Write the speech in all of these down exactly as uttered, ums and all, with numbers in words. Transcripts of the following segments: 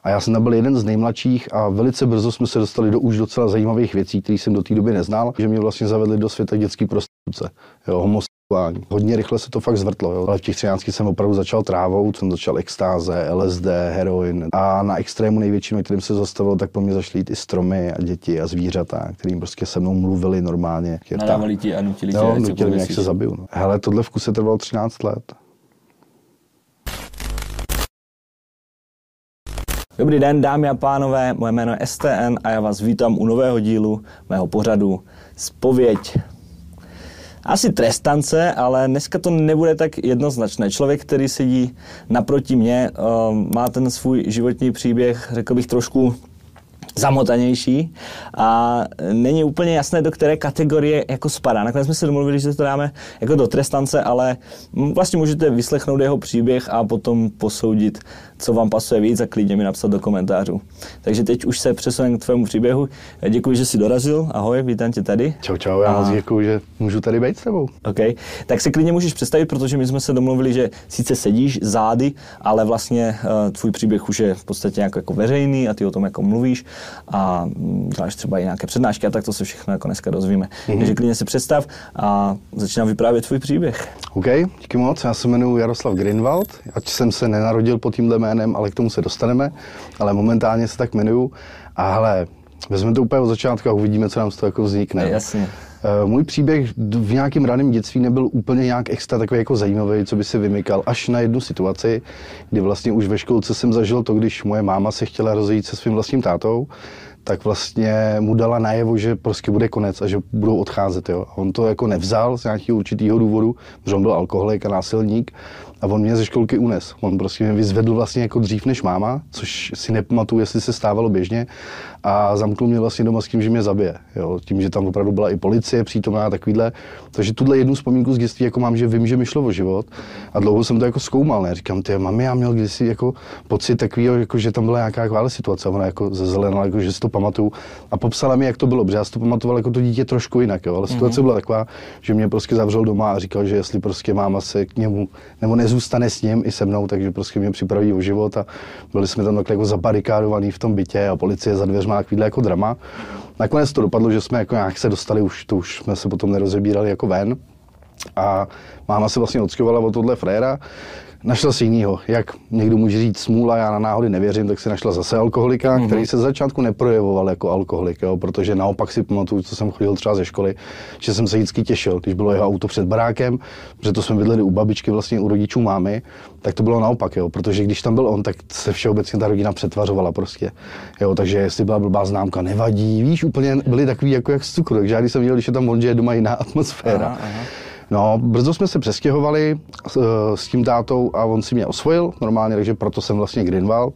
A já jsem tam byl jeden z nejmladších a velice brzo jsme se dostali do už docela zajímavých věcí, které jsem do té doby neznal, že mě vlastně zavedli do světa dětské prostituce, jo, homosexuální. Hodně rychle se to fakt zvrtlo, jo. Ale v těch třinácti jsem opravdu začal trávou, jsem začal extáze, L S D, heroin a na extrému největším, na kterým se zastavilo, tak po mně zašly jít i stromy a děti a zvířata, kterým prostě se mnou mluvili normálně. Nadávali ti a nutili tě, no, nutili mě, jak se zabiju. No. Hele, tohle v kuse trvalo třináct let. Dobrý den, dámy a pánové, moje jméno je S T N a já vás vítám u nového dílu mého pořadu Zpověď. Asi trestance, ale dneska to nebude tak jednoznačné. Člověk, který sedí naproti mě, má ten svůj životní příběh, řekl bych, trošku zamotanější a není úplně jasné, do které kategorie jako spadá. Nakonec jsme se domluvili, že to dáme jako do trestance, ale vlastně můžete vyslechnout jeho příběh a potom posoudit, co vám pasuje víc a klidně mi napsat do komentářů. Takže teď už se přesuneme k tvému příběhu. Děkuji, že jsi dorazil. Ahoj, vítám tě tady. Čau, čau, já moc děkuji, že můžu tady být s tebou. OK, tak se klidně můžeš představit, protože my jsme se domluvili, že sice sedíš zády, ale vlastně uh, tvůj příběh už je v podstatě jako, jako veřejný a ty o tom jako mluvíš a děláš třeba i nějaké přednášky a tak to se všechno jako dneska dozvíme. Mm-hmm. Takže klidně se představ a začínám vyprávět tvůj příběh. OK, díky moc. Já se jmenuji Jaroslav Grünwald, ať jsem se nenarodil pod tímhle jménem, ale k tomu se dostaneme, ale momentálně se tak jmenuju. A hele, vezmeme to úplně od začátku a uvidíme, co nám z toho jako vznikne. Jasně. Můj příběh v nějakém raném dětství nebyl úplně nějak extra takový jako zajímavý, co by si vymykal, až na jednu situaci, kdy vlastně už ve školce jsem zažil to, když moje máma se chtěla rozejít se svým vlastním tátou, tak vlastně mu dala najevo, že prostě bude konec a že budou odcházet. Jo. A on to jako nevzal z nějakého určitého důvodu, protože on byl alkoholik a násilník a on mě ze školky unes. On prostě mě vyzvedl vlastně jako dřív než máma, což si nepamatuju, jestli se stávalo běžně, a zamknul mě vlastně doma s tím, že mě zabije. Jo. Tím, že tam opravdu byla i policie přítomná a takovýhle. Takže tuhle jednu vzpomínku z dětství jako mám, že vím, že mi šlo o život a dlouho jsem to jako zkoumal. Ne? Říkám, ty mami, já měl kdysi jako pocit takovýho, jako, že tam byla nějaká taková situace, ona jako zezelenala, jako, že si to pamatuju a popsala mi, jak to bylo, protože já si to pamatoval jako to dítě trošku jinak, jo. Ale situace mm-hmm. byla taková, že mě prostě zavřel doma a říkal, že jestli prostě máma se k němu nebo nezůstane s ním i se mnou, takže prostě mě připraví o život a byli jsme tam takhle jako zabarikádovaný v tom bytě a policie za dveřma, takovýhle jako drama. Nakonec to dopadlo, že jsme jako nějak se dostali, už to už jsme se potom nerozebírali jako ven a máma se vlastně odstěhovala od tohle fréra. Našla si jinýho, jak někdo může říct smůla, já na náhody nevěřím, tak si našla zase alkoholika, mm-hmm. který se z začátku neprojevoval jako alkoholik, jo, protože naopak si pamatuju, co jsem chodil třeba ze školy, že jsem se vždycky těšil, když bylo jeho auto před barákem, protože to jsme bydleli u babičky, vlastně u rodičů mámy, tak to bylo naopak, jo, protože když tam byl on, tak se všeobecně ta rodina přetvařovala prostě, jo, takže jestli byla blbá známka, nevadí, víš, úplně byli takový jako jak z cukru, takže já když jsem viděl, když je tam on, že je doma jiná atmosféra. Aha, aha. No, brzo jsme se přestěhovali s, s tím tátou a on si mě osvojil normálně, takže proto jsem vlastně Grünwald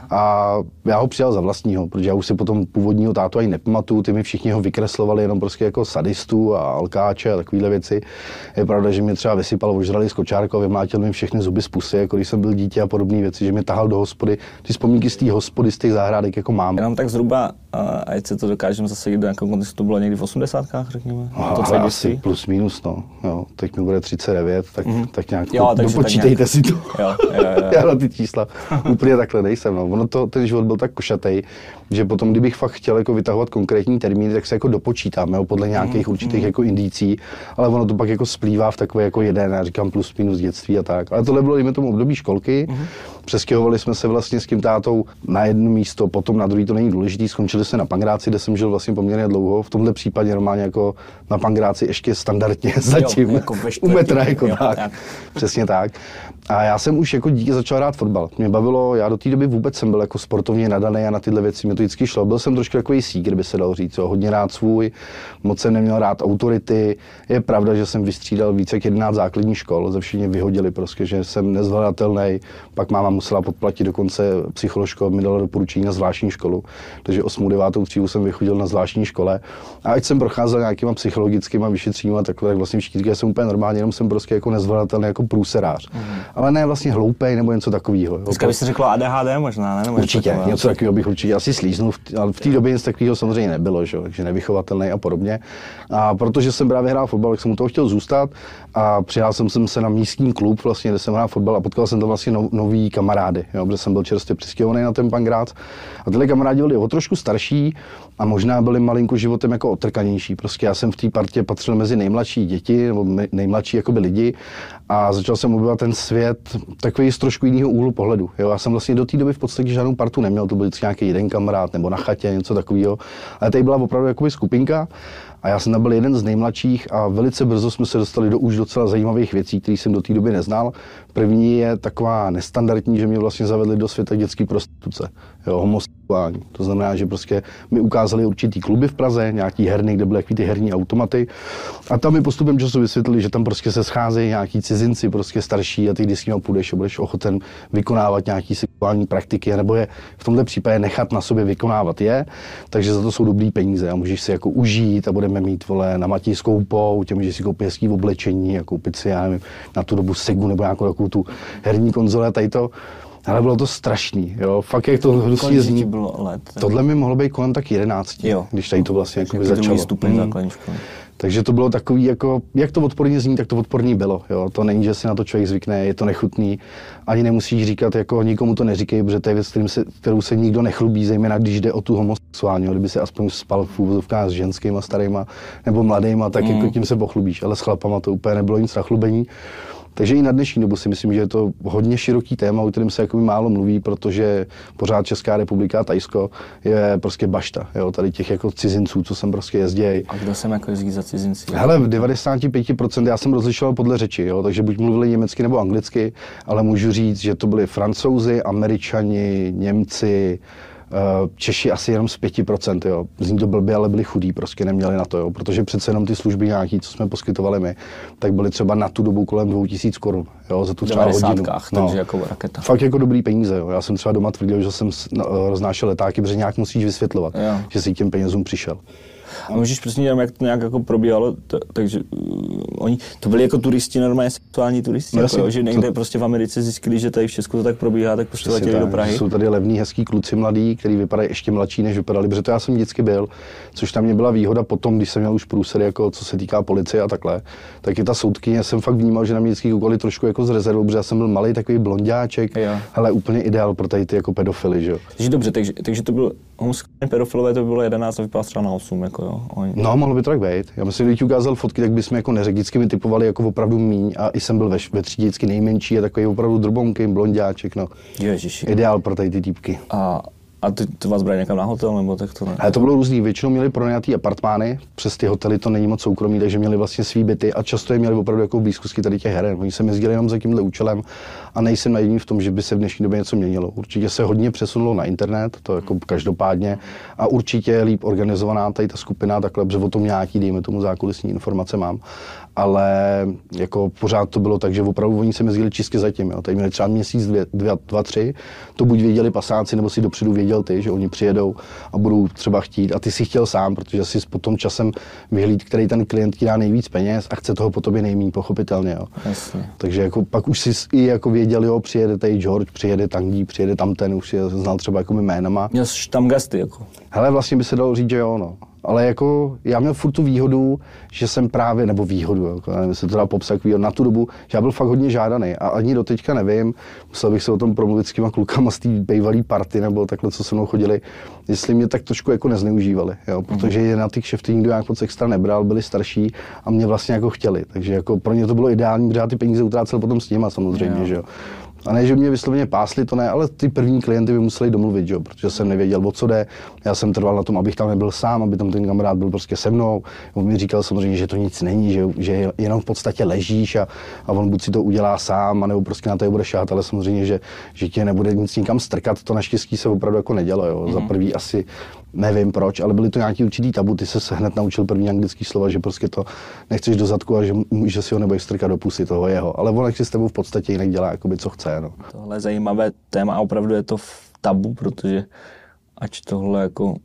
a já ho přijal za vlastního, protože já už si potom původního tátu ani nepamatuju, ty mi všichni ho vykreslovali jenom prostě jako sadistu a alkáče a takovéhle věci. Je pravda, že mě třeba vysypal ožralý z kočárka, vymlátil mi všechny zuby z pusy, jako když jsem byl dítě a podobné věci, že mě tahal do hospody. Ty vzpomínky z té hospody, z těch zahrádek jako mám. Jenom tak zhruba, ať se to dokážeme zasadit do nějakého kontextu, to bylo někdy v osmdesátkách, řekněme? No, to asi plus minus, no. Jo, teď mi bude třicet devět, tak, mm-hmm. tak nějak jo, to, dopočítejte tak si to. Jo, jo, jo. Já na ty čísla úplně takhle nejsem, no. Ono to, ten život byl tak košatej, že potom, kdybych fakt chtěl jako vytahovat konkrétní termíny, tak se jako dopočítám, jo, podle nějakých mm-hmm. určitých jako indicí, ale ono to pak jako splývá v takové jako jeden, já říkám plus minus dětství a tak. Ale tohle bylo, dejme tomu, období školky. Mm-hmm. Přestěhovali jsme se vlastně s tím tátou na jedno místo, potom na druhý, to není důležitý, skončili jsme na Pangráci, kde jsem žil vlastně poměrně dlouho. V tomhle případě normálně jako na Pangráci ještě standardně zatím, jo, jako u metra, jako jo, tak. tak. Přesně tak. A já jsem už jako dítě začal hrát fotbal. Mě bavilo, já do té doby vůbec jsem byl jako sportovně nadaný a na tyhle věci mě to vždycky šlo. Byl jsem trošku takový sígr, by se dalo říct, jo. Hodně rád svůj, moc jsem neměl rád autority. Je pravda, že jsem vystřídal více jak jedenáct základních škol, ze všichni vyhodili prostě, že jsem nezvladatelný. Pak máma musela podplatit, dokonce psycholožka mi dala doporučení na zvláštní školu. Takže osmou, devátou třídu jsem vychodil na zvláštní škole. A ať jsem procházel nějakýma psychologickými vyšetřeními a takhle, tak vlastně všichni říkají, jsem úplně normálně, jenom jsem prostě jako nezvladatelný jako průserář. Mm. Ale ne vlastně hloupej nebo něco takového. Dneska by si řekla A D H D možná, ne? Nebo určitě, něco takového bych určitě asi slíbil. slíznul, ale v té době nic takového samozřejmě nebylo, že? Takže nevychovatelný a podobně. A protože jsem právě hrál fotbal, tak jsem u toho chtěl zůstat a přijal jsem se na místní klub, vlastně, kde jsem hrál fotbal a potkal jsem tam vlastně no, nový kamarády, jo? Protože jsem byl čerstvě přistěhovaný na ten Pankrác. A tyhle kamarádi byli o trošku starší a možná byli malinko životem jako otrkanější. Prostě já jsem v té partě patřil mezi nejmladší děti nebo nejmladší jakoby lidi a začal jsem objevovat ten svět takový z trošku jiného úhlu pohledu. Jo? Já jsem vlastně do té doby v podstatě žádnou partu neměl, to byl vždycky nějaký jeden kamarád nebo na chatě, něco takového. Ale tady byla opravdu jakoby skupinka a já jsem tam byl jeden z nejmladších a velice brzo jsme se dostali do už docela zajímavých věcí, které jsem do té doby neznal. První je taková nestandardní, že mě vlastně zavedli do světa dětské prostituce, jo, homosexuální. To znamená, že prostě mi ukázali určitý kluby v Praze, nějaký herny, kde byly jaký ty herní automaty. A tam mi postupem času vysvětlili, že tam prostě se scházejí nějaký cizinci, prostě starší a ty, když s nimi půjdeš a budeš ochoten vykonávat nějaký sexuální praktiky, nebo je v tomto případě nechat na sobě vykonávat je, takže za to jsou dobrý peníze a můžeš si jako užít a budeme mít, vole, na Matějskou pouť, můžeš si koupit hezký oblečení a koupit si, já nevím, na tu dobu Segu nebo nějakou takovou tu herní konzole a tady to. Ale bylo to strašný, jo, fakt jak to hrozně zní. Bylo let? Tohle mi mohlo být kolem tak jedenácti, jo. Když tady to vlastně jako by začalo. Stupeň základní školy. Takže to bylo takový, jako, jak to odporně zní, tak to odporný bylo. Jo. To není, že si na to člověk zvykne, je to nechutný. Ani nemusíš říkat, jako nikomu to neříkej, protože to je věc, se, kterou se nikdo nechlubí, zejména když jde o tu homosexuální. Kdyby se aspoň spal v úvozovkách s ženskýma, starýma nebo mladýma, tak mm. jako tím se pochlubíš. Ale s chlapama to úplně nebylo nic na chlubení. Takže i na dnešní dobu si myslím, že je to hodně široký téma, o kterém se jako málo mluví, protože pořád Česká republika a Thajsko je prostě bašta, jo, tady těch jako cizinců, co sem prostě jezdějí. A kdo sem jako jezdí za cizinci? Hele, v devadesát pět procent já jsem rozlišoval podle řeči, jo, takže buď mluvili německy nebo anglicky, ale můžu říct, že to byli Francouzi, Američani, Němci, Češi asi jenom z pět procent, jo. Zní to blbě, ale byli chudí, prostě neměli na to, jo. Protože přece jenom ty služby nějaký, co jsme poskytovali my, tak byly třeba na tu dobu kolem dvou tisíc korun, jo, za tu třeba hodinu. No. Takže jako raketa. Fakt jako dobrý peníze, jo. Já jsem třeba doma tvrdil, že jsem roznášel letáky, protože nějak musíš vysvětlovat, jo. Že si těm penězům přišel. A můžeš přesně dělat, jak to nějak jako probíhalo, to, takže uh, oni, to byli jako turisti, normálně sexuální turisti, no, jako, jo, že někde to... prostě v Americe zjistili, že tady v Česku to tak probíhá, tak prostě letěli do Prahy. Jsou tady levní, hezký kluci mladí, kteří vypadají ještě mladší, než vypadali, protože to já jsem vždycky byl, což tam mě byla výhoda potom, když jsem měl už průsery, jako co se týká policie a takhle, tak je ta soudkyně, jsem fakt vnímal, že na mě vždycky koukali trošku jako z rezervou, protože já jsem byl malý takový blonďáček, ale úplně ideál pro tady ty jako pedofily, že jo. Takže dobře, takže, takže to byl homosexuální pedofilové, to by bylo jedenáct a vypadá třeba na osm, jako jo. Oni... No, mohlo by to tak být. Já myslím, že když ti ukázal fotky, tak bychom jako neřekl, vždycky mi typovali jako opravdu míň a i jsem byl ve, ve třídě vždycky nejmenší a takový opravdu drbonký, blonďáček, no. Ježiši. Ideál pro tady ty týpky. A, a ty, ty vás brali někam na hotel, nebo tak to ne? Ale to bylo různý, většinou měli pronajatý apartmány, přes ty hotely to není moc soukromý, takže měli vlastně svý byty a často je měli opravdu jako v blízkosti tady těch heren. Oni se jezdili jenom za tímhle účelem a nejsem naivní v tom, že by se v dnešní době něco měnilo. Určitě se hodně přesunulo na internet, to jako každopádně, a určitě je líp organizovaná tady ta skupina, takhle, protože o tom nějaký, dejme tomu, zákulisní informace mám. Ale jako pořád to bylo tak, že opravdu oni se jezdili čistě zatím. Jo. Tady měli třeba měsíc, dvě, dvě, dva, tři, to buď věděli pasáci, nebo si dopředu věděl ty, že oni přijedou a budou třeba chtít. A ty si chtěl sám, protože si potom časem vyhlíd, který ten klient ti dá nejvíc peněz a chce toho po tobě nejméně, pochopitelně. Jo. Jasně. Takže jako, pak už si i jako věděli, jo, přijede tady George, přijede Tanguy, přijede tamten, už je znal třeba jako jménama. Měl jsi tam gasty, jako? Hele, vlastně by se dalo říct, že jo, no. Ale jako já měl furt tu výhodu, že jsem právě, nebo výhodu, jako, nevím, se to dá popsat výhodu, na tu dobu, že já byl fakt hodně žádaný a ani do teďka nevím, musel bych se o tom promluvit s těma klukama z té bývalé party nebo takhle, co se mnou chodili, jestli mě tak trošku jako nezneužívali, jo, protože je na ty kšefty nikdo nějak moc extra nebral, byli starší a mě vlastně jako chtěli, takže jako pro ně to bylo ideální, protože já ty peníze utrácel potom s nima samozřejmě, jo. Že jo. A ne, že mě vysloveně pásli, to ne, ale ty první klienty by museli domluvit, jo, protože jsem nevěděl, o co jde. Já jsem trval na tom, abych tam nebyl sám, aby tam ten kamarád byl prostě se mnou. On mi říkal samozřejmě, že to nic není, že, že jenom v podstatě ležíš a, a on buď si to udělá sám, anebo prostě na to bude šát, ale samozřejmě, že, že tě nebude nic nikam strkat. To naštěstí se opravdu jako nedělo, jo. Mm-hmm. Za prvý asi nevím proč, ale byly to nějaký určitý tabu, ty se hned naučil první anglický slova, že prostě to nechceš do zadku a že, že si ho nebudeš strkat do pusy toho jeho, ale on si s tebou v podstatě jinak dělá, jakoby, co chce. No. Tohle je zajímavé téma a opravdu je to v tabu, protože ať tohle jako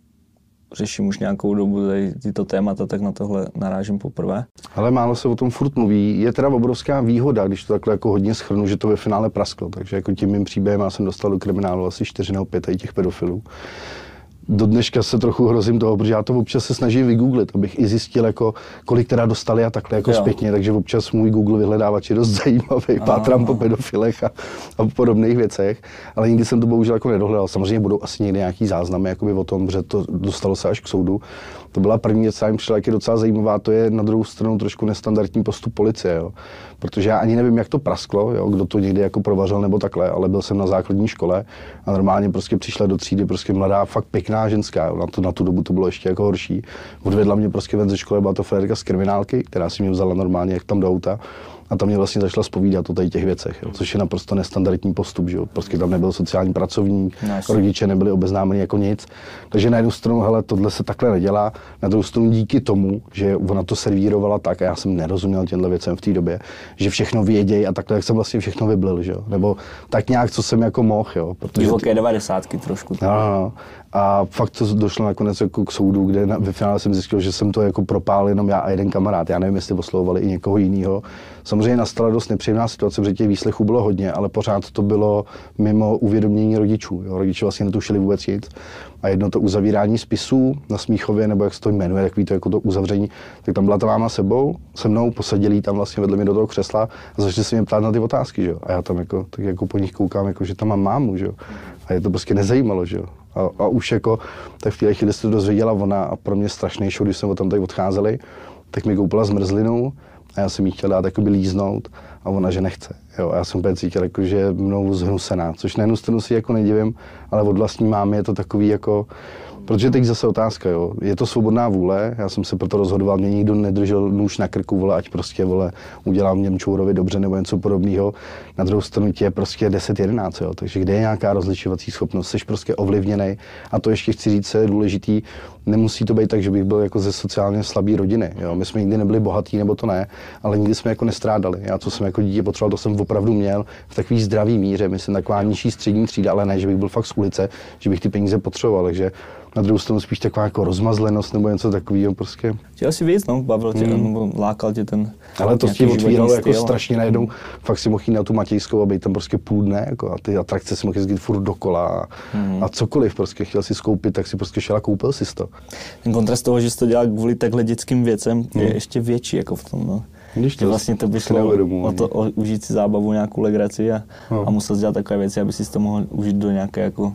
řeším už nějakou dobu tady tyto témata, tak na tohle narážím poprvé. Ale málo se o tom furt mluví. Je teda obrovská výhoda, když to takhle jako hodně shrnu, že to ve finále prasklo, takže jako tím mým příběhem já jsem dostal do kriminálu asi čtyři nebo pět těch pedofilů. do dneška se trochu hrozím toho, protože já to občas se snažím vygooglit, abych i zjistil, jako, kolik teda dostali a takhle jako jo. zpětně, takže občas můj Google vyhledávač je dost zajímavý, pátrám po pedofilech a, a podobných věcech, ale nikdy jsem to bohužel jako nedohledal. Samozřejmě budou asi někdy nějaký záznamy jakoby o tom, že to dostalo se až k soudu. To byla první věc, která jim přišla, jak je docela zajímavá, to je na druhou stranu trošku nestandardní postup policie, jo. Protože já ani nevím, jak to prasklo, jo, kdo to někdy jako provařil nebo takhle, ale byl jsem na základní škole a normálně prostě přišla do třídy prostě mladá, fakt pěkná ženská, jo. Na, to, na tu dobu to bylo ještě jako horší. Odvedla mě prostě ven ze školy, byla to Frederika z kriminálky, která si mě vzala normálně jak tam do auta. A tam mě vlastně začala zpovídat o tady těch věcech, jo, což je naprosto nestandardní postup, že jo. Prostě tam nebyl sociální pracovník, no, rodiče nebyli obeznámeni jako nic. Takže na jednu stranu, hele, tohle se takhle nedělá, na druhou stranu díky tomu, že ona to servírovala tak, a já jsem nerozuměl těmhle věcem v té době, že všechno vědějí a takhle, jak jsem vlastně všechno vyblil, že jo. Nebo tak nějak, co jsem jako mohl, jo. Divoké devadesátky trošku. No, no, no. A fakt to došlo nakonec jako k soudu, kde na, ve finále jsem zjistil, že jsem to jako propál jenom já a jeden kamarád. Já nevím, jestli oslovovali i někoho jiného. Samozřejmě nastala dost nepříjemná situace, protože těch výslechů bylo hodně, ale pořád to bylo mimo uvědomění rodičů. Jo. Rodiče vlastně netušili vůbec nic. A jedno to uzavírání spisů na Smíchově, nebo jak se to jmenuje, takový to jako to uzavření, tak tam byla ta máma sebou, se mnou, posadili tam vlastně vedle mě do toho křesla a začali se mě ptát na ty otázky, že jo. A já tam jako, tak jako po nich koukám, jako, že tam mám mámu, že jo. A je to prostě nezajímalo, že jo. A, a už jako, tak v té chvíli se to dozvěděla ona a pro mě strašný show, když jsme o tam tady odcházeli, tak mi koupila zmrzlinu a já jsem jí chtěl dát jakoby líznout a ona, že nechce. Jo, a já jsem úplně cítil, jako, že je mnou zhnusená, což na jednu stranu si jako nedivím, ale od vlastní mámy je to takový jako, protože teď zase otázka, jo, je to svobodná vůle, já jsem se proto rozhodoval, mě nikdo nedržel nůž na krku, vole, ať prostě, vole, udělám Němčourovi dobře nebo něco podobného. Na druhou stranu tě je prostě deset jedenáct, jo, takže kde je nějaká rozlišovací schopnost, jsi prostě ovlivněnej a to ještě chci říct, je důležitý, nemusí to být tak, že bych byl jako ze sociálně slabý rodiny, jo, my jsme nikdy nebyli bohatí nebo to ne, ale nikdy jsme jako nestrádali, já co jsem jako dítě potřeboval, to jsem opravdu měl v takový zdravý míře, myslím taková nižší střední třída, ale ne, že bych byl fakt z ulice, že bych ty peníze potřeboval, takže na druhou stranu spíš taková jako rozmazlenost nebo něco takového prostě. Chtěl si víc, no, bavil tě, hmm. nebo lákal tě ten. Ale to ti otvíralo jako strašně najednou, hmm. fakt si mohl jít na tu Matějskou a být tam prostě půl dne, jako, a ty atrakce si mohl jezdit furt dokola a, hmm. a cokoliv prostě chtěl si skoupit, tak si prostě šel a koupil si to. Ten kontrast toho, že jsi to dělal kvůli takhle dětským věcem, je hmm. ještě větší jako v tom, no. Když to vlastně to by šlo o to o, užít si zábavu, nějakou legraci a, no. a musel dělat takové věci, aby si to mohl užít do nějaké jako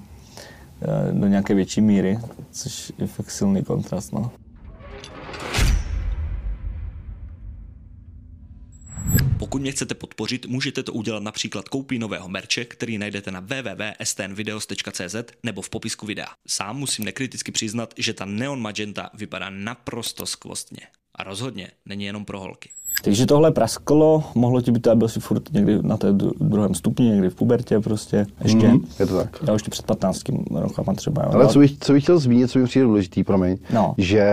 do nějaké větší míry, což je fakt silný kontrast, no. Pokud mě chcete podpořit, můžete to udělat například koupí nového merče, který najdete na w w w tečka s t n videos tečka c z nebo v popisku videa. Sám musím nekriticky přiznat, že ta neon magenta vypadá naprosto skvostně. A rozhodně není jenom pro holky. Takže tohle prasklo, mohlo ti být to, byl si furt někdy na té druhém stupni, někdy v pubertě prostě, ještě. Mm, je to tak. Já už před patnácti rokama třeba. Ale co bych, co bych chtěl zmínit, co mi přijde důležitý, promiň, no. že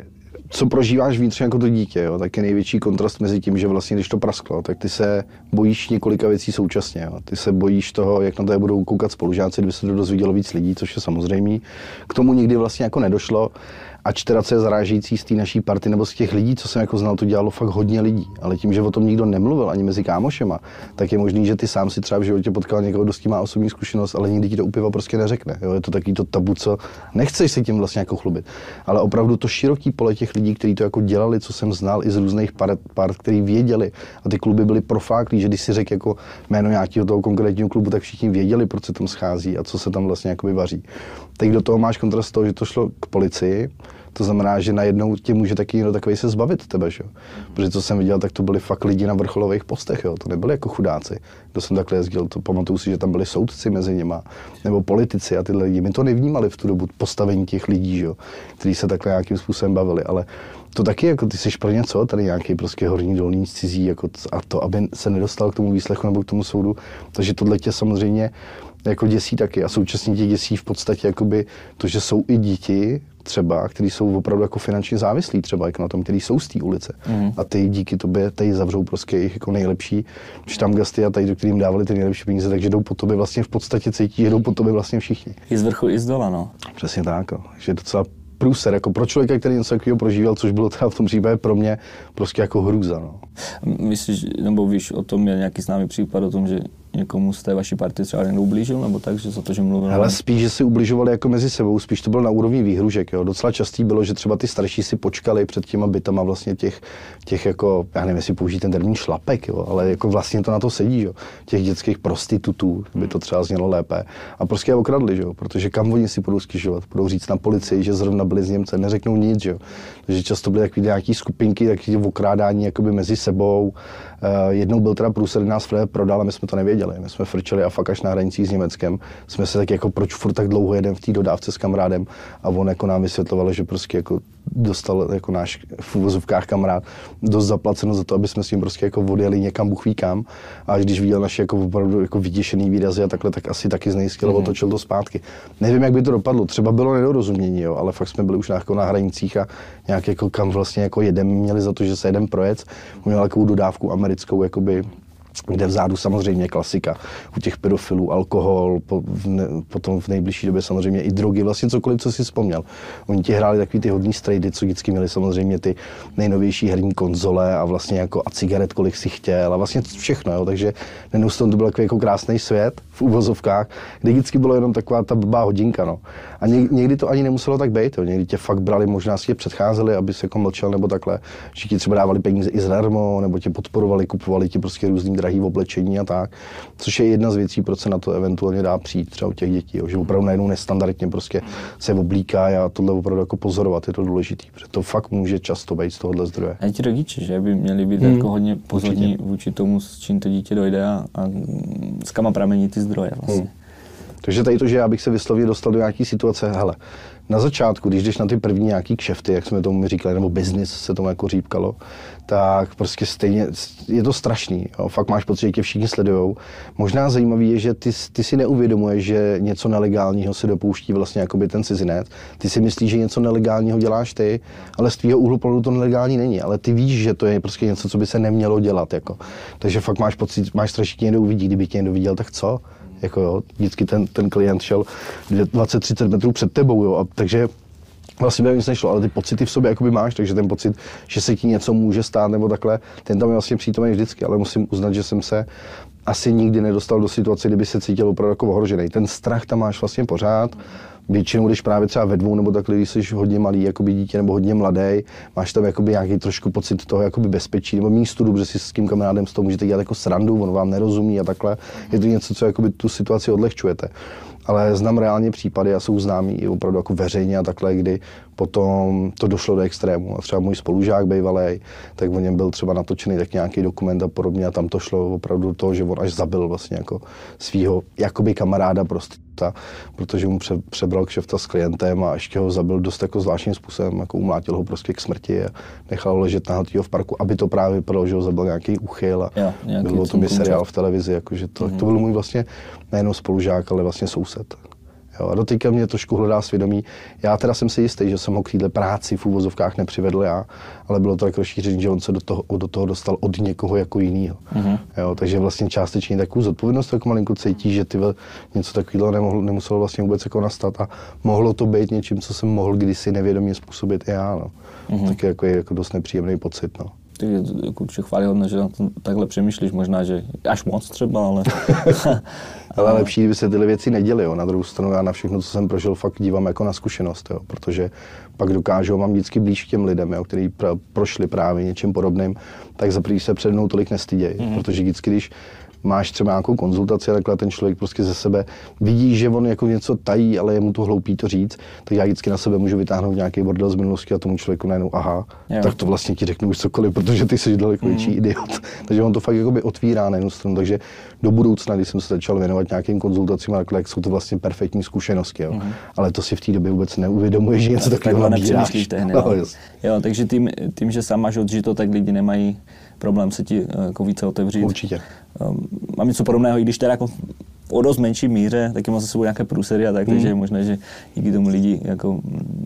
co prožíváš vnitřně jako to dítě, jo, tak je největší kontrast mezi tím, že vlastně, když to prasklo, tak ty se bojíš několika věcí současně. Jo. Ty se bojíš toho, jak na to budou koukat spolužáci, kdyby se to dozvědělo víc lidí, což je samozřejmé. K tomu nikdy vlastně jako nedošlo. Ač teda, co je zarážející z té naší party nebo z těch lidí, co jsem jako znal, to dělalo fakt hodně lidí. Ale tím, že o tom nikdo nemluvil ani mezi kámošema, tak je možný, že ty sám si třeba v životě potkal někoho, kdo s tím má osobní zkušenost, ale nikdy ti to u piva prostě neřekne. Jo? Je to takový to tabu, co nechceš se tím vlastně jako chlubit. Ale opravdu to široký pole těch lidí, kteří to jako dělali, co jsem znal i z různých part, part kteří věděli. A ty kluby byly profáklí, že když si řekl jako jméno nějakého toho konkrétního klubu, tak všichni věděli, proč se tam schází a co se tam vlastně jako vaří. Teď do toho máš kontrast toho, že to šlo k policii. To znamená, že najednou tě může taky někdo takový se zbavit tebe, že? Protože co jsem viděl, tak to byli fakt lidi na vrcholových postech, jo? To nebyli jako chudáci. Kdo jsem takhle jezdil, to pamatuju si, že tam byli soudci mezi nima, nebo politici a tyhle lidi. My to nevnímali v tu dobu postavení těch lidí, že? Kteří se takhle nějakým způsobem bavili, ale to taky, jako ty jsi pro něco, tady nějaký prostě horní dolní cizí, jako a to, aby se nedostal k tomu výslechu nebo k tomu soudu, takže tohle tě samozřejmě jako děsí taky a současně tě děsí v podstatě jakoby to, že jsou i děti třeba, kteří jsou opravdu jako finančně závislí třeba jako na tom, kteří jsou z té ulice. Mm. A ty díky tobě tady zavřou prostě jejich jako nejlepší štamgasty a tady, do kterým dávali ty nejlepší peníze, takže jdou po tobě vlastně v podstatě cítí, jdou po tobě vlastně všichni. I z vrchu, i z dola, no. Přesně tak, jo. Takže je docela průser, jako pro člověka, který něco takového prožíval, což bylo teda v tom případě pro mě prostě jako hrůza, no. Myslíš, nebo víš o tom, je nějaký známý případ o tom, že někomu z té vaší party třeba někdo ublížil, nebo tak, že za to, že mluvil? Ale spíš, že si ubližovali jako mezi sebou, spíš to bylo na úrovni výhružek, jo. Docela častý bylo, že třeba ty starší si počkali před těma bytama vlastně těch, těch jako, já nevím, jestli použít ten termín šlapek, jo, ale jako vlastně to na to sedí, jo. Těch dětských prostitutů, by to třeba znělo lépe. A prostě je okradli, jo, protože kam oni si budou stěžovat, budou říct na policii, že zrovna byli z Němce, neřeknou nic, jo. Takže často byly takové nějaký skupinky, takové okrádání jakoby mezi sebou. Uh, jednou byl teda průser, nás Fred prodal a my jsme to nevěděli. My jsme frčeli a fakt až na hranicích s Německem. Jsme se tak jako, proč furt tak dlouho jedem v té dodávce s kamarádem, a on jako nám vysvětloval, že prostě jako dostal jako náš v uvozovkách kamarád dost zaplaceno za to, aby jsme s ním prostě jako odjeli někam Bůh ví kam. A až když viděl naše jako opravdu jako vyděšený výrazy a takhle, tak asi taky znejistil a mm-hmm. otočil to zpátky. Nevím, jak by to dopadlo. Třeba bylo nedorozumění, jo, ale fakt jsme byli už jako na hranicích a nějak jako kam vlastně jako jedem, měli za to, že se jedem projet. Měl takovou dodávku americkou, jakoby, kde vzadu samozřejmě klasika u těch pedofilů, alkohol, po, v ne, potom v nejbližší době samozřejmě i drogy, vlastně cokoliv, co si vzpomněl. Oni ti hráli takový ty hodný strejdy, co vždycky měli samozřejmě ty nejnovější herní konzole a vlastně jako a cigaret, kolik si chtěl a vlastně všechno, jo. Takže neustále to byl takový jako krásný svět v uvozovkách, kde vždycky bylo jenom taková ta blbá hodinka, no. A někdy to ani nemuselo tak být, jo. Někdy tě fakt brali, možná si tě předcházeli, aby si jako mlčel nebo takhle, že ti třeba dávali peníze i zdarma, nebo tě podporovali, kupovali ti prostě různý drahý oblečení a tak, což je jedna z věcí, proč se na to eventuálně dá přijít třeba u těch dětí, jo, že opravdu najednou nestandardně prostě se oblíká a tohle opravdu jako pozorovat, je to důležitý, protože to fakt může často být z tohohle zdroje. A ti rodiče, že by měli být hmm. jako hodně pozorní vůči tomu, s čím to dítě dojde a, a s kama pramení ty zdroje vlastně. Hmm. Takže tady to, že já bych se vyslovně dostal do nějaký situace, hele, na začátku, když jdeš na ty první nějaký kšefty, jak jsme tomu říkali, nebo business se tomu jako říkalo, tak prostě stejně je to strašný. Jo. Fakt máš pocit, že tě všichni sledujou. Možná zajímavý je, že ty, ty si neuvědomuješ, že něco nelegálního se dopouští vlastně jakoby ten cizinec. Ty si myslíš, že něco nelegálního děláš ty, ale z tvýho úhlu pohledu to nelegální není. Ale ty víš, že to je prostě něco, co by se nemělo dělat. Jako. Takže fakt máš pocit, máš strašně tě někdo uvidí, kdyby tě někdo viděl, tak co? Jako jo, vždycky ten, ten klient šel dvacet třicet metrů před tebou, jo, a takže vlastně by nic nešlo, ale ty pocity v sobě jakoby máš, takže ten pocit, že se ti něco může stát nebo takhle, ten tam je vlastně přítomný vždycky, ale musím uznat, že jsem se asi nikdy nedostal do situace, kdyby se cítil opravdu jako ohrožený. Ten strach tam máš vlastně pořád. Většinou, když právě třeba ve dvou nebo takhle, když jsi hodně malý jakoby dítě nebo hodně mladý, máš tam jakoby nějaký trošku pocit toho jakoby bezpečí nebo místu, dobře si s tím kamarádem z toho můžete dělat jako srandu, on vám nerozumí a takhle. Je to něco, co jakoby tu situaci odlehčujete. Ale znám reálně případy a jsou známí i opravdu jako veřejně a takhle, kdy potom to došlo do extrému. A třeba můj spolužák bývalej, tak o něm byl třeba natočený tak nějaký dokument a podobně a tam to šlo opravdu do toho, že on až zabil vlastně jako svýho jakoby kamaráda prostituta, protože mu pře- přebral kšefta s klientem a ještě ho zabil dost jako zvláštním způsobem, jako umlátil ho prostě k smrti a nechal ho ležet nahatýho v parku, aby to právě vypadalo, že ho zabil nějaký uchyl a jo, byl o tom i seriál v televizi, jakože to, mm-hmm. to byl můj vlastně nejenom spolužák, ale vlastně soused. Jo, a doteďka mě trošku hledá svědomí. Já teda jsem si jistý, že jsem ho k téhle práci v úvozovkách nepřivedl já, ale bylo to tak rozšířený, že on se do toho, do toho dostal od někoho jako jinýho. Mm-hmm. Jo, takže vlastně částečně takovou zodpovědnost jako malinko cítí, že ty něco takového nemohlo, nemuselo vlastně vůbec jako nastat a mohlo to být něčím, co jsem mohl kdysi nevědomě způsobit i já. No. Mm-hmm. Tak jako je jako dost nepříjemný pocit. No. Tak je jako určitě chválihodné, že takhle přemýšlíš, možná, že až moc třeba, ale... ale lepší, kdyby se tyhle věci neděly, jo. Na druhou stranu já na všechno, co jsem prožil, fakt dívám jako na zkušenost, jo. Protože pak dokážu, mám vždycky blíž k těm lidem, jo, kteří pra, prošli právě něčím podobným, tak za první se před mnou tolik nestydějí, mm-hmm. protože vždycky, když máš třeba nějakou konzultaci a takhle ten člověk prostě ze sebe vidí, že on jako něco tají, ale je mu to hloupý to říct, tak já vždycky na sebe můžu vytáhnout nějaký bordel z minulosti a tomu člověku najednou aha, jo. tak to vlastně ti řeknu už cokoliv, protože ty jsi daleko větší mm. idiot. Takže on to fakt jakoby otvírá na jednu stranu, takže do budoucna, když jsem se začal věnovat nějakým konzultacím, tak jsou to vlastně perfektní zkušenosti, jo. Mm. ale to si v té době vůbec neuvědomuješ, že něco takového nabíráš. No, jo, takže tím, tím, že sám máš odžito, tak lidi nemají problém se ti jako více otevřít. Určitě. Mám něco podobného, i když teda jako o dost menší míře, taky mám za sebou nějaké průsery a tak, mm. takže je možné, že díky tomu lidi jako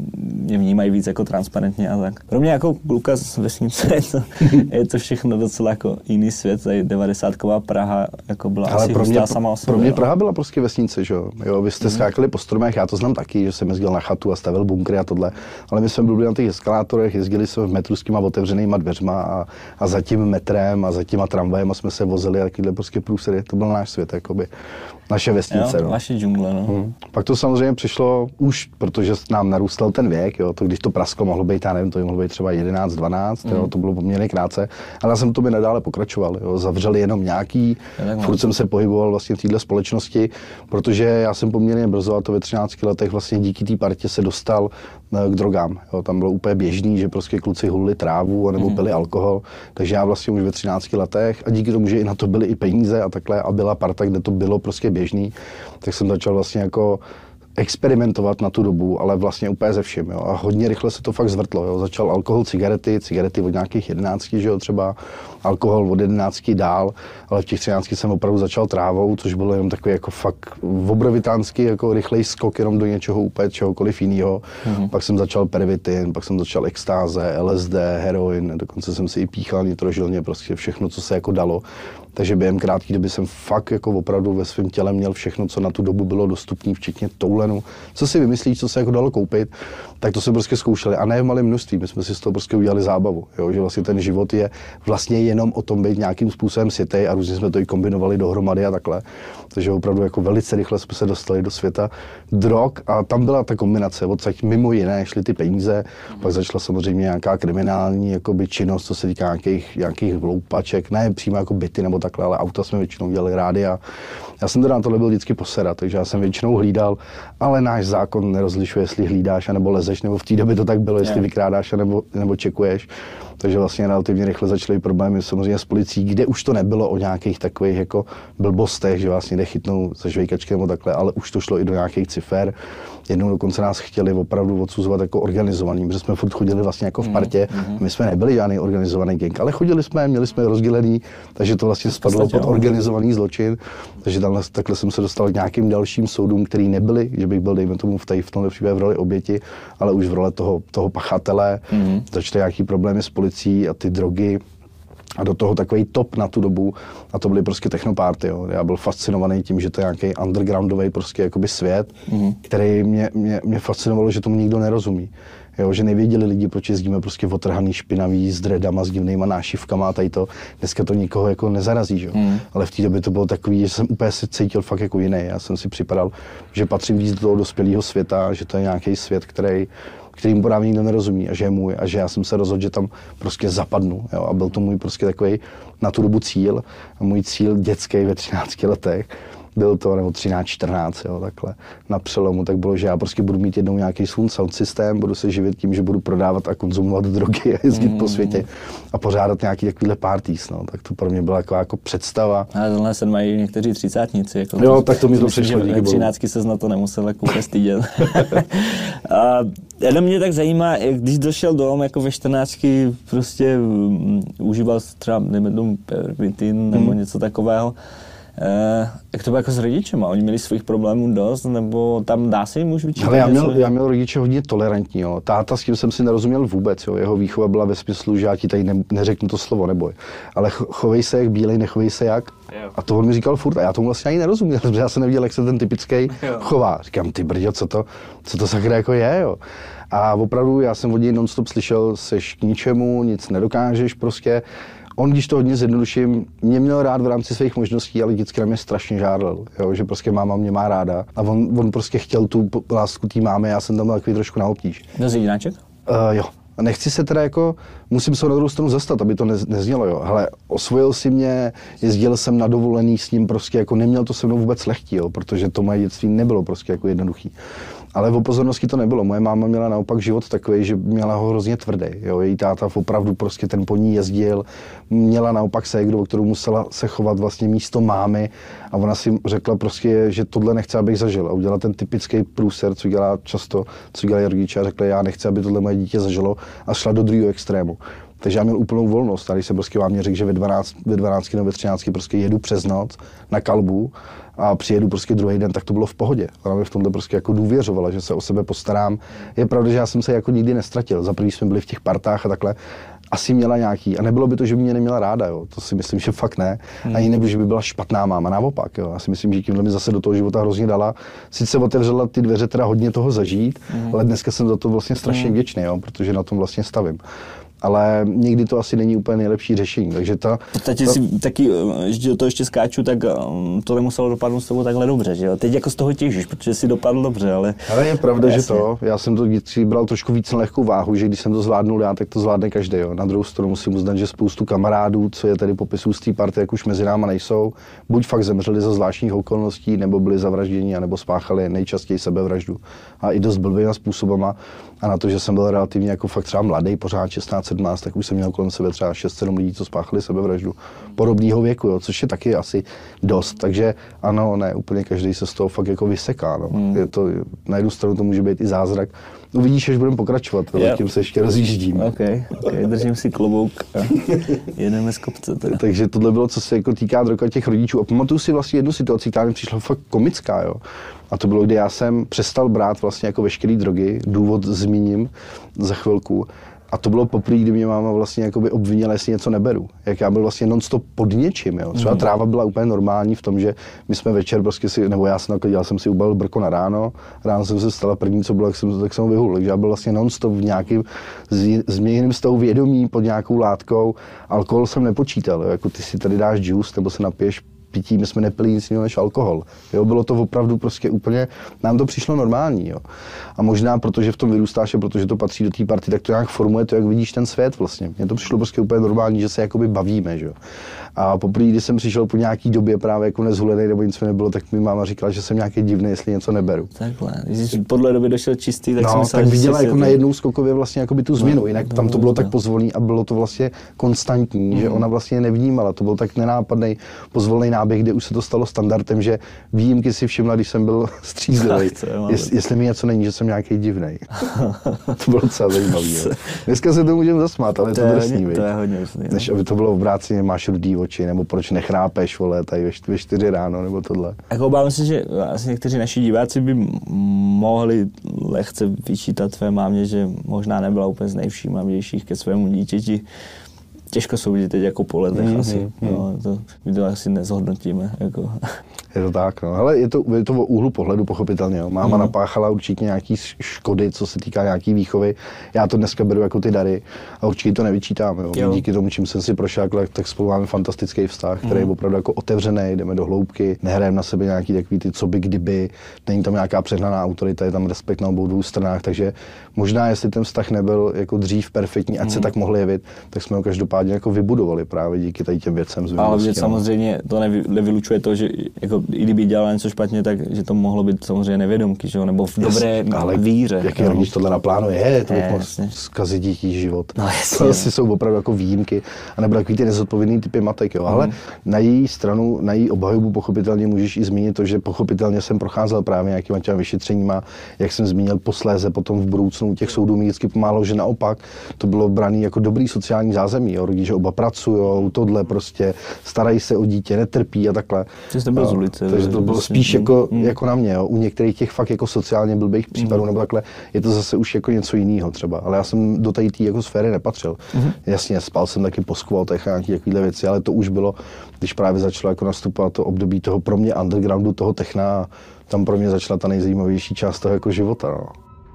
mě vnímají víc jako transparentně a tak. Pro mě jako kluka z vesnice je to, je to všechno docela jako jiný svět, tady devadesátková Praha jako byla ale asi pro mě, sama o sobě. Pro mě Praha byla prostě vesnice, že jo. jo vy jste mm. skákali po stromech, já to znám taky, že jsem jezdil na chatu a stavil bunkry a tohle, ale my jsme byli na těch eskalátorech, jezdili jsme v metru s těma otevřenýma dveřma a, a za tím metrem a za těma tramvajem a jsme se vozili a takovýhle prostě průsery, to byl náš svět, jakoby naše vesnice. Jo, no. Vaše džungle, no. Hmm. Pak to samozřejmě přišlo už, protože nám narůstal ten věk, jo, to když to prasklo, mohlo být, já nevím, to mohlo být třeba jedenáct, dvanáct, hmm. jo, to bylo poměrně krátce, ale já jsem to by nadále pokračoval, jo, zavřeli jenom nějaký, tak furt jsem se pohyboval vlastně v této společnosti, protože já jsem poměrně brzo, a to ve třinácti letech vlastně díky té partě se dostal k drogám. Jo, tam bylo úplně běžný, že prostě kluci hulili trávu nebo pili alkohol, takže já vlastně už ve třinácti letech a díky tomu, že i na to byly i peníze a takhle a byla parta, kde to bylo prostě běžný, tak jsem začal vlastně jako experimentovat na tu dobu, ale vlastně úplně ze vším. Jo. A hodně rychle se to fakt zvrtlo. Jo. Začal alkohol, cigarety, cigarety od nějakých jedenácti, že jo, třeba alkohol od jedenácti dál, ale v těch třinácti jsem opravdu začal trávou, což bylo jenom takový jako fakt obrovitánský, jako rychlej skok jenom do něčeho úplně čehokoliv jiného. Mm-hmm. Pak jsem začal pervitin, pak jsem začal extáze, L S D, heroin, dokonce jsem si i píchal nitrožilně, prostě všechno, co se jako dalo. Takže během krátké doby jsem fakt jako opravdu ve svém těle měl všechno, co na tu dobu bylo dostupné, včetně toulenu. Co si vymyslíš, co se jako dalo koupit, tak to jsme prostě zkoušeli. A ne v malém množství, my jsme si z toho prostě udělali zábavu. Jo? Že vlastně ten život je vlastně jenom o tom být nějakým způsobem sytej a různě jsme to i kombinovali dohromady a takhle. Takže opravdu jako velice rychle jsme se dostali do světa drog a tam byla ta kombinace. Odsaď mimo jiné šly ty peníze, mm. pak začala samozřejmě nějaká kriminální jakoby, činnost, co se týká nějakých, nějakých vloupaček, ne přímo jako byty nebo takhle, ale auta jsme většinou dělali rádi a já jsem teda na tohle byl vždycky poserat, takže já jsem většinou hlídal, ale náš zákon nerozlišuje, jestli hlídáš anebo lezeš, nebo v té době to tak bylo, jestli yeah. vykrádáš anebo, nebo čekuješ. Takže vlastně relativně rychle začaly problémy samozřejmě s policií, kde už to nebylo o nějakých takových jako blbostech, že vlastně nechytnou za žvejkačky nebo takhle, ale už to šlo i do nějakých cifer. Jednou dokonce nás chtěli opravdu odsuzovat jako organizovaný, protože jsme furt chodili vlastně jako v partě. Mm-hmm. My jsme nebyli žádný organizovaný gang, ale chodili jsme, měli jsme rozdělený, takže to vlastně spadlo pod organizovaný zločin. Takže tam, takhle jsem se dostal k nějakým dalším soudům, který nebyli, že bych byl, dejme tomu, v, tej, v tomhle případě v roli oběti, ale už v roli toho, toho pachatele. Mm-hmm. Začaly nějaký problémy s policií a ty drogy. A do toho takový top na tu dobu, a to byly prostě technoparty. Jo. Já byl fascinovaný tím, že to je nějaký undergroundový prostě jakoby svět, mm-hmm. který mě, mě, mě fascinovalo, že tomu nikdo nerozumí. Jo, že nevěděli lidi, proč jezdíme prostě otrhaný, špinavý, s dredama, s divnýma nášivkama a tady to. Dneska to nikoho jako nezarazí, že? Mm. Ale v té době to bylo takový, že jsem úplně se cítil fakt jako jiný. Já jsem si připadal, že patřím víc do toho dospělého světa, že to je nějaký svět, který kterým právě nikdo nerozumí a že je můj a že já jsem se rozhodl, že tam prostě zapadnu. Jo? A byl to můj prostě takový na tu dobu cíl. A můj cíl dětský ve třinácti letech byl to, nebo třináct, čtrnáct, jo, takhle, na přelomu, tak bylo, že já prostě budu mít jednou nějaký svůj sound systém, budu se živit tím, že budu prodávat a konzumovat drogy a jezdit mm. po světě a pořádat nějaký takovýhle parties, no, tak to pro mě byla jako, jako představa. Ale tohle se mají někteří třicátníci, jako jo, tak to mi to přišlo, díky bohu. třináctky se na to nemusel jako úplně stydět. A jenom mě tak zajímá, jak když došel dom, jako ve čtrnáctky prostě um, užíval třeba, nevím, pervitin nebo hmm. něco takového. Eh, jak to bylo jako s rodičema? Oni měli svých problémů dost, nebo tam dá se jim už vyčítat? Ale já měl, já měl rodiče hodně tolerantní, jo. Táta, s tím jsem si nerozuměl vůbec, jo. Jeho výchova byla ve smyslu, že já ti tady ne, neřeknu to slovo, neboj. Ale chovej se jak bílej, nechovej se jak. Jo. A to on mi říkal furt a já tomu vlastně ani nerozuměl, protože já jsem neviděl, jak se ten typický chová. Říkám, ty brďo, co to, co to sakra jako je, jo. A opravdu já jsem od něj non-stop slyšel, seš k ničemu, nic nedokážeš prostě. On, když to hodně zjednoduším, mě měl rád v rámci svých možností, ale vždycky na mě strašně žádal, jo, že prostě máma mě má ráda. A on, on prostě chtěl tu lásku té mámy, já jsem tam byl takový trošku na obtíž. Byl jsi jedináček? Uh, jo. A nechci se teda jako, musím se na druhou stranu zastat, aby to ne, neznělo, jo. Hele, osvojil si mě, jezdil jsem na dovolený s ním, prostě jako neměl to se mnou vůbec lehký, jo, protože to moje dětství nebylo prostě jako jednoduchý. Ale o pozornosti to nebylo. Moje máma měla naopak život takový, že měla ho hrozně tvrdý. Jo. Její táta opravdu prostě ten po ní jezdil. Měla naopak ségru, kterou musela se chovat vlastně místo mámy. A ona si řekla prostě, že tohle nechce, abych zažil. A udělala ten typický průser, co dělá často, co dělají rodiče. A řekla, já nechci, aby tohle moje dítě zažilo. A šla do druhého extrému. Takže já měl úplnou volnost. Tady jsem prostě vám řekl, že ve dvanácti, ve dvanácti nebo ve třinácti prostě jedu přes noc na kalbu a přijedu prostě druhý den, tak to bylo v pohodě. Ona mi v tomhle prostě jako důvěřovala, že se o sebe postarám. Je pravda, že já jsem se jako nikdy nestratil. Za první jsme byli v těch partách a takhle. Asi měla nějaký, a nebylo by to, že by mě neměla ráda, jo. To si myslím, že fakt ne. Hmm. Ani nebylo, že by byla špatná máma, naopak, jo. Já si myslím, že tímhle mi zase do toho života hrozně dala. Sice otevřela ty dveře teda hodně toho zažít, hmm. ale dneska jsem za to vlastně strašně vděčný, jo, protože na tom vlastně stavím. Ale někdy to asi není úplně nejlepší řešení, takže ta... V podstatě ta... si taky, že do toho ještě skáču, tak to nemuselo dopadnout s tebou takhle dobře, že jo? Teď jako z toho těžíš, protože si dopadl dobře, ale... Ale je pravda, jasně. Že to, já jsem to vždycky bral trošku víc na lehkou váhu, že když jsem to zvládnul já, tak to zvládne každý, jo? Na druhou stranu musím uznat, že spoustu kamarádů, co je tady popisů z té party, jak už mezi náma nejsou, buď fakt zemřeli za zvláštních okolností, nebo byli zavražděni, nebo spáchali nejčastěji sebevraždu. A i dost blbýma způsobama. A na to, že jsem byl relativně jako fakt třeba mladý, pořád šestnáct sedmnáct, tak už jsem měl kolem sebe třeba šest sedm lidí, co spáchali sebevraždu. Podobného věku, jo, což je taky asi dost. Takže ano, ne, úplně každý se z toho fakt jako vyseká. No. Hmm. Je to, na jednu stranu to může být i zázrak. Uvidíš, až budeme pokračovat, yep. Tím se ještě rozjíždím. Okay, okay, držím si klobouk a jedeme z kopce. Teda. Takže tohle bylo, co se jako týká droga těch rodičů. A pamatuju si vlastně jednu situaci, která mi přišla fakt komická. Jo. A to bylo, kdy já jsem přestal brát vlastně jako veškeré drogy, důvod zmíním za chvilku. A to bylo poprvé, kdy mě máma vlastně jakoby obvinila, jestli něco neberu. Jak já byl vlastně non-stop pod něčím, jo. Třeba tráva byla úplně normální v tom, že my jsme večer prostě si, nebo já jsem dělal jsem si ubalil brko na ráno, ráno jsem se stala první, co bylo, tak jsem, tak jsem ho vyhul. Takže já byl vlastně non-stop v nějakým změněným stavu vědomí pod nějakou látkou. Alkohol jsem nepočítal, jo. Jako ty si tady dáš džus, nebo se napiješ pití, my jsme nepili nic jiného než alkohol. Jo, bylo to opravdu prostě úplně, nám to přišlo normální. Jo. A možná protože v tom vyrůstáš a protože to patří do té party, tak to nějak formuje to, jak vidíš ten svět vlastně. Mně to přišlo prostě úplně normální, že se jakoby bavíme. Že? A poprvé, když jsem přišel po nějaký době právě jako nezhulený nebo nic mi nebylo, tak mi máma říkala, že jsem nějaký divný, jestli něco neberu. Takhle, když podle doby došel čistý, tak no, jsem myslel, tak viděla jako to... najednou skokově vlastně jakoby tu změnu, jinak no, tam to bylo no, tak pozvolný a bylo to vlastně konstantní, mm. že ona vlastně nevnímala, to byl tak nenápadný pozvolný náběh, kde už se to stalo standardem, že výjimky si všimla, když jsem byl střízlivý, jest, jestli mi něco není, že jsem nějaký divnej. To bylo docela zajímavý. Jo. Dneska se to můžeme zasmát, ale to je to drsný, to je hodně drsný, než aby to bylo obráceně, máš rudý oči, nebo proč nechrápeš, vole, tady ve, ve čtyři ráno, nebo tohle. Jako obávám se, že asi někteří naši diváci by mohli lehce vyčítat tvé mámě, že možná nebyla úplně z nejvšímavějších ke svému dítěti. Těžko soudit teď jako po letech mm, asi, mm, no, to, my to asi nezhodnotíme. Jako. Je to tak, no, ale je to, je to o úhlu pohledu pochopitelně, jo. Máma mm. napáchala určitě nějaký škody, co se týká nějaký výchovy, já to dneska beru jako ty dary a určitě to nevyčítám, jo. Jo. Díky tomu, čím jsem si prošel, tak spolu máme fantastický vztah, který mm. je opravdu jako otevřený, jdeme do hloubky, nehrajeme na sebe nějaký takový ty co by kdyby, není tam nějaká přehnaná autorita, je tam respekt na obou dvou stranách, takže možná, jestli ten vztah nebyl jako dřív perfektní, ať mm. se tak mohl jevit, tak jsme ho každopádně jako vybudovali právě díky tady těm věcem. Ale věc, samozřejmě to nevy, nevylučuje to, že jako, i kdyby dělal něco špatně, tak že to mohlo být samozřejmě nevědomky, že jo? Nebo v dobré yes, ale víře. Jaký no. Rodič tohle naplánuje, je, to by mohl zkazit dítí život. No, jasně, to asi jsou opravdu jako výjimky a nebo takový ty nezodpovědný typy matek, jo. Ale mm. na její stranu, na její obhajobu pochopitelně můžeš i zmínit to, že pochopitelně jsem procházel právě nějakýma těma vyšetřeníma, jak jsem zmínil posléze, potom v budoucnu těch soudů mi vždycky pomáhalo, že naopak to bylo braný jako dobrý sociální zázemí, jo. Rodiče oba pracujou, tohle prostě, starají se o dítě, netrpí a takhle. To byl z ulice. Takže to bylo spíš jako, mm. jako na mě, jo. U některých těch fakt jako sociálně blbých případů mm. nebo takhle, je to zase už jako něco jiného třeba, ale já jsem do té jako sféry nepatřil. Mm. Jasně, spal jsem taky po skvotech a nějaké takovéhle věci, ale to už bylo, když právě začalo jako nastupovat to období toho pro mě undergroundu, toho techna, tam pro mě začala ta nejzajímavější část toho jako života, no.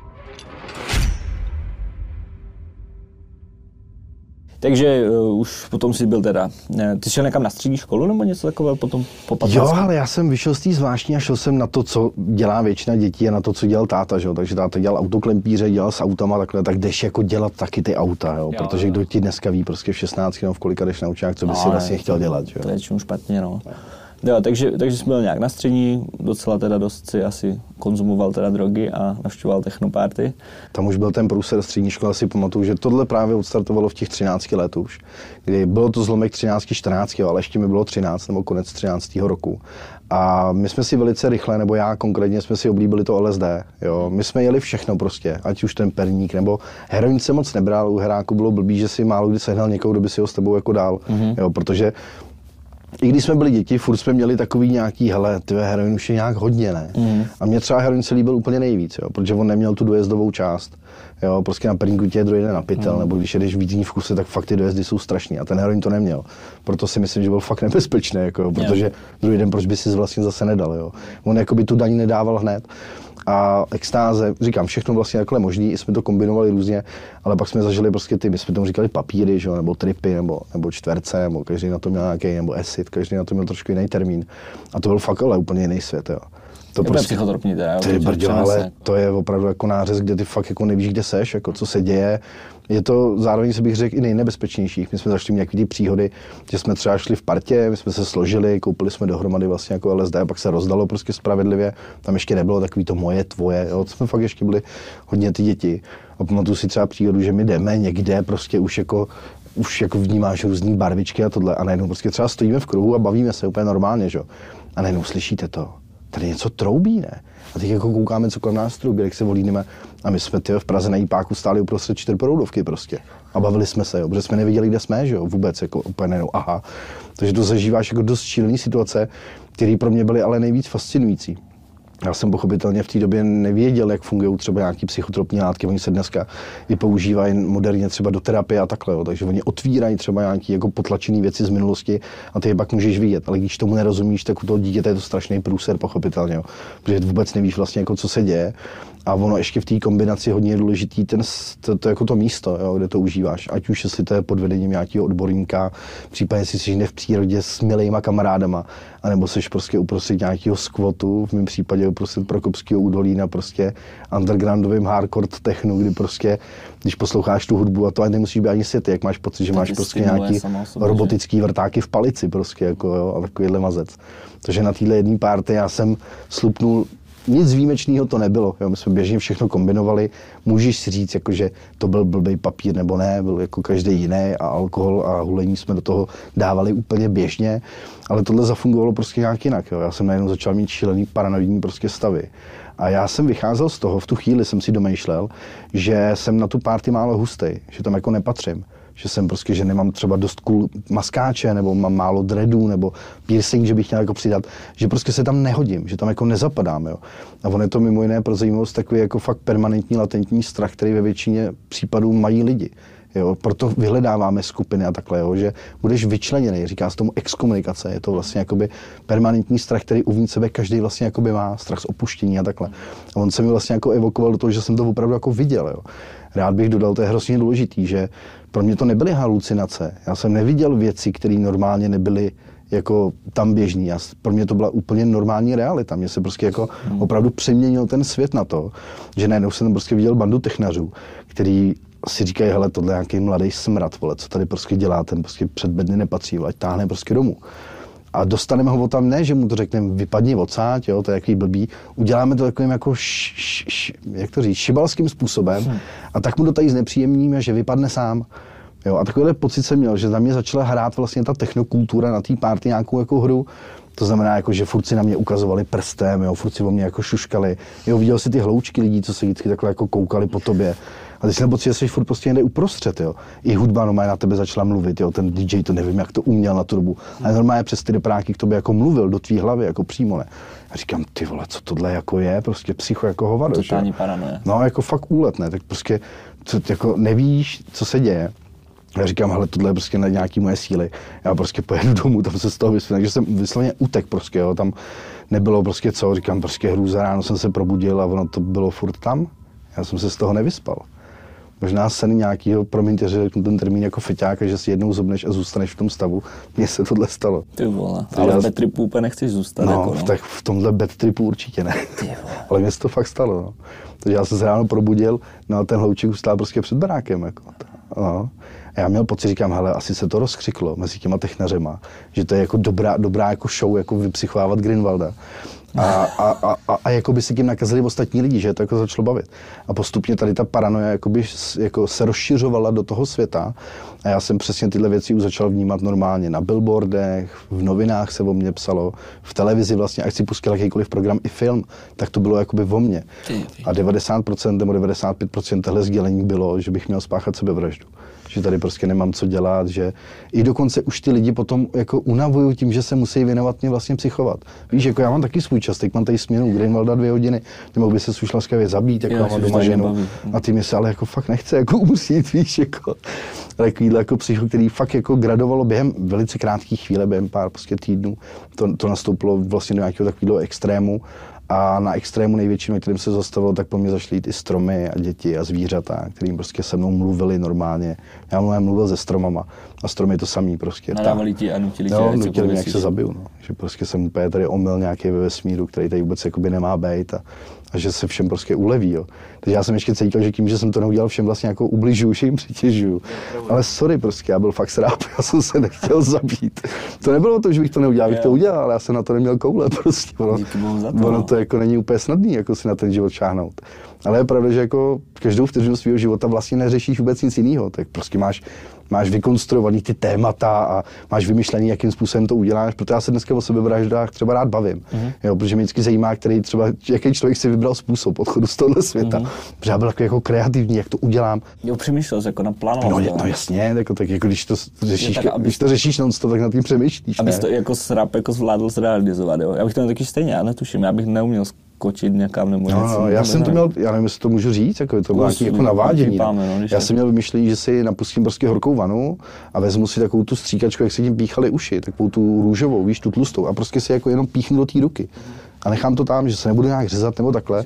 Takže uh, už potom si byl teda, ne, ty šel někam na střední školu nebo něco takového potom po patnácti? Jo, ale já jsem vyšel z té zvláštní a šel jsem na to, co dělá většina dětí a na to, co dělal táta, že jo, takže táta dělal autoklempíře, dělal s autama takhle, tak jdeš jako dělat taky ty auta, jo, jo protože jo. Kdo ti dneska ví prostě v šestnácti nebo v kolika jdeš naučit, co by no, si vlastně chtěl dělat, že jo. To je čím špatně, no. Jo, takže, takže jsi byl nějak na střední, docela teda dost si asi konzumoval teda drogy a navštěvoval technoparty. Tam už byl ten průser střední školy, si pamatuju, že tohle právě odstartovalo v těch třinácti let už, kdy bylo to zlomek třináct čtrnáct, ale ještě mi bylo třináct nebo konec třináctého roku. A my jsme si velice rychle, nebo já konkrétně, jsme si oblíbili to L S D. Jo. My jsme jeli všechno prostě, ať už ten perník, nebo heroin se moc nebral, u heráku bylo blbý, že si málo kdy sehnal někoho, kdo by si ho s tebou jako dál, mm-hmm. jo, protože i když jsme byli děti, furt jsme měli takový nějaký, hele, tyhle heroin už je nějak hodně, ne? Mm. A mě třeba heroin se líbil úplně nejvíc, jo, protože on neměl tu dojezdovou část. Jo, prostě na perníku tě je druhý den na pytel, mm. nebo když jedeš víc dní v kuse, tak fakt ty dojezdy jsou strašný. A ten heroin to neměl. Proto si myslím, že byl fakt nebezpečný, jako, protože yeah. druhý den proč by si vlastně zase nedal, jo. On jakoby tu daň nedával hned. A extáze, říkám, všechno vlastně takhle možný, jsme to kombinovali různě, ale pak jsme zažili prostě ty, my jsme tomu říkali papíry, že, nebo tripy, nebo, nebo čtverce, nebo každý na to měl nějaký, nebo acid, každý na to měl trošku jiný termín. A to byl fakt ale úplně jiný svět, jo. To je prostě psychotropní teda, ty brďo, ale to je opravdu jako nářez, kde ty fakt jako nevíš, kde seš, jako co se děje. Je to zároveň, se bych řekl, i nejnebezpečnějších. My jsme zašli nějaký ty příhody, že jsme třeba šli v partě, my jsme se složili, koupili jsme dohromady vlastně jako L S D, a pak se rozdalo prostě spravedlivě. Tam ještě nebylo takový to moje, tvoje, jo. Jsme fakt ještě byli hodně ty děti. A pamatuju si třeba příhodu, že my jdeme někde, prostě už jako už jako vnímáš různý barvičky a tohle, a najednou prostě třeba stojíme v kruhu a bavíme se úplně normálně, že? A najednou slyšíte to. Tady něco troubí, ne? A teď jako koukáme, co kolem nás troubí, jak se volíneme. A my jsme tyjo, v Praze na Jípáku stáli uprostřed čtyřproudovky prostě. A bavili jsme se, jo, protože jsme nevěděli, kde jsme, že jo, vůbec, jako úplně nejenom, aha. Takže to zažíváš jako dost šílený situace, které pro mě byly ale nejvíc fascinující. Já jsem pochopitelně v té době nevěděl, jak fungují třeba nějaký psychotropní látky, oni se dneska i používají moderně třeba do terapie a takhle, jo. Takže oni otvírají třeba nějaké jako potlačené věci z minulosti a ty je pak můžeš vidět, ale když tomu nerozumíš, tak u toho dítěte je to strašný průser, pochopitelně, jo. Protože vůbec nevíš vlastně, jako, co se děje. A ono ještě v té kombinaci hodně je důležitý ten, to, to, jako to místo, jo, kde to užíváš. Ať už jestli to je pod vedením nějakého odborníka, případně si jsi v přírodě s milejma kamarádama, anebo jsi prostě uprostřed nějakého skvotu, v mém případě uprostřed Prokopského údolí na prostě undergroundovým hardcore technu, kdy prostě, když posloucháš tu hudbu a to ani nemusíš být ani světy, jak máš pocit, že máš prostě nějaký robotický vrtáky v palici prostě, jako jo, a takovýhle mazec. Takže na téhle jedné party já jsem slupnul. Nic výjimečného to nebylo, jo. My jsme běžně všechno kombinovali, můžeš si říct, jako, že to byl blbej papír nebo ne, byl jako každý jiný a alkohol a hulení jsme do toho dávali úplně běžně, ale tohle zafungovalo prostě nějak jinak, jo. Já jsem najednou začal mít šílený paranoidní prostě stavy. A já jsem vycházel z toho, v tu chvíli jsem si domýšlel, že jsem na tu party málo hustej, že tam jako nepatřím. Že jsem prostě, že nemám třeba dost cool maskáče, nebo mám málo dreadů, nebo piercing, že bych chtěl jako přidat, že prostě se tam nehodím, že tam jako nezapadám, jo. A on je to mimo jiné pro zajímavost takový jako fakt permanentní latentní strach, který ve většině případů mají lidi. Jo, proto vyhledáváme skupiny a takhle, jo, že budeš vyčleněný, říká se tomu exkomunikace, je to vlastně jakoby permanentní strach, který uvnitř sebe každý vlastně jakoby má, strach z opuštění a takhle. A on se mi vlastně jako evokoval do toho, že jsem to opravdu jako viděl, jo. Rád bych dodal, to je hrozně důležitý, že pro mě to nebyly halucinace. Já jsem neviděl věci, které normálně nebyly jako tam běžný. Já, pro mě to byla úplně normální realita. Mně se prostě jako hmm. opravdu přeměnil ten svět na to, že najednou jsem tam prostě viděl bandu technařů, který si říkají, hele, tohle je nějaký mladý smrad, vole, co tady prostě dělá, ten prostě před bedny nepatří, vole, ať táhne prostě domů. A dostaneme ho tam, ne, že mu to řekneme, vypadni odsáď, jo, to je jaký blbý, uděláme to takovým jako, š, š, š, jak to říct, šibalským způsobem hmm. a tak mu to tady znepříjemníme, že vypadne sám. Jo, a takovýhle pocit jsem měl, že na mě začala hrát vlastně ta technokultura na té party nějakou jako hru. To znamená, jako, že furt si na mě ukazovali prstem, jo, furt si o mě jako šuškali. Jo, viděl si ty hloučky lidí, co se vždycky takhle jako koukali po tobě. A ty si nebo že jsi furt prostě někde uprostřed, jo. I hudba normálně na tebe začala mluvit, jo. Ten D J to nevím, jak to uměl na tu dobu. Ale normálně přes ty repráky k tobě jako mluvil do tvý hlavy, jako přímo, ne. A říkám, ty vole, co tohle jako je, prostě psycho jako hovado. Totální paranoje. No, jako fakt úlet, ne, tak prostě co, jako nevíš, co se děje. Já říkám, hele, tohle je prostě na nějaký moje síly. Já prostě pojedu domů, tam se z toho vysvětlím. Takže jsem vysloveně utek prostě, jo. Tam nebylo prostě co, říkám, prostě hrůza, ráno jsem se probudil a ono to bylo furt tam. Já jsem se z toho nevyspal. Možná sen nějakýho, promiňte, že řeknu ten termín jako feťáka, že si jednou zobneš a zůstaneš v tom stavu. Mně se tohle stalo. Ty vole, ale já... v bad tripu úplně nechceš zůstat. No, jako, no. tak v tomhle bad tripu určitě ne. Ale mně se to fakt stalo, no. Takže já jsem se ráno probudil, no a ten hlouček stál prostě před barákem, jako. No. A já měl pocit, říkám, hele, asi se to rozkřiklo mezi těma technařema, že to je jako dobrá, dobrá jako show, jako vypsychovávat Grünwalda. A, a, a, a jako by si tím nakazili ostatní lidi, že to jako začalo bavit. A postupně tady ta paranoja jakoby, jako se rozšiřovala do toho světa a já jsem přesně tyhle věci už začal vnímat normálně na billboardech, v novinách se o mně psalo, v televizi vlastně, ať si pustil jakýkoliv program i film, tak to bylo jakoby o mně. A devadesát procent nebo devadesát pět procent tohle sdělení bylo, že bych měl spáchat sebevraždu. Že tady prostě nemám co dělat, že i dokonce už ty lidi potom jako unavují tím, že se musí věnovat mě vlastně psychovat. Víš, jako já mám taky svůj čas, teď mám tady směnu Grünwalda dvě hodiny, nemohl by se už laskavě zabít, jako já mám doma ženu. A ty mi se ale jako fakt nechce jako umřít, víš, jako takovýhle jako psycho, který fakt jako gradovalo během velice krátkých chvíle, během pár prostě týdnů. To, to nastoupilo vlastně do nějakého takového extrému. A na extrému největším, na kterým se zastavilo, tak po mně zašly jít i stromy a děti a zvířata, kterým prostě se mnou mluvili normálně. Já mluvil, mluvil se stromama a stromy to samý prostě. Nadávali ti a nutili tě, no, nutili mě, jak se zabiju. No. Že prostě jsem úplně tady omyl nějaký ve vesmíru, který tady vůbec jakoby nemá být a, a že se všem prostě uleví. Jo. Takže já jsem ještě cítil, že tím, že jsem to neudělal všem vlastně jako ubližuju, že jim přitěžuju. Ale sorry prostě, já byl fakt sráp, já jsem se nechtěl zabít. To nebylo to, že bych to neudělal, bych to udělal, ale já jsem na to neměl koule prostě. Ono, ono to jako není úplně snadný, jako si na ten život šáhnout. Ale je pravda, že jako každou vteřinu svého života vlastně neřešíš vůbec nic jiného. Tak prostě máš, máš vykonstruovaný ty témata a máš vymyšlený, jakým způsobem to uděláš. Proto já se dneska o sebevraždách třeba rád bavím. Mm-hmm. Jo, protože mě vždycky zajímá, který třeba, jaký člověk si vybral způsob odchodu z tohohle světa. Mm-hmm. Protože já byl jako, jako kreativní, jak to udělám. Jo, přemýšlel jsi jako naplánoval. No, no jasně, jako, tak jako když to řešíš, jo, tak, aby, když to řešíš non-stop, tak nad tím přemýšlíš. Abys to jako srap jako zvládl zrealizovat, jo. Já bych to taky stejně, já netuším, já bych neuměl kočit někam nebo něco. No, no, já jsem to měl, já nevím, jestli to můžu říct, jako to bylo nějaký jako navádění. Páme, no, já jsem měl vymyšlení, že si napustím prostě horkou vanu a vezmu si takovou tu stříkačku, jak se tím píchaly uši, takovou tu růžovou, víš, tu tlustou a prostě si jako jenom píchnu do té ruky. A nechám to tam, že se nebudu nějak řezat nebo takhle.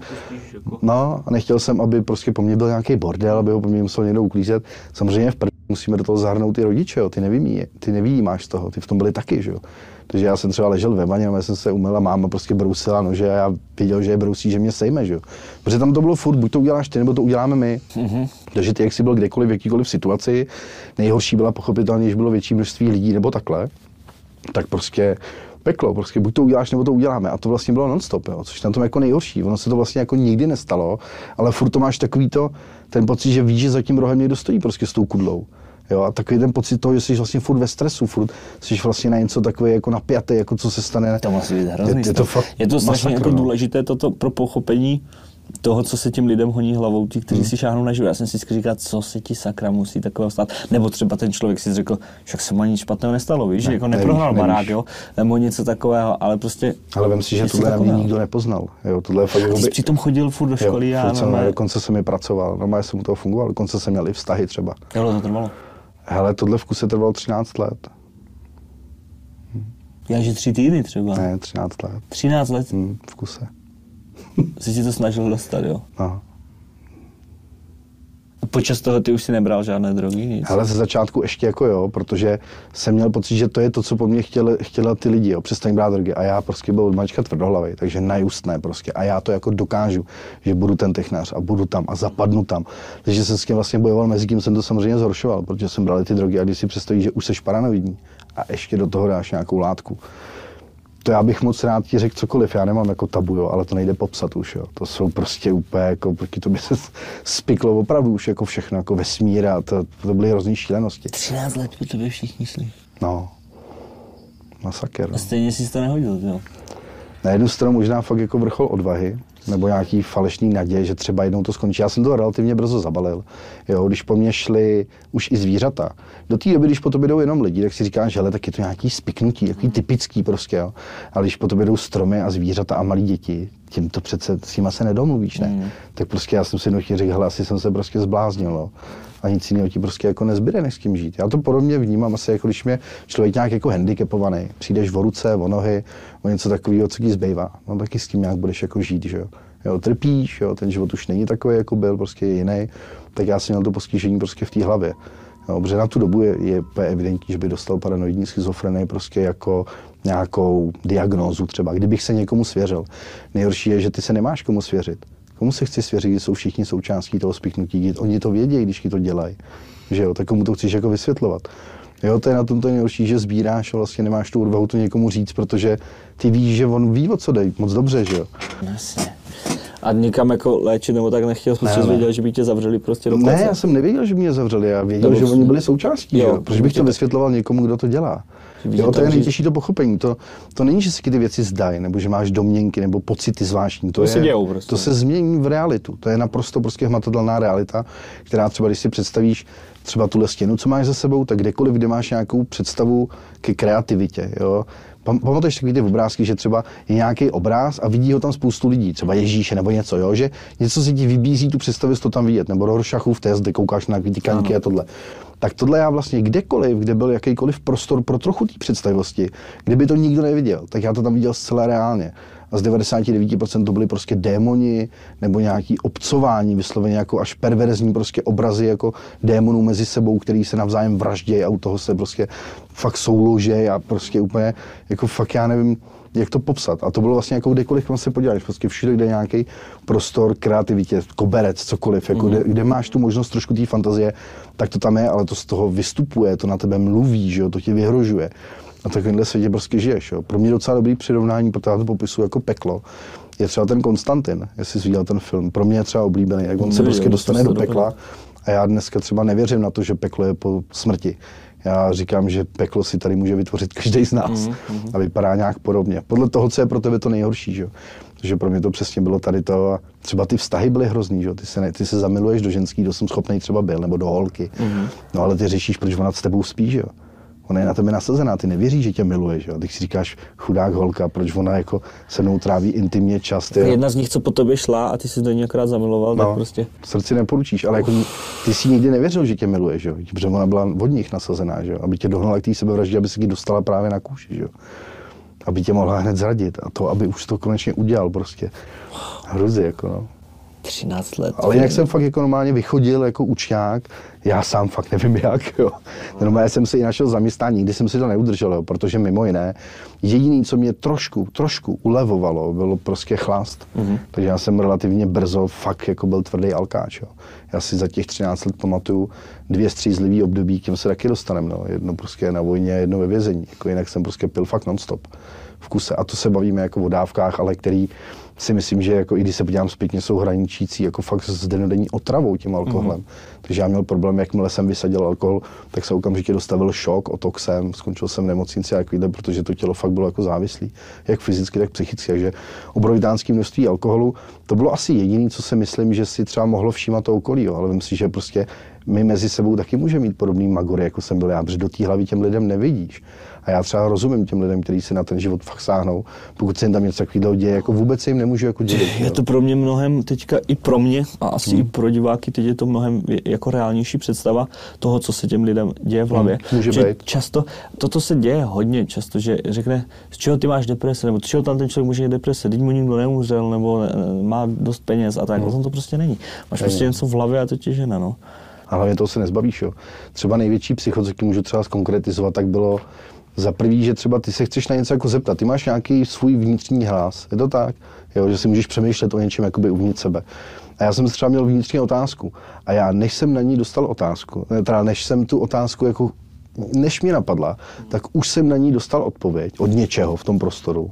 No a nechtěl jsem, aby prostě po mně byl nějaký bordel, aby ho po mně musel někdo uklízet. Samozřejmě v první musíme do toho zahrnout ty rodiče, jo. Ty neví, ty neví, máš z toho, ty v tom byli taky, že jo. Takže já jsem třeba ležel ve vaně, já jsem se umyl a máma prostě brousila nože a já věděl, že je brousí, že mě sejme, že jo. Protože tam to bylo furt, buď to uděláš ty, nebo to uděláme my. Mm-hmm. Takže ty, jak jsi byl kdekoliv, v jakýkoliv situaci, nejhorší byla pochopitelně, že bylo větší množství lidí nebo takhle, tak prostě peklo, prostě buď to uděláš, nebo to uděláme. A to vlastně bylo non-stop, jo, což na tom jako nejhorší. Ono se to vlastně jako nikdy nestalo, ale furt to máš takový to, ten pocit, že víš, že za tím rohem někdo stojí prostě s tou kudlou. Jo, a takový ten pocit toho, že jsi vlastně furt ve stresu, furt jsi vlastně na něco takové jako napjatý, jako co se stane. To musí být hrozný. Je, je to, fakt je to strašně jako důležité toto pro pochopení toho, co se těm lidem honí hlavou, ti, kteří hmm. si šáhnou na život. Já jsem si vždycky říkal, co se ti sakra musí takového stát. Nebo třeba ten člověk si řekl, však se mu ani nic špatného nestalo, víš, ne, jako neprohnal nevíš, barák, nevíš. Jo, nebo něco takového, ale prostě... Ale vem si, že tohle na mě nikdo nepoznal. Jo, tohle je fakt, a ty jsi přitom chodil furt do školy jo, a... Jsem, no, dokonce jsem mi pracoval, normálně jsem u toho fungoval, dokonce jsem měl i vztahy třeba. Jo, to trvalo. Hele, tohle v kuse trvalo třináct let. Já, že tři týdny třeba? Ne, třináct let. třináct let? Hmm, v kuse. Jsi si to snažil dostat, jo? No. Počas toho ty už si nebral žádné drogy, nic? Hele, ze začátku ještě jako jo, protože jsem měl pocit, že to je to, co po mně chtěli, chtěli ty lidi, jo, přestaň brát drogy. A já prostě byl od malička tvrdohlavý, takže najustné prostě. A já to jako dokážu, že budu ten technář a budu tam a zapadnu tam. Takže jsem s tím vlastně bojoval, mezi tím jsem to samozřejmě zhoršoval, protože jsem bral ty drogy a když si představíš, že už seš paranoidní a ještě do toho dáš nějakou látku. To já bych moc rád ti řekl cokoliv, já nemám jako tabu, jo, ale to nejde popsat už, jo. To jsou prostě úplně jako, proti to by se spiklo opravdu už jako všechno, jako vesmír a to, to byly hrozný šílenosti. třináct let po tobě všichni šli. No, masakr. A stejně jsi to nehodil, jo? Na jednu stranu možná fakt jako vrchol odvahy, nebo nějaký falešný naděje, že třeba jednou to skončí. Já jsem to relativně brzo zabalil, jo, když po mně šli už i zvířata. Do té doby, když po tobě jdou jenom lidi, tak si říkáš, že hele, tak je to nějaký spiknutí, takový typický prostě, jo. Ale když po tobě jdou stromy a zvířata a malí děti, tím to přece s nima se nedomluvíš, ne? Mm. Tak prostě já jsem si jednou řekl, hele, asi jsem se prostě zbláznil, no. A nic jiného ti prostě jako nezbyde, než s kým žít. Já to podobně vnímám asi, jako když mě člověk nějak jako handicapovaný, přijdeš o ruce, o nohy, o něco takového, co ti zbývá. No taky s tím nějak budeš jako žít, že jo. Jo, trpíš, jo, ten život už není takový, jako byl, prostě je jiný. Tak já jsem měl to postižení prostě v té hlavě. Jo, protože na tu dobu je, je evidentní, že by dostal paranoidní schizofrenii prostě jako nějakou diagnózu třeba, kdybych se někomu svěřil. Nejhorší je, že ty se nemáš komu svěřit. Komu se chci svěřit, když jsou všichni součástí toho spiknutí, oni to vědějí, když ti to dělají, že jo, tak komu to chceš jako vysvětlovat. Jo, to je na tom to nejhorší, že sbíráš a vlastně nemáš tu odvahu to někomu říct, protože ty víš, že on ví, o co dej, moc dobře, že jo. Jasně. A nikam jako léčit nebo tak nechtěl, protože jsi věděl, že by tě zavřeli prostě do konce? Ne, já jsem nevěděl, že by mě zavřeli, já věděl, nebo že oni byli součástí, jo, jo. Proč bych to vysvětloval někomu, kdo to dělá. Jo, to je nejtěžší to pochopení. To, to není, že si ty věci zdají, nebo že máš domněnky, nebo pocity zvláštní. To, to, je, se, dějou prostě. To se změní v realitu. To je naprosto prostě hmatatelná realita, která třeba, když si představíš třeba tuhle stěnu, co máš za sebou, tak kdekoliv, kde máš nějakou představu ke kreativitě. Jo? Pamatuješ takový ty obrázky, že třeba je nějaký obráz a vidí ho tam spoustu lidí, třeba Ježíše nebo něco, jo? Že něco si ti vybízí tu představu, to tam vidět, nebo do Rorschachův test, kde koukáš na vytikaňky a tohle. Tak tohle já vlastně kdekoliv, kde byl jakýkoliv prostor pro trochu té představivosti, kdyby to nikdo neviděl, tak já to tam viděl zcela reálně. A z devadesát devět procent to byly prostě démoni nebo nějaký obcování, vysloveně jako až perverzní prostě obrazy jako démonů mezi sebou, který se navzájem vraždějí a u toho se prostě fakt souložej a prostě úplně jako fakt já nevím, jak to popsat. A to bylo vlastně jako kdekoliv, kam se podíváš, prostě všude, kde je nějaký prostor kreativitě, koberec, cokoliv, jako mm-hmm. kde, kde máš tu možnost trošku té fantazie, tak to tam je, ale to z toho vystupuje, to na tebe mluví, že jo, to tě vyhrožuje. A takovýmhle světě prostě žiješ. Jo. Pro mě docela dobrý přirovnání, protože já to popisuju jako peklo, je třeba ten Konstantin, jestli jsi viděl ten film. Pro mě je třeba oblíbený, jak on se prostě dostane do pekla a já dneska třeba nevěřím na to, že peklo je po smrti. Já říkám, že peklo si tady může vytvořit každý z nás mm-hmm. a vypadá nějak podobně. Podle toho, co je pro tebe to nejhorší, že? Protože pro mě to přesně bylo tady to a třeba ty vztahy byly hrozný, že? Ty se, ne, ty se zamiluješ do ženský, kdo jsem schopný třeba byl, nebo do holky. Mm-hmm. No ale ty řešíš, proč ona s tebou spí, že jo? Ona je na tebe nasazená, ty nevěříš, že tě miluje, že jo? Teď si říkáš, chudák holka, proč ona jako se mnou tráví intimně čas. Ty, jedna z nich, co po tobě šla a ty jsi do ní akorát zamiloval, no, tak prostě. V srdci neporučíš, ale jako ty si nikdy nevěřil, že tě miluje, že jo? Protože ona byla od nich nasazená, že jo? Aby tě dohnala k té sebevraždě, aby se ti dostala právě na kůži, že jo? Aby tě mohla hned zradit a to, aby už to konečně udělal prostě. Hruzy, jako no. třináct let. Ale jinak jsem fakt jako normálně vychodil jako učňák, já sám fakt nevím jak, jo. Normálně jsem si i našel zaměstnání, nikdy jsem si to neudržel, jo, protože mimo jiné, jediný, co mě trošku, trošku ulevovalo, bylo prostě chlast. Mm-hmm. Takže já jsem relativně brzo fakt jako byl tvrdý alkáč, jo. Já si za těch třináct let pamatuju dvě střízlivý období, k těm se taky dostanem, no. Jedno prostě na vojně, jedno ve vězení, jako jinak jsem prostě pil fakt non-stop v kuse. A to se bavíme jako o dávkách, ale který si myslím, že jako i když se podívám zpětně, jsou hraničící jako fakt s dennodenní otravou tím alkoholem. Mm-hmm. Takže já měl problém, jakmile jsem vysadil alkohol, tak se okamžitě dostavil šok, otok jsem, skončil jsem v nemocnici a jakýhle, protože to tělo fakt bylo jako závislý, jak fyzicky, tak psychicky. Takže obrovitánské množství alkoholu, to bylo asi jediné, co si myslím, že si třeba mohlo všímat to okolí, jo. Ale myslím si, že prostě my mezi sebou taky můžeme mít podobný magory, jako jsem byl já, protože do té hlavy těm lidem nevidíš. A já třeba rozumím těm lidem, kteří si na ten život fakt sáhnou, pokud se jim tam něco takového děje, jako vůbec se jim nemůžu jako dělit. Je to pro mě mnohem teďka i pro mě a asi hmm. i pro diváky teď je to mnohem jako reálnější představa toho, co se těm lidem děje v hlavě. Hmm. Může být. Často, toto se děje hodně často, že řekne, z čeho ty máš deprese, nebo z čeho tam ten člověk může mít deprese, teď mu nikdo neumřel, nebo má dost peněz a tak, hmm. to prostě není. Máš není. prostě něco v hlavě a to tě žene, no. A hlavně toho se nezbavíš, jo. Třeba největší psycho, co můžu třeba zkonkretizovat, tak bylo za prvý, že třeba ty se chceš na něco jako zeptat, ty máš nějaký svůj vnitřní hlas, je to tak? Jo, že si můžeš přemýšlet o něčem jakoby uvnitř sebe. A já jsem třeba měl vnitřní otázku a já než jsem na ní dostal otázku, teda než jsem tu otázku jako, než mě napadla, tak už jsem na ní dostal odpověď od něčeho v tom prostoru.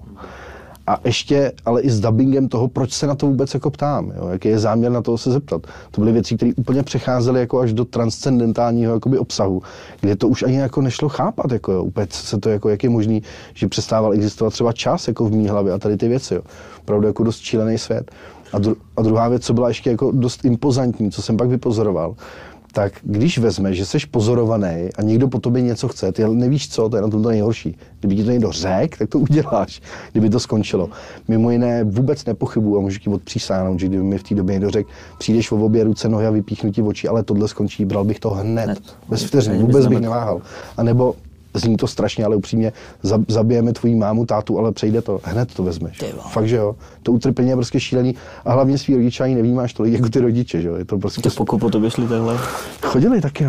A ještě, ale i s dubbingem toho, proč se na to vůbec jako ptám, jo? Jaký je záměr na toho se zeptat. To byly věci, které úplně přecházely jako až do transcendentálního jakoby obsahu, kde to už ani jako nešlo chápat, jako jo? Úplně se to jako, jak je možný, že přestával existovat třeba čas jako v mý hlavě a tady ty věci, jo? Opravdu jako dost šílený svět. A, dru- a druhá věc, co byla ještě jako dost impozantní, co jsem pak vypozoroval, tak když vezmeš, že jsi pozorovaný a někdo po tobě něco chce, ty nevíš co, to je na tom to nejhorší. Kdyby ti to někdo řekl, tak to uděláš, kdyby to skončilo. Mimo jiné vůbec nepochybuju a můžu ti odpřísáhnout, že kdyby mi v té době někdo řekl, přijdeš o obě ruce, nohy a vypíchnu ti oči, ale tohle skončí, bral bych to hned, hned. Bez vteřin, vůbec bych neváhal. A nebo zní to strašně, ale upřímně, zabijeme tvoji mámu, tátu, ale přejde to, hned to vezmeš. Fakt, že jo. To utrpení je prostě šílený a hlavně svý rodiče ani nevnímáš tolik jako ty rodiče, že jo. Je to prostě... Tak pokud po tobě šli takhle? Chodili taky, no.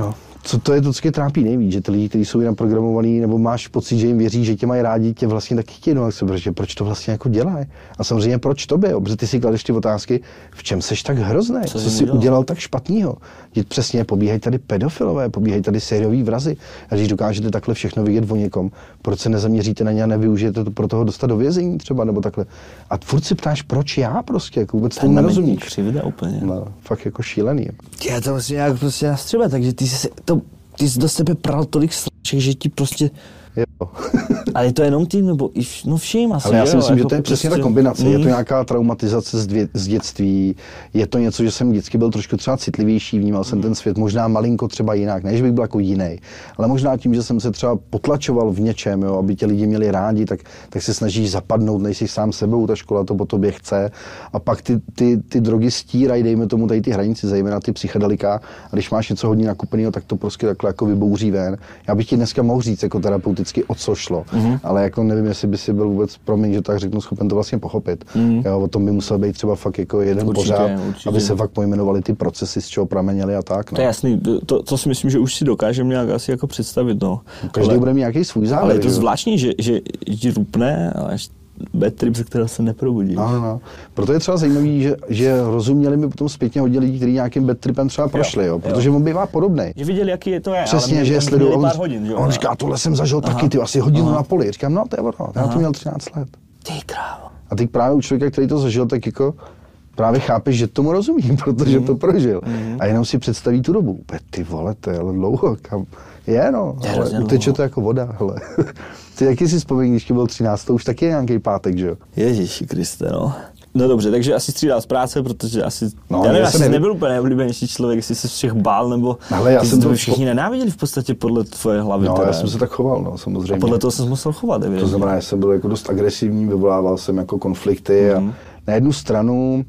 Co to je to, co tě trápí nejvíc, že ty lidi, kteří jsou naprogramovaní, nebo máš pocit, že jim věří, že tě mají rádi, tě vlastně taky chtějí, no, protože proč to vlastně jako dělají? A samozřejmě proč tobě, jo? Protože ty si kladeš ty otázky, v čem seš tak hrozný, co, co jsi udělal tak špatného? Přesně, pobíhají tady pedofilové, pobíhají tady sériový vrazy. A když dokážete takhle všechno vidět o někom, proč se nezaměříte na ně a nevyužijete to pro toho dostat do vězení třeba, nebo takhle. A furt si ptáš, proč já prostě, jako vůbec tomu nerozumíš. Křivda úplně. No, fakt jako šílený. Já to musím nějak prostě nastřebet, takže ty jsi, to, ty jsi do sebe pral tolik sraček, že ti prostě... Jo. Ale je to jenom tím, nebo i v, no vším asi, ale já si jo, myslím, jako že to je prostě... přesně ta kombinace. Mm. Je to Mm. nějaká traumatizace z, dvě, z dětství, je to něco, že jsem vždycky byl trošku třeba citlivější, vnímal jsem ten svět možná malinko třeba jinak, ne, že bych byl jako jiný, ale možná tím, že jsem se třeba potlačoval v něčem, jo, aby tě lidi měli rádi, tak, tak se snažíš zapadnout, nejsi sám sebou, ta škola to po tobě chce a pak ty, ty, ty drogy stírají, dejme tomu tady ty hranice, zejména ty psychedelika, a když máš něco hodně nakupeného, tak to prostě takhle jako vybouří ven. Já bych ti dneska mohl říct jako terapeuticky, o co šlo. Mm-hmm. Ale jako nevím, jestli by si byl vůbec, promiň, že tak řeknu, schopen to vlastně pochopit. Mm-hmm. Jo, o tom by musel být třeba fakt jako jeden určitě, pořád, určitě. Aby se fakt pojmenovali ty procesy, z čeho prameněly a tak. No. To je jasný, to, to si myslím, že už si dokážeme nějak asi jako představit. No. Každý ale, bude mít nějaký svůj závěr. Ale je to jo? zvláštní, že, že ti rupne, ale bad trip, ze kterého se neprobudí. No, no. Proto je třeba zajímavý, že, že rozuměli mi potom zpětně hodně lidí, kteří nějakým bad tripem třeba prošli, jo, jo protože jo. On bývá podobný. Že viděli, jaký je to je, přesně, ale že sledují. On, hodin, on říká, tohle jsem zažil aha. taky, ty asi hodinu aha. na poli. Říkám, no to je ono, já to měl třináct let. Ty krávo. A teď právě u člověka, který to zažil, tak jako právě chápeš, že tomu rozumím, protože mm. to prožil. Mm. A jenom si představí tu dobu. Ty vole, to je ale dlouho, kam je no, je ale uteče to jako voda, hele. Ty jaký si vzpomíň, když ti byl třináct, to už taky je nějaký pátek, že jo? Ježiši Kriste, no. No dobře, takže asi střídal z práce, protože asi, no, já nevím, já asi nevím. nebyl úplně nejoblíbenější člověk, jestli se všech bál, nebo ale já ty jsem to to všichni nenáviděli v podstatě podle tvoje hlavy. No, teda. já jsem se tak choval, no, samozřejmě. A podle toho jsem musel chovat, evidentně. To znamená, že jsem byl jako dost agresivní, vyvolával jsem jako konflikty mm. a na jednu stranu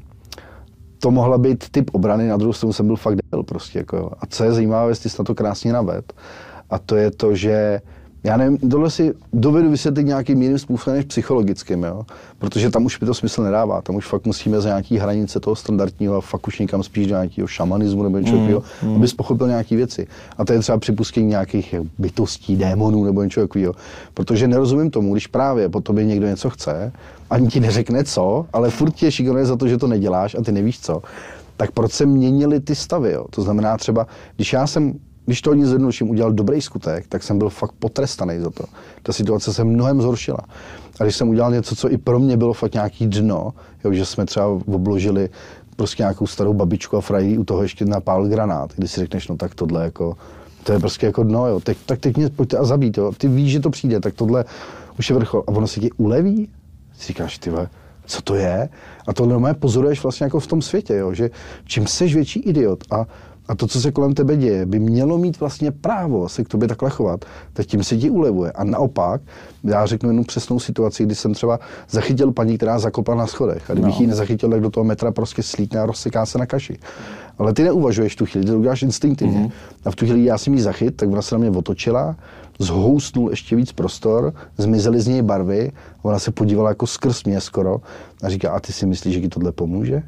to mohla být typ obrany, na druhou stranu jsem byl fakt debil prostě, jako. A co je zajímavé, ty jsi na to krásně naved, a to je to, že já nevím, tohle si dovedu vysvětlit nějakým jiným způsobem než psychologickým, jo? Protože tam už mi to smysl nedává, tam už fakt musíme za nějaký hranice toho standardního a fakt už někam spíš do nějakého šamanismu nebo něčeho takového, mm, mm. abys pochopil nějaké věci. A to je třeba připustění nějakých bytostí, démonů nebo něčeho takového. Protože nerozumím tomu, když právě po tobě někdo něco chce, ani ti neřekne co, ale furt tě šikanuje za to, že to neděláš a ty nevíš co, tak proč se měnily ty stavy, jo? To znamená třeba, když já jsem Když to hodně zjednoduším udělal dobrý skutek, tak jsem byl fakt potrestaný za to. Ta situace se mnohem zhoršila. A když jsem udělal něco, co i pro mě bylo fakt nějaký dno, jo, že jsme třeba obložili prostě nějakou starou babičku a frají u toho ještě napál granát, když si řekneš, no tak tohle jako, to je prostě jako dno, jo, teď, tak teď mě pojďte a zabít, jo, ty víš, že to přijde, tak tohle už je vrchol. A ono si ti uleví, si říkáš, ty vole, co to je? A tohle normálně pozoruješ vlastně jako v tom světě, jo, že čím seš větší idiot a A to, co se kolem tebe děje, by mělo mít vlastně právo se k tobě takhle chovat, tak tím se ti ulevuje. A naopak, já řeknu jednu přesnou situaci, kdy jsem třeba zachytil paní, která zakopla na schodech. A kdybych no. ji nezachytil, tak do toho metra prostě slítne a rozseká se na kaši. Ale ty neuvažuješ tu chvíli, ty to uděláš instinktivně. Mm-hmm. A v tu chvíli já jsem jí zachyt, tak ona se na mě otočila, zhoustnul ještě víc prostor, zmizely z něj barvy, ona se podívala jako skrz mě skoro a říká, a ty si myslíš, že ti tohle pomůže?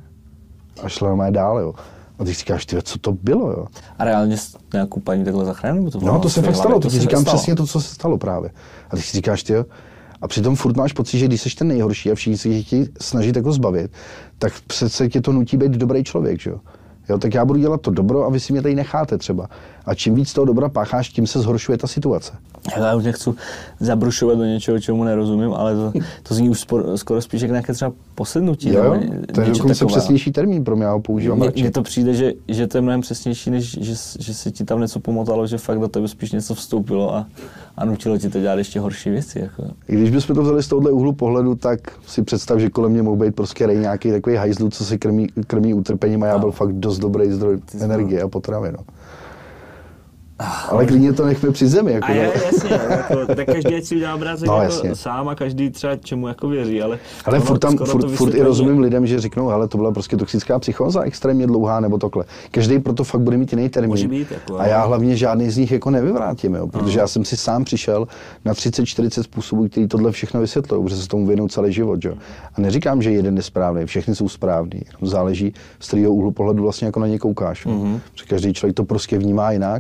A šla normálně dál, jo. A ty říkáš, ty, co to bylo, jo? A reálně nějakou paní takhle zachránil? To no, to se fakt stalo, to ti říkám přesně to, co se stalo právě. A ty si říkáš, ty, a přitom furt máš pocit, že když jsi ten nejhorší a všichni se ti snaží jako zbavit, tak přece tě to nutí být dobrý člověk, že jo? Jo, tak já budu dělat to dobro a vy si mě tady necháte třeba. A čím víc toho dobra pácháš, tím se zhoršuje ta situace. Já už nechci zabrušovat do něčeho, čemu nerozumím, ale to, to zní už spor, skoro spíš jak nějaké třeba posednutí. Jo, nebo to je dokonce přesnější termín pro mě, já ho používám radši. Mně to přijde, že, že to je mnohem přesnější, než že, že se ti tam něco pomotalo, že fakt do tebe spíš něco vstoupilo a, a nutilo ti to dělat ještě horší věci. Jako. I když bychom to vzali z tohohle úhlu pohledu, tak si představ, že kolem mě mohl být prostě rej nějaký takový hajzlů, co si krmí, krmí utrpením a já byl fakt dost dobrý zdroj energie a potravy. No. Ale klidně to nechme při zemi. Jako, a je, jasně, jako, tak každý si udělá obrázek no, jako sám a každý třeba čemu jako věří, ale... Ale furt, tam, furt, furt i rozumím lidem, že řeknou, hele, to byla prostě toxická psychóza, extrémně dlouhá nebo takhle. Každý proto fakt bude mít jiný termín. Může být, jako, a já hlavně žádný z nich jako nevyvrátím, jo, protože já jsem si sám přišel na třicet čtyřicet způsobů, který tohle všechno vysvětlují, protože se tomu věnou celý život. Jo. A neříkám, že jeden je správný, všechny jsou správný, záleží z kterého úhlu pohledu vlastně jako na ně koukáš. Mm-hmm. Protože každý člověk to prostě vnímá jinak a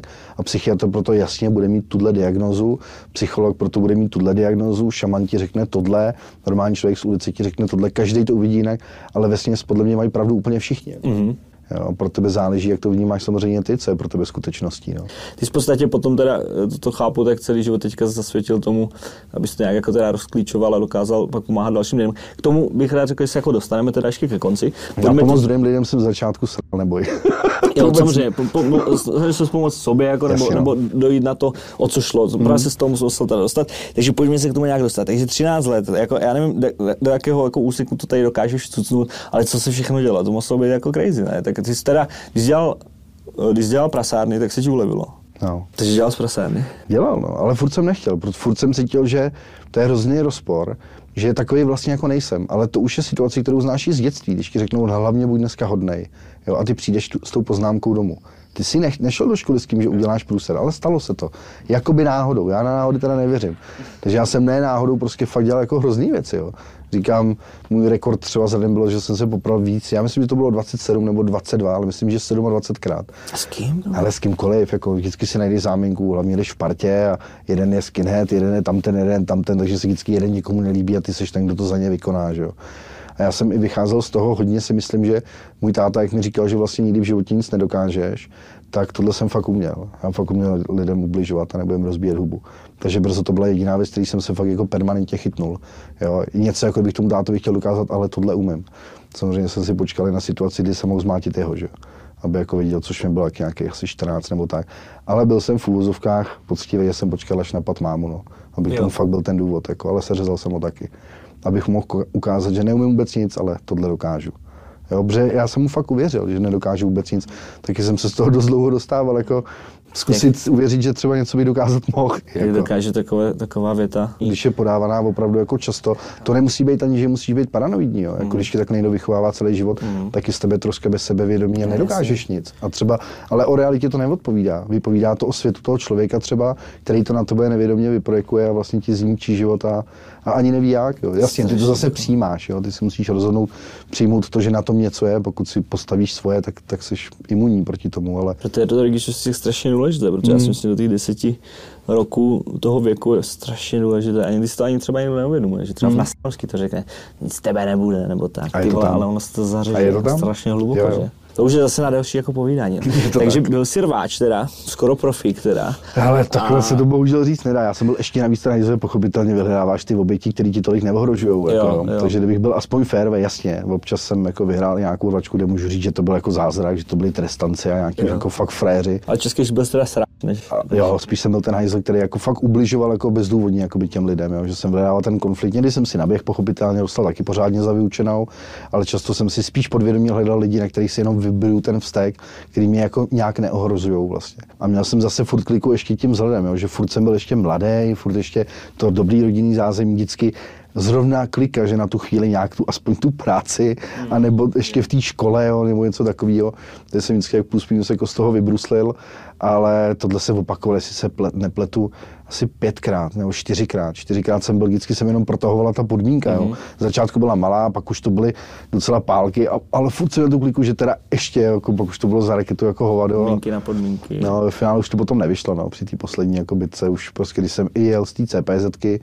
psychiatr proto jasně bude mít tuhle diagnózu, psycholog proto bude mít tuhle diagnózu, šaman ti řekne tohle, normální člověk z ulice ti řekne tohle, každý to uvidí jinak, ale vesměs podle mě mají pravdu úplně všichni. Mm-hmm. Jo, pro tebe záleží, jak to vnímáš samozřejmě ty, co je pro tebe skutečností. No. Ty jsi v podstatě potom teda, to, to chápu, tak celý život teďka zasvětil tomu, abys to nějak jako teda rozklíčoval a dokázal pak pomáhat dalším lidem. K tomu bych rád řekl, že se jako dostaneme teda ještě ke konci. Na pomoc druhým lidem jsem z začátku sral, neboj. Jo, samozřejmě, po, po, po, se pomoct sobě, jako, nebo, nebo dojít na to, o co šlo, právě mm. se z toho musel teda dostat, takže pojďme se k tomu nějak dostat. Takže třináct let, jako, já nevím, do, do jakého jako úseku to tady dokážeš cucnout, ale co se všechno dělá, to muselo být jako crazy, ne? Tak ty jsi teda, když jsi dělal, když jsi dělal prasárny, tak se ti ulevilo. No. Takže dělal z prasárny? Dělal, no, ale furt jsem nechtěl, protože furt jsem cítil, že to je hrozný rozpor, že takový vlastně jako nejsem, ale to už je situace, kterou znáš i z dětství, když ti řeknou, hlavně buď dneska hodnej, jo, a ty přijdeš tu, s tou poznámkou domů. Ty jsi nech, nešel do školy s tím, že uděláš průser, ale stalo se to. Jakoby náhodou, já na náhody teda nevěřím. Takže já jsem ne náhodou prostě fakt dělal jako hrozný věci, jo. Říkám, můj rekord třeba za den bylo, že jsem se popral víc, já myslím, že to bylo dvacet sedm nebo dvacet dva, ale myslím, že dvacet sedm krát. A s kým? No? Ale s kýmkoliv, jako vždycky si najdeš záminku, hlavně jdeš v partě a jeden je skinhead, jeden je tamten, jeden tamten, takže se vždycky jeden někomu nelíbí a ty seš ten, kdo to za ně vykoná, že jo. A já jsem i vycházel z toho, hodně si myslím, že můj táta, jak mi říkal, že vlastně nikdy v životě nic nedokážeš, tak tohle jsem fakt uměl. Já fakt uměl lidem ubližovat a nebudem rozbíjet hubu. Takže brzo to byla jediná věc, který jsem se fakt jako permanentně chytnul. Jo, něco, jako bych tomu tátovi chtěl dokázat, ale tohle umím. Samozřejmě jsem si počkal na situaci, kdy jsem mohl zmátit jeho, že? Aby jako viděl, což mi bylo jak nějakých asi čtrnáct nebo tak. Ale byl jsem v úvozovkách poctivý, že jsem počkal až napad mámu, no. Aby tomu fakt byl ten důvod, jako, ale seřezal jsem ho taky. Abych mohl ukázat, že neumím vůbec nic, ale tohle dokážu. Jo, protože já jsem mu fakt uvěřil, že nedokážu vůbec nic, taky jsem se z toho dost dlouho dostával, jako zkusit Jak? uvěřit, že třeba něco by dokázat mohl. Jak jako. Dokáže takové, taková věta? Když je podávaná opravdu jako často, to nemusí být ani, že musíš být paranoidní, jo. Jako mm. když tě tak někdo vychovává celý život, mm. tak je z tebe trošku bez sebevědomí a nedokážeš Jasně. nic. A třeba, ale o realitě to neodpovídá. Vypovídá to o světu toho člověka třeba, který to na tebe nevědomě vyprojekuje a vlastně ti zničí život a, a ani neví jak. Jo. Jasně, ty to zase přijímáš, jo. Ty si musíš rozhodnout přijmout to, že na tom něco je, pokud si postavíš svoje, tak, tak jsi imunní proti tomu, ale... Proto je to tady, když je strašně důležité, protože mm. já si myslím, že do těch deseti roků toho věku je strašně důležité. A někdy si to ani třeba někdo neuvědomuje, že třeba mm. v Naslavsky to řekne, nic z tebe nebude, nebo tak, ty vole, ale ono se to zařeží strašně hluboko, jo, jo. že? To už je zase na další jako povídání. Takže tak. Byl jsi rváč teda, skoro profík teda. Ale takhle a... se to bohužel říct nedá. Já jsem byl ještě navíc ten, že pochopitelně vyhledáváš ty oběti, které ti tolik neohrožujou. Jako, takže kdybych byl aspoň fairway, jasně. Občas jsem jako vyhrál nějakou rvačku, kde můžu říct, že to byl jako zázrak, že to byli trestanci a nějaký jo. jako fakt fréři. Ale český byl teda sráč, než... A, jo, spíš jsem byl ten hajzl, který jako fakt ubližoval jako bezdůvodně jako by těm lidem, jo, že jsem vyhrával ten konflikt. Někdy jsem si naběh pochopitelně dostal taky pořádně za vyučenou, ale často jsem si spíš podvědomě hledal lidi, na kterých si jenom vybiju ten vztek, který mě jako nějak neohrozujou vlastně. A měl jsem zase furt kliku ještě tím vzhledem, jo, že furt jsem byl ještě mladý, furt ještě to dobrý rodinný zázemí, vždycky zrovna klika, že na tu chvíli nějak tu, aspoň tu práci, hmm. anebo ještě v té škole, jo, nebo něco takového. Teď jsem vždycky jak plus minus jako z toho vybruslil, ale tohle se opakovalo, jestli se plet, nepletu, asi pětkrát nebo čtyřikrát. Čtyřikrát jsem byl, vždycky jsem jenom protahovala ta podmínka, mm-hmm. jo. Z začátku byla malá, pak už to byly docela pálky, a, ale furt jsem tu kliku, že teda ještě, jako, pak už to bylo za raketu jako hovado. Podmínky na podmínky. No, ve finále už to potom nevyšlo, no, při té poslední jako bitce, už prostě, když jsem i jel z té CPZky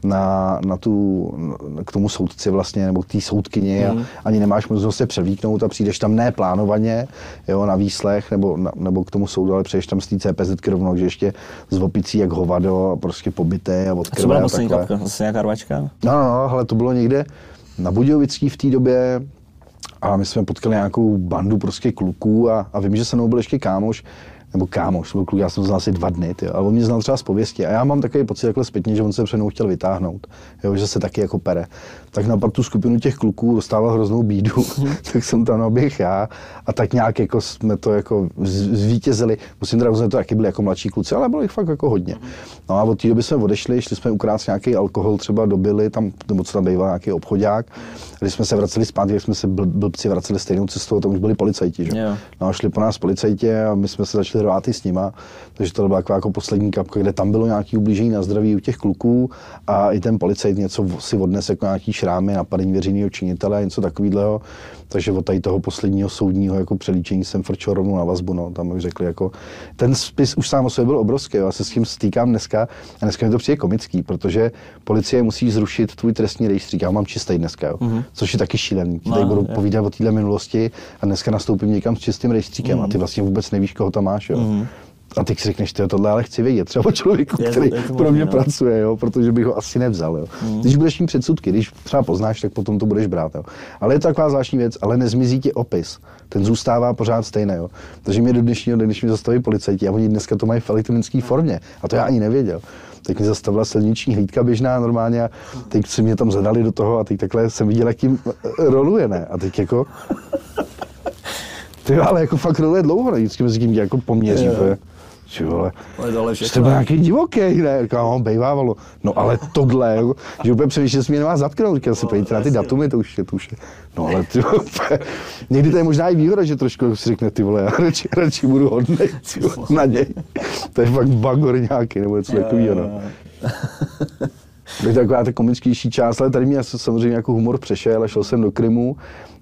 na, na tu, k tomu soudci vlastně, nebo k té soudkyni mm-hmm. a ani nemáš možnost se převlíknout a přijdeš tam ne plánovaně, jo, na výslech, nebo, na, nebo k tomu soudu, ale přijdeš tam z té CPZky rovnou, že ještě z opicí jak hovado, a prostě pobité a od krve. A co byla poslední kapka? Zase nějaká rvačka? No, no, no, ale to bylo někde na Budějovický v té době a my jsme potkali nějakou bandu prostě kluků a, a vím, že se mnou byl ještě kámoš, nebo kámoš, byl kluk, já jsem znal asi dva dny, tyjo, a on mě znal třeba z pověsti a já mám takový pocit takhle zpětně, že on se před mnou chtěl vytáhnout, jo, že se taky jako pere. Tak napad tu skupinu těch kluků dostával hroznou bídu, hmm. tak jsem tam naběh já a tak nějak jako jsme to jako zvítězili. Musím teda uznat, to taky byli jako mladší kluci, ale bylo jich fakt jako hodně. No a od té doby jsme odešli, šli jsme ukrát nějaký alkohol, třeba dobili tam, nebo co tam býval, nějaký obchodák. Když jsme se vraceli zpátky, jak jsme se bl- blbci vraceli stejnou cestou, tam už byli policajti, že? Yeah. No a šli po nás policajti a my jsme se začali sledovat i s nima, takže to byla taková jako poslední kapka, kde tam bylo nějaké ublížení na zdraví u těch kluků a i ten policajt něco si odnes jako nějaký šrámy, napadení veřejného činitele a něco takového. Takže od tady toho posledního soudního jako přelíčení jsem frčel rovnou na vazbu, no, tam mi řekli jako, ten spis už sám o sobě byl obrovský, jo. Já se s tím stýkám dneska a dneska mi to přijde komický, protože policie musí zrušit tvůj trestní rejstřík, já mám čistý dneska, jo, mm-hmm. což je taky šílený. Ti tady no, budu je. povídat o téhle minulosti a dneska nastoupím někam s čistým rejstříkem mm-hmm. a ty vlastně vůbec nevíš, koho tam máš, jo. Mm-hmm. A ty si řekneš, tyjo, tohle ale chci vědět, třeba o člověku, je, který je to pro mě no. pracuje, jo, protože bych ho asi nevzal. Jo. Mm. Když budeš mít předsudky, když třeba poznáš, tak potom to budeš brát. Jo. Ale je to taková zvláštní věc, ale nezmizí ti opis. Ten zůstává pořád stejný. Jo. Takže mě do dnešního dne, když mi zastaví policajti, a oni dneska to mají v elektronické formě, a to já ani nevěděl. Teď mi zastavila silniční hlídka běžná normálně a teď si mě tam zadali do toho a teď takhle jsem viděl, jak tím roluje, ne? A teď jako... Ty ale jako fakt roluje dlouho, ne? Vždycky mezi tím jako poměří. Či vole, jste byl nějaký divoký, ne? Říkám, no, bejvávalo. No ale tohle, jako, že úplně přemýšlel, že se mě nemá zatknout, říkal si, pojďte na ty datumy, to už je, to už je. No ale ty vole, někdy to je možná i výhoda, že trošku si řekne, ty vole, já radši, radši budu hodnej, ty vole, na něj. To je fakt bagor nějaký, nebo něco takového, no. To je taková ta komičtější část, ale tady mě samozřejmě jako humor přešel a šel jsem do Krymu.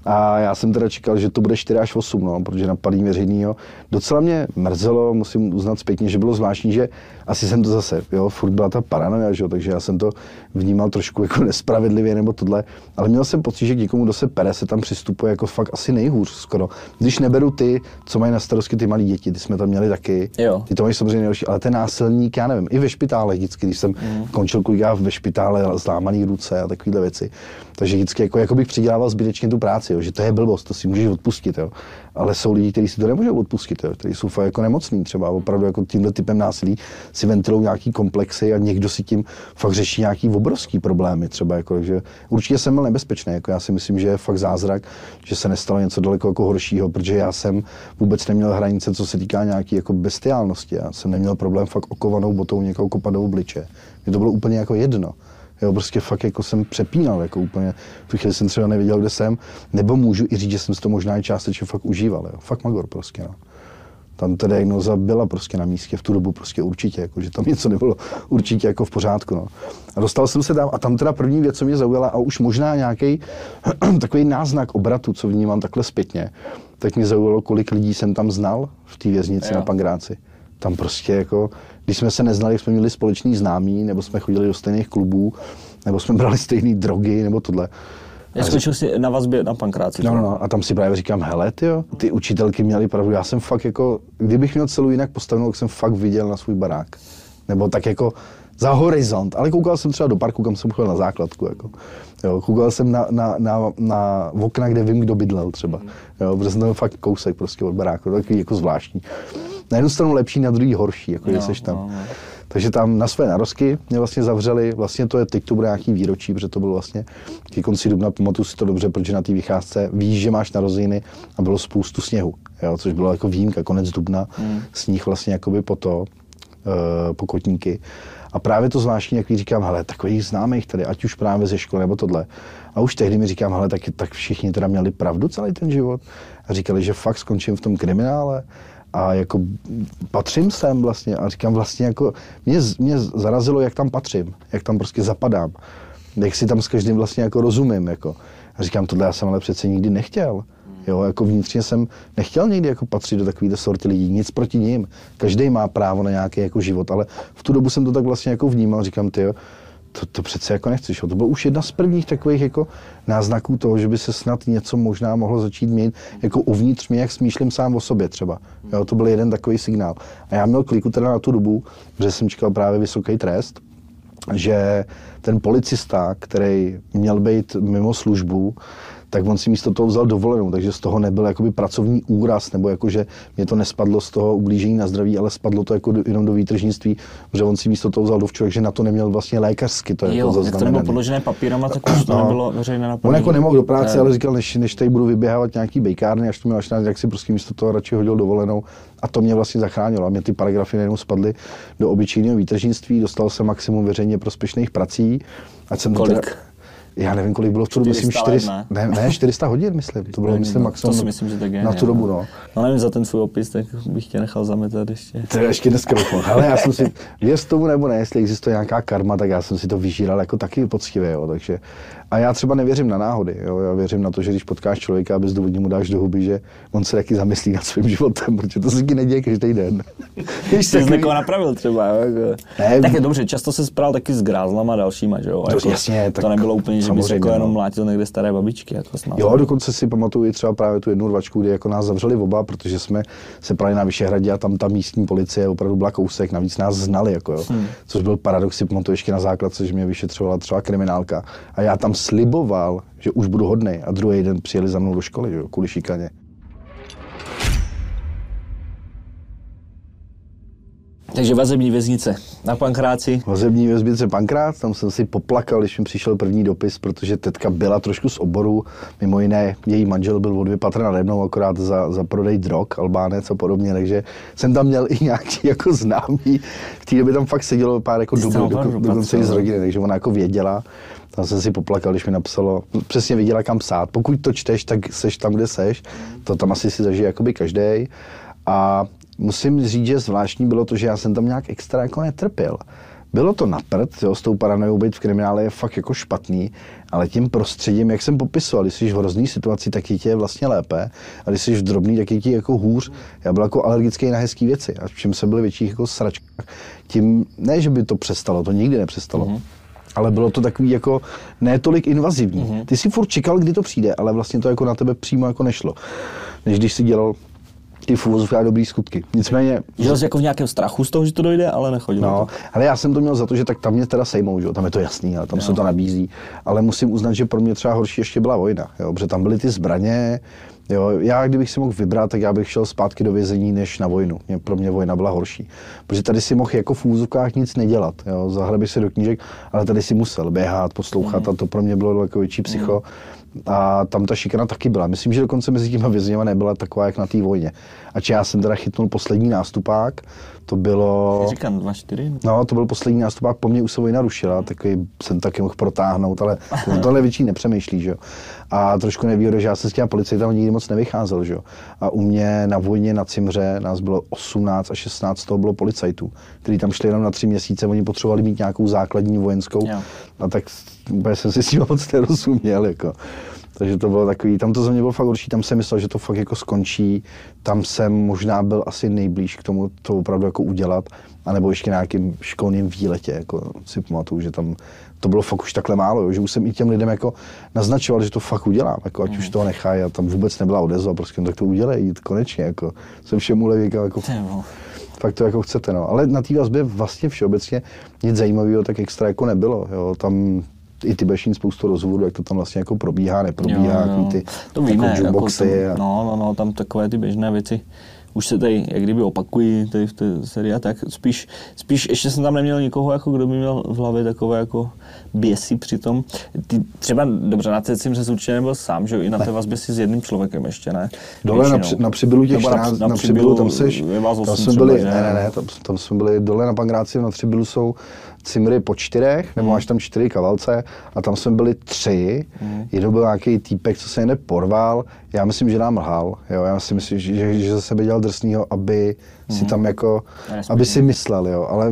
A já jsem teda čekal, že to bude čtyři až osm, no, protože napadení veřejného. Docela mě mrzelo, musím uznat zpětně, že bylo zvláštní, že asi jsem to zase, jo, furt byla ta paranoia, že jo, takže já jsem to vnímal trošku jako nespravedlivě nebo tohle, ale měl jsem pocit, že k někomu, kdo se pere, se tam přistupuje jako fakt asi nejhůř skoro. Když neberu ty, co mají na starosti ty malí děti, ty jsme tam měli taky, jo. Ty to mají samozřejmě nejhorší, ale ten násilník, já nevím, i ve špitále vždycky, když jsem mm. končil kolikrát ve špitále, zlámaný ruce a takovéhle věci. Takže vždycky jako, jako bych přidělával zbytečně tu práci, jo, že to je blbost, to si můžeš odpustit, jo. Ale jsou lidi, kteří si to nemůžou odpustit, jo, kteří jsou fakt jako nemocní třeba, opravdu jako tímhle typem násilí si ventilují nějaký komplexy a někdo si tím fakt řeší nějaký obrovský problémy třeba, jako, že určitě jsem byl nebezpečný, jako já si myslím, že je fakt zázrak, že se nestalo něco daleko jako horšího, protože já jsem vůbec neměl hranice, co se týká nějaký jako bestiálnosti, já jsem neměl problém fakt okovanou botou někoho kopat do obliče. Mně to bylo úplně jako jedno. Jo, prostě fakt jako jsem přepínal, jako úplně, v tu chvíli jsem třeba nevěděl, kde jsem, nebo můžu i říct, že jsem si to možná i částečně fakt užíval, jo. Fakt magor prostě, no. Tam ta diagnoza byla prostě na místě, v tu dobu prostě určitě, jako, že tam něco nebylo určitě jako v pořádku, no. A dostal jsem se tam a tam teda první věc, co mě zaujala a už možná nějaký takový náznak obratu, co vnímám takhle zpětně, tak mě zaujalo, kolik lidí jsem tam znal v té věznici jo. na Pangráci. Tam prostě jako, když jsme se neznali, jsme měli společný známí, nebo jsme chodili do stejných klubů, nebo jsme brali stejné drogy, nebo tohle. Já skočil si na vazbě na Pankráci. No, no, a tam si právě říkám, hele, tyjo, ty učitelky měly pravdu, já jsem fakt jako, kdybych měl celou jinak postavenou, tak jsem fakt viděl na svůj barák. Nebo tak jako za horizont, ale koukal jsem třeba do parku, kam jsem chodil na základku, jako. Jo, koukal jsem na, na, na, na okna, kde vím, kdo bydlel třeba, jo, protože jsem tam fakt kousek prostě od baráku, takový jako zvláštní. Na jednu stranu lepší, na druhý horší, jako no, seš tam. No, no. Takže tam na své narozky mě vlastně zavřeli, vlastně to je, teď to bude nějaký výročí, protože to bylo vlastně ke konci dubna, pamatuju si to dobře, protože na té vycházce víš, že máš narozeniny a bylo spoustu sněhu, jo, což bylo jako výjimka, konec dubna, mm. sníh vlastně jakoby po to, uh, po Kotníky. A právě to zvláštní, jak říkám, hele, takových známých tady, ať už právě ze školy nebo tohle. A už tehdy mi říkám, hele, tak, tak všichni teda měli pravdu celý ten život a říkali, že fakt skončím v tom kriminále. A jako patřím sem vlastně a říkám vlastně jako, mě, mě zarazilo, jak tam patřím, jak tam prostě zapadám, jak si tam s každým vlastně jako rozumím, jako. A říkám, tohle já jsem ale přece nikdy nechtěl, jo, jako vnitřně jsem nechtěl někdy jako patřit do takovýhle sorty lidí, nic proti ním, každý má právo na nějaký jako život, ale v tu dobu jsem to tak vlastně jako vnímal, říkám, tyjo, To, to přece jako nechceš. To bylo už jedna z prvních takových jako náznaků toho, že by se snad něco možná mohlo začít mít jako uvnitř mě, jak smýšlím sám o sobě třeba. Jo, to byl jeden takový signál. A já měl kliku teda na tu dobu, že jsem čekal právě vysoký trest, že ten policista, který měl být mimo službu, tak on si místo toho vzal dovolenou, takže z toho nebyl jakoby pracovní úraz, nebo jakože mě to nespadlo z toho ublížení na zdraví, ale spadlo to jako do, jenom do výtržnictví, že on si místo toho vzal dovču, takže na to neměl vlastně lékařsky. To jo, jako jak to nebylo podložené papírama, tak už to no, nebylo veřejné napadení. On jako nemohl do práce, ne. ale říkal, než, než tady budu vyběhávat nějaký bejkárny, až to měl až na, jak si prostě místo toho radši hodil dovolenou. A to mě vlastně zachránilo. A mě ty paragrafy nejenom spadly do obyčejného výtržnictví, dostal jsem maximum veřejně prospěšných prací. Ať jsem Kolik? Teda, Já nevím, kolik bylo v tu dobu, myslím čtyři sta, ne, ne, čtyři sta hodin, myslím, to bylo, myslím, maximum. To si myslím, že tak je. Na tu dobu, no. No nevím, za ten svůj opis, tak bych tě nechal zametat ještě. To je ještě dneska dokonce. Ale já jsem si, věř tomu nebo ne, jestli existuje nějaká karma, tak já jsem si to vyžíral jako taky poctivě, jo, takže. A já třeba nevěřím na náhody, jo, já věřím na to, že když potkáš člověka a bezdůvodně mu dáš do huby, že on se taky zamyslí nad svým životem, protože to se ti neděje každý den. Ty jsi někoho napravil třeba, jo? Jako. Ne, tak je dobře, často se spral taky s grázlama a dalšíma, že jo? Jako, jasně, to nebylo úplně, že bys jako jenom mlátil někde staré babičky. Jako snad. Jo, dokonce si pamatuju třeba právě tu jednu rvačku, kdy jako nás zavřeli oba, protože jsme se prali na Vyšehradě a tam ta místní policie opravdu byla kousek, navíc nás znali, jako jo. Hmm. Což byl paradox, si pamatuju ještě na základce, že mě vyšetřovala třeba kriminálka a já tam sliboval, že už budu hodnej a druhý den přijeli za mnou do školy, že jo, kvůli šikaně. Takže vazební věznice na Pankráci. Vazební věznice Pankrác, tam jsem si poplakal, když mi přišel první dopis, protože tetka byla trošku z oboru, mimo jiné její manžel byl o dvě patra nade mnou, akorát za, za prodej drog, Albánec a podobně, takže jsem tam měl i nějaký jako známý. V té době tam fakt sedělo pár jako dobrů, dokonce i z rodiny, takže ona jako věděla. Tam jsem si poplakal, když mi napsalo, přesně věděla kam psát. Pokud to čteš, tak seš tam, kde seš, to tam asi si zažije jakoby každej. A musím říct, že zvláštní bylo to, že já jsem tam nějak extra jako netrpěl. Bylo to na prd, jo, s tou paranojou být v kriminále je fakt jako špatný, ale tím prostředím, jak jsem popisoval, když jsi v hrozný situaci, tak je ti je vlastně lépe, a když jsi v drobný, tak je ti jako hůř. Já byl jako alergický na hezký věci, a čím jsem byl větších jako sračkách, tím, ne, že by to přestalo, to nikdy nepřestalo. Mm-hmm. Ale bylo to takový jako ne tolik invazivní. Mm-hmm. Ty si furt čekal, kdy to přijde, ale vlastně to jako na tebe přímo jako nešlo. Než když si dělal ty v uvozovkách dobrý skutky. Nicméně... Žil jsi jako v nějakém strachu z toho, že to dojde, ale nechodilo no, to. Ale já jsem to měl za to, že tak tam mě teda sejmou, že? Tam je to jasný, ale tam jo. se to nabízí. Ale musím uznat, že pro mě třeba horší ještě byla vojna, jo? Protože tam byly ty zbraně. Jo? Já, kdybych si mohl vybrat, tak já bych šel zpátky do vězení než na vojnu. Mě, pro mě vojna byla horší. Protože tady si mohl jako v úzovkách nic nedělat. Jo? Zahrabi se do knížek, ale tady si musel běhat, poslouchat mm. a to pro mě bylo jako větší psycho. Mm. A tam ta šikana taky byla. Myslím, že dokonce mezi těma vězněma nebyla taková, jak na té vojně. Ač já jsem teda chytnul poslední nástupák, to bylo... Říkám dva čtyři. No, to byl poslední nástupák, po mně už se vojna rušila, takový jsem taky mohl protáhnout, ale tohle větší nepřemýšlí, že jo. A trošku nevýhoda, že já jsem s těma policajtama nikdy moc nevycházel, že jo. A u mě na vojně na Cimře nás bylo osmnáct a šestnáct, toho bylo policajtů, kteří tam šli jenom na tři měsíce, oni potřebovali mít nějakou základní vojenskou. Jo. A tak úplně jsem si s tím moc nerozuměl, jako. Takže to bylo takový, tam to za mě bylo fakt horší, tam jsem myslel, že to fakt jako skončí, tam jsem možná byl asi nejblíž k tomu to opravdu jako udělat, anebo ještě na nějakým školním výletě, jako si pamatuju, že tam to bylo fakt už takhle málo, jo, že už jsem i těm lidem jako naznačoval, že to fakt udělám, jako ať mm. už toho nechají, a tam vůbec nebyla odezva, prostě tak to udělej, konečně, jako jsem všemu levěka, jako fakt to jako chcete, no, ale na té vazbě vlastně všeobecně nic zajímavého tak extra jako nebylo, jo, tam i ty budeš mít spoustu rozhovorů, jak to tam vlastně jako probíhá, neprobíhá, jo, jo. Ty to víme, jako jukeboxy. Jako no, no, no, tam takové ty běžné věci už se tady jak kdyby opakují tady v té sérii, tak spíš, spíš ještě jsem tam neměl nikoho, jako kdo by měl v hlavě takové jako běsy přitom. Ty třeba, dobře, na té Cimře určitě nebyl sám, že jo, i na té vazbě si s jedním člověkem ještě, ne? Dole na, při, na Přibylu těch čtrnáct, na, na Přibylu, tam seš, tam jsme byli, třeba, ne, ne, ne, tam, tam jsme byli dole na Pankráci, na Přibylu jsou Cimry po čtyřech, nebo máš tam čtyři kavalce a tam jsme byli tři. Hmm. Jednou byl nějaký týpek, co se jen porval. Já myslím, že nám lhal. Jo? Já si myslím, že, že ze sebe dělal drsnýho, aby hmm. si tam jako, aby si myslel, jo. Ale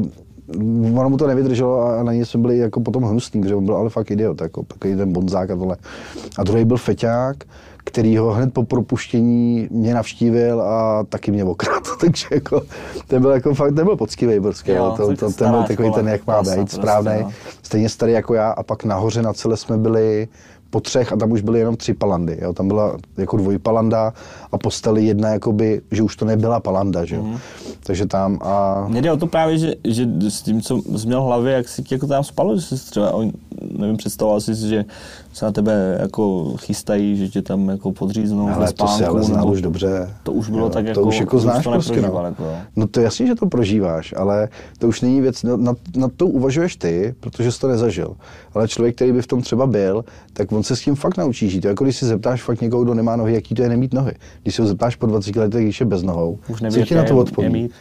ono mu to nevydrželo a na něj jsme byli jako potom hnusný, protože on byl ale fakt idiot, jako takový ten bonzák a tohle. A druhý byl feťák, který ho hned po propuštění mě navštívil a taky mě okradl, takže jako, ten byl jako fakt, ten byl poctivý prostě, jo, to, to, ten byl takový ten, jak má být, správnej, no. Stejně starý jako já a pak nahoře na celé jsme byli po třech a tam už byly jenom tři palandy, jo, tam byla jako dvojpalanda a postali jedna jakoby, že už to nebyla palanda, že jo, mm. takže tam a... Mně jde o to právě, že, že s tím, co jsi měl v hlavě, jak si tě jako tam spalo, že jsi třeba, nevím, představoval jsi si, že se na tebe jako chystají, že tě tam jako podříznou ve spánku. Ale to si ale znal už dobře. To už bylo jo, tak to jako... To už jako znáš to prostě, no. Jako, no to jasně, že to prožíváš, ale to už není věc, nad, nad to uvažuješ ty, protože jsi to nezažil. Ale člověk, který by v tom třeba byl, tak on se s tím fakt naučí žít. Jako když si zeptáš fakt někoho, kdo nemá nohy, jaký to je nemít nohy. Když se ho zeptáš po dvaceti letech, když je bez nohou, co ti na to odpoví? No.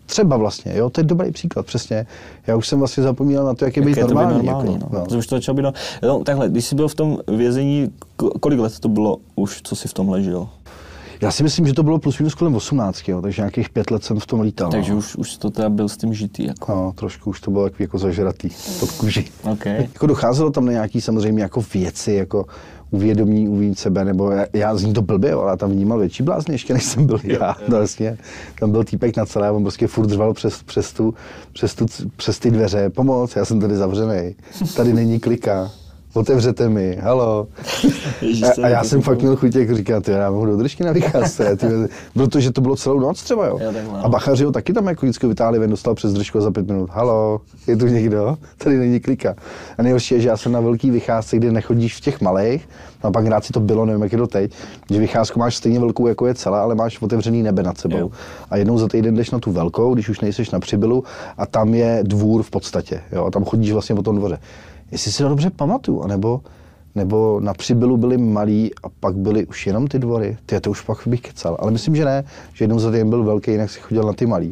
Třeba vlastně, jo, to je dobrý příklad, přesně. Já už jsem vlastně zapomněl na to, jak je být normální. To normální jako, no. No. Už to začalo být, no. no. Takhle, když jsi byl v tom vězení, kolik let to bylo už, co jsi v tom ležel? Já si myslím, že to bylo plus minus kolem osmnáct, jo, takže nějakých pět let jsem v tom lítal. Takže no. už, už to teda byl s tím žitý. Jako. No, trošku už to bylo jako zažratý pod kůži. Okay. Jako docházelo tam na nějaký samozřejmě jako věci, jako uvědomí, uvnitř sebe, nebo já, já zní to blbě, ale já tam vnímal větší blázny, ještě než jsem byl já. No, vlastně. Tam byl týpek na celé, on prostě furt řval přes, přes, tu, přes, tu, přes ty dveře, pomoc, já jsem tady zavřenej, tady není klika. Otevřete mi, halo. Ježiš, a, a já jsem fakt měl chuť jako říkat, já mohu do držky na vycházce, protože to bylo celou noc třeba, jo. jo takhle, a bachaři ho taky tam jako vždycky vytáhli ven, dostal přes držku za pět minut, halo, je tu někdo? Tady není klika. A nejhorší je, že já jsem na velký vycházce, kde nechodíš v těch malých, no a pak rád si to bylo, nevím jak je to teď, že vycházku máš stejně velkou, jako je celá, ale máš otevřený nebe nad sebou. Jo. A jednou za týden jdeš na tu velkou, když už nejseš na Přibylu, a tam je dvůr v podstatě, jo, a tam chodíš vlastně po tom dvoře. Jestli si to dobře pamatuju, anebo, nebo na Přibylu byli malí a pak byly už jenom ty dvory. Ty, to už pak bych kecal, ale myslím, že ne, že jednou za týden byl velký, jinak si chodil na ty malí.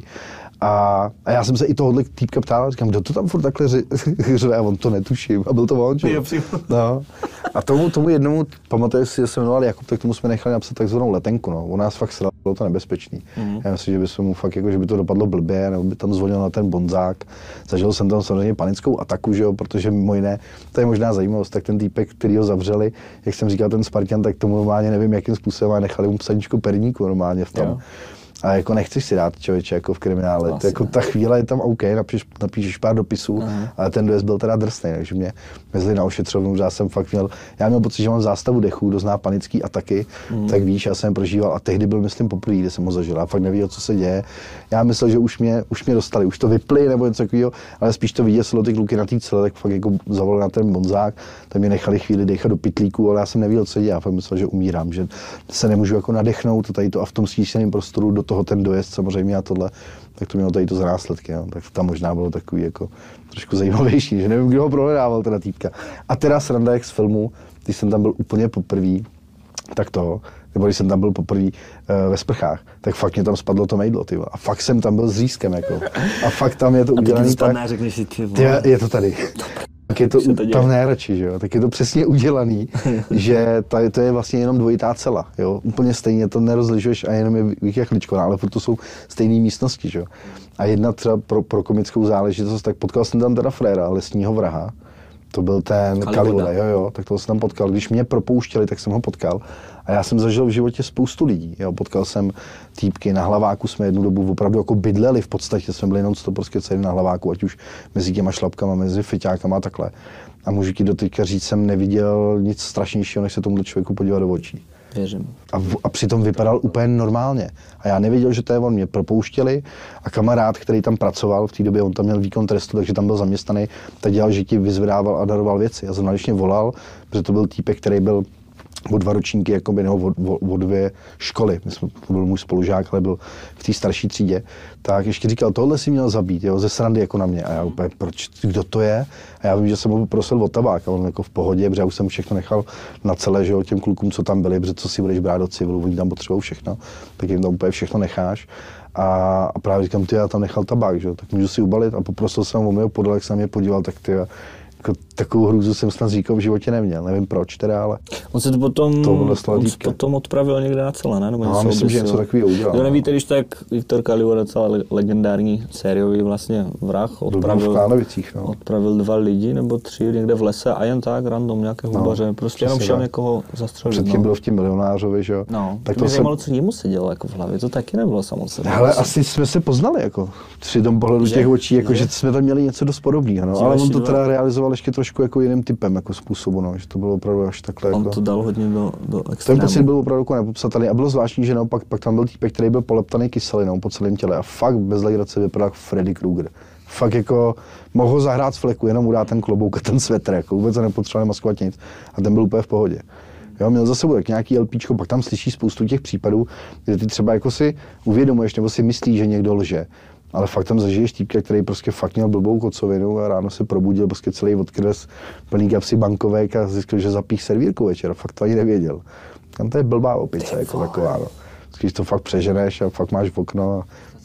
A, a já jsem se i tohohle týpka ptal, říkám, kdo to tam furt takhle řve, a on to netuším, a byl to on, že? No. A tomu, tomu jednomu, pamatuju si, že se jmenoval Jakub, tak tomu jsme nechali napsat takzvanou letenku, no. U nás fakt sral, bylo to nebezpečný. Mm. Já myslím, že by se mu fakt, jako, že by to dopadlo blbě, nebo by tam zvonil na ten bonzák. Zažil jsem tam samozřejmě panickou ataku, že jo, protože mimo jiné, to je možná zajímavost, tak ten týpek, který ho zavřeli, jak jsem říkal, ten Spartan, tak tomu normálně nevím, jakým způsobem, a nechali mu psaníčko perníku normálně v tom. Jo. A jako nechceš si dát člověče jako v kriminále, to jako ta chvíle je tam OK, napíš, napíšeš pár dopisů, aha, ale ten dojezd byl teda drsný, takže mě vezli na ošetřovnu, já jsem fakt měl, já měl pocit, že mám zástavu dechu, dozná panický ataky, mm. tak víš, já jsem prožíval a tehdy byl, myslím, poprvé, kdy jsem ho zažil, já fakt nevěděl, co se děje. Já myslel, že už mě, už mě dostali, už to vypli nebo něco takového, ale spíš to vidělo ty kluky na té cele, tak fakt jako zavolali na ten bonzák, tak mě nechali chvíli dechat do pytlíku, ale já jsem nevěděl, co děje, já fakt myslel, že umírám, že se nemůžu jako nadechnout tady to a v tom stíšeném prostoru do toho ten dojezd samozřejmě a tohle, tak to mělo tady to za následky, no. Tak to tam možná bylo takový jako trošku zajímavější, že nevím, kdo ho prohledával, teda týpka. A teda sranda jak z filmu, když jsem tam byl úplně poprvé, tak to, nebo když jsem tam byl poprvé uh, ve sprchách, tak fakt mě tam spadlo to mejdlo, ty. A fakt jsem tam byl s řízkem, jako. A fakt tam je to udělané tak. A řekneš si, ty, ty, je to tady. Tak je to, to tam nejradši, že jo, tak je to přesně udělaný, že ta, to je vlastně jenom dvojitá cela, jo, úplně stejně to nerozlišuješ a jenom je vychličko, ale furt to jsou stejné místnosti, že jo. A jedna třeba pro, pro komickou záležitost, tak potkal jsem tam teda fréra, lesního vraha, to byl ten Kalivoda, jo, jo, tak to jsem tam potkal, když mě propouštěli, tak jsem ho potkal a já jsem zažil v životě spoustu lidí, jo, potkal jsem týpky, na Hlaváku jsme jednu dobu opravdu jako bydleli, v podstatě jsme byli non-stop prostě celý na Hlaváku, ať už mezi těma šlapkama, mezi fiťákama a takhle. A můžu ti doteďka říct, jsem neviděl nic strašnějšího, než se tomuhle člověku podívat do očí. Věřím. A, v, a přitom vypadal úplně normálně. A já nevěděl, že to je on. Mě propouštěli a kamarád, který tam pracoval, v té době on tam měl výkon trestu, takže tam byl zaměstnaný, tak dělal, že ti vyzvedával a daroval věci. Já jsem mě volal, protože to byl týpek, který byl o dva ročníky, jakoby, nebo o, o, o dvě školy. My jsme, to byl můj spolužák, ale byl v té starší třídě. Tak ještě říkal, tohle si měl zabít, jo, ze srandy jako na mě. A já úplně, proč, kdo to je? A já vím, že jsem ho prosil o tabák a on jako v pohodě, protože já už jsem všechno nechal na celé, že jo, těm klukům, co tam byli, protože co si budeš brát do civilu, oni tam potřebují všechno, tak jim tam úplně všechno necháš. A, a právě říkám, ty, já tam nechal tabák, že jo, tak můžu si ubalit a poprosil jsem o mě podal, jak se na mě podíval, tak ty, jako takovou hrůzu jsem snad říkal v životě neměl, nevím proč teda, ale... On se to potom, to on se potom odpravil někde na celé, ne? Nebo no, myslím, že něco takového udělal. Kdo nevíte, když tak Viktor Kalivoda, docela legendární sériový vlastně vrah, odpravil, no. odpravil dva lidi nebo tři někde v lese a jen tak, random, nějaké hubaře, no, prostě jenom šel někoho zastřelit. Předtím no. byl v tím Milionářovi, že jo? No, tak to mě zajímalo, co jemu se dělo jako v hlavě, to taky nebylo samozřejmě. Ale asi jsme se poznali, jako při tom pohledu že? těch očí, jako, že? že jsme tam měli něco dost podobného, no. Ale on to teda realizoval ještě trošku jako jiným typem jako způsobu, no, že to bylo opravdu až takhle. On jako... to dal hodně do, do extrému. Ten pocit byl opravdu jako nepopsatelný a bylo zvláštní, že naopak pak tam byl týpek, který byl poleptaný kyselinou po celém těle a fakt bez legrace vypadal jako Freddy Krueger. Fakt jako mohl ho zahrát z fleku, jenom udát ten klobouk a ten svetr, jako vůbec se nepotřeboval maskovat nic a ten byl úplně v pohodě. Jo, měl za sebou tak nějaký LPčko, pak tam slyší spoustu těch případů, kde ty třeba jako si uvědomuješ nebo si myslíš, že někdo lže. Ale fakt tam zažiješ týpka, který prostě fakt měl blbou kocovinu a ráno se probudil, prostě celý odkres plný kapsy bankovek a zjistil, že zapích servírku večer. Fakt to ani nevěděl. Tam to je blbá opice, jako taková, no. Když to fakt přeženeš a fakt máš v okno a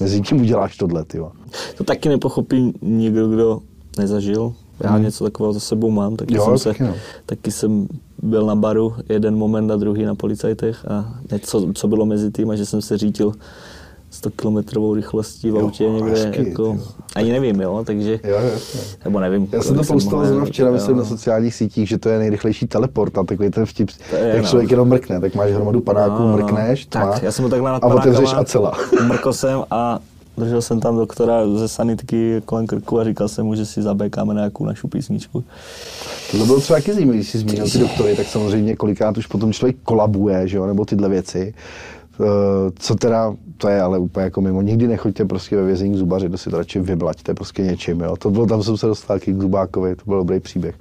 Mezi tím uděláš tohle, tyjo. To taky nepochopí nikdo, kdo nezažil. Já hmm. něco takového za sebou mám, taky, jo, jsem se, taky, no. taky jsem byl na baru jeden moment a druhý na policajtech a něco, co bylo mezi tím a že jsem se řítil sto kilometrovou rychlostí v autě jo, někde, hezky, jako, jo. ani nevím, jo, takže, jo, jo, jo. nebo nevím. Já jsem to postoval zrovna včera, jo. myslím, na sociálních sítích, že to je nejrychlejší teleport a takový ten vtip, je, jak no. člověk jenom mrkne, tak máš hromadu panáků, no, mrkneš, tma, tak, já jsem takhle nad a otevřeš a celá. Mrkl jsem a držel jsem tam doktora ze sanitky kolem krku a říkal jsem mu, že si zabékáme nějakou našu písničku. To bylo třeba taky zajímavé, když jsi zmínil ty doktory, tak samozřejmě kolikrát už potom člověk kolabuje, že jo, nebo tyhle věci. Co teda, to je ale úplně jako mimo, nikdy nechoďte prostě ve vězení k zubaři, to si to radši vyblaďte prostě něčím, jo. To bylo, tam jsem se dostal k Zubákovi, to byl dobrý příběh.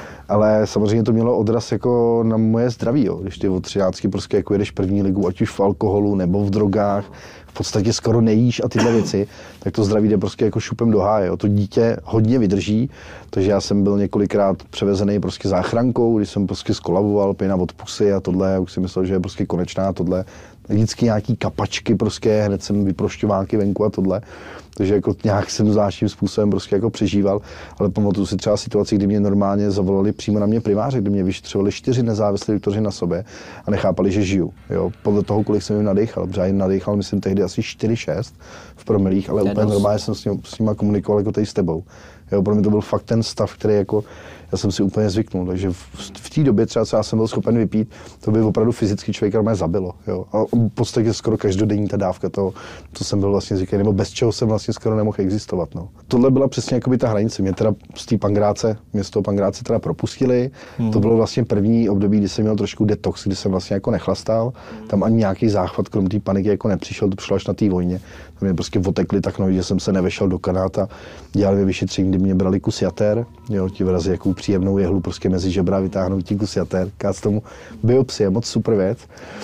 Ale samozřejmě to mělo odraz jako na moje zdraví, jo. Když ty od třinácti prostě jako jedeš první ligu, ať už v alkoholu nebo v drogách, v podstatě skoro nejíš a tyhle věci, tak to zdraví jde prostě jako šupem do háje. Jo. To dítě hodně vydrží, takže já jsem byl několikrát převezený prostě záchrankou, když jsem prostě skolaboval, pěna od pusy a tohle, já už si myslel, že je prostě konečná tohle. Vždycky nějaký kapačky prostě, hned jsem vyprošťováky venku a tohle. Takže jako nějak jsem zvláštním způsobem prostě jako přežíval, ale pamatuju si třeba situaci, kdy mě normálně zavolali přímo na mě primáři, kdy mě vyšetřovali čtyři nezávislí doktoři na sobě a nechápali, že žiju. Jo. Podle toho, kolik jsem jim nadýchal, protože já jim nadýchal, myslím, tehdy asi čtyři šest v promilích, ale úplně normálně jsem s, ním, s nima komunikoval jako tady s tebou. Jo, pro mě to byl fakt ten stav, který jako já jsem si úplně zvyknul, takže v, v té době třeba, co já jsem byl schopen vypít, to by opravdu fyzicky člověka normálně zabilo. Jo. A v podstatě skoro každodenní ta dávka toho, co jsem byl vlastně zvyklý, nebo bez čeho jsem vlastně skoro nemohl existovat. No. Tohle byla přesně jakoby ta hranice. Mě teda z té Pangráce, mě z toho Pangráce teda propustili. Hmm. To bylo vlastně první období, kdy jsem měl trošku detox, kdy jsem vlastně jako nechlastal. Tam ani nějaký záchvat, krom té paniky, jako nepřišel, to přišlo až na té vojně. Tam mě prostě otekli tak nohy, že jsem se nevešel do kanáta. Dělali mi vyšetření, kdy mě brali kus jater, jo, ti vrazí jakou příjemnou jehlu prostě mezi žebra, vytáhnou ti kus jater, kác tomu biopsie, moc super věc.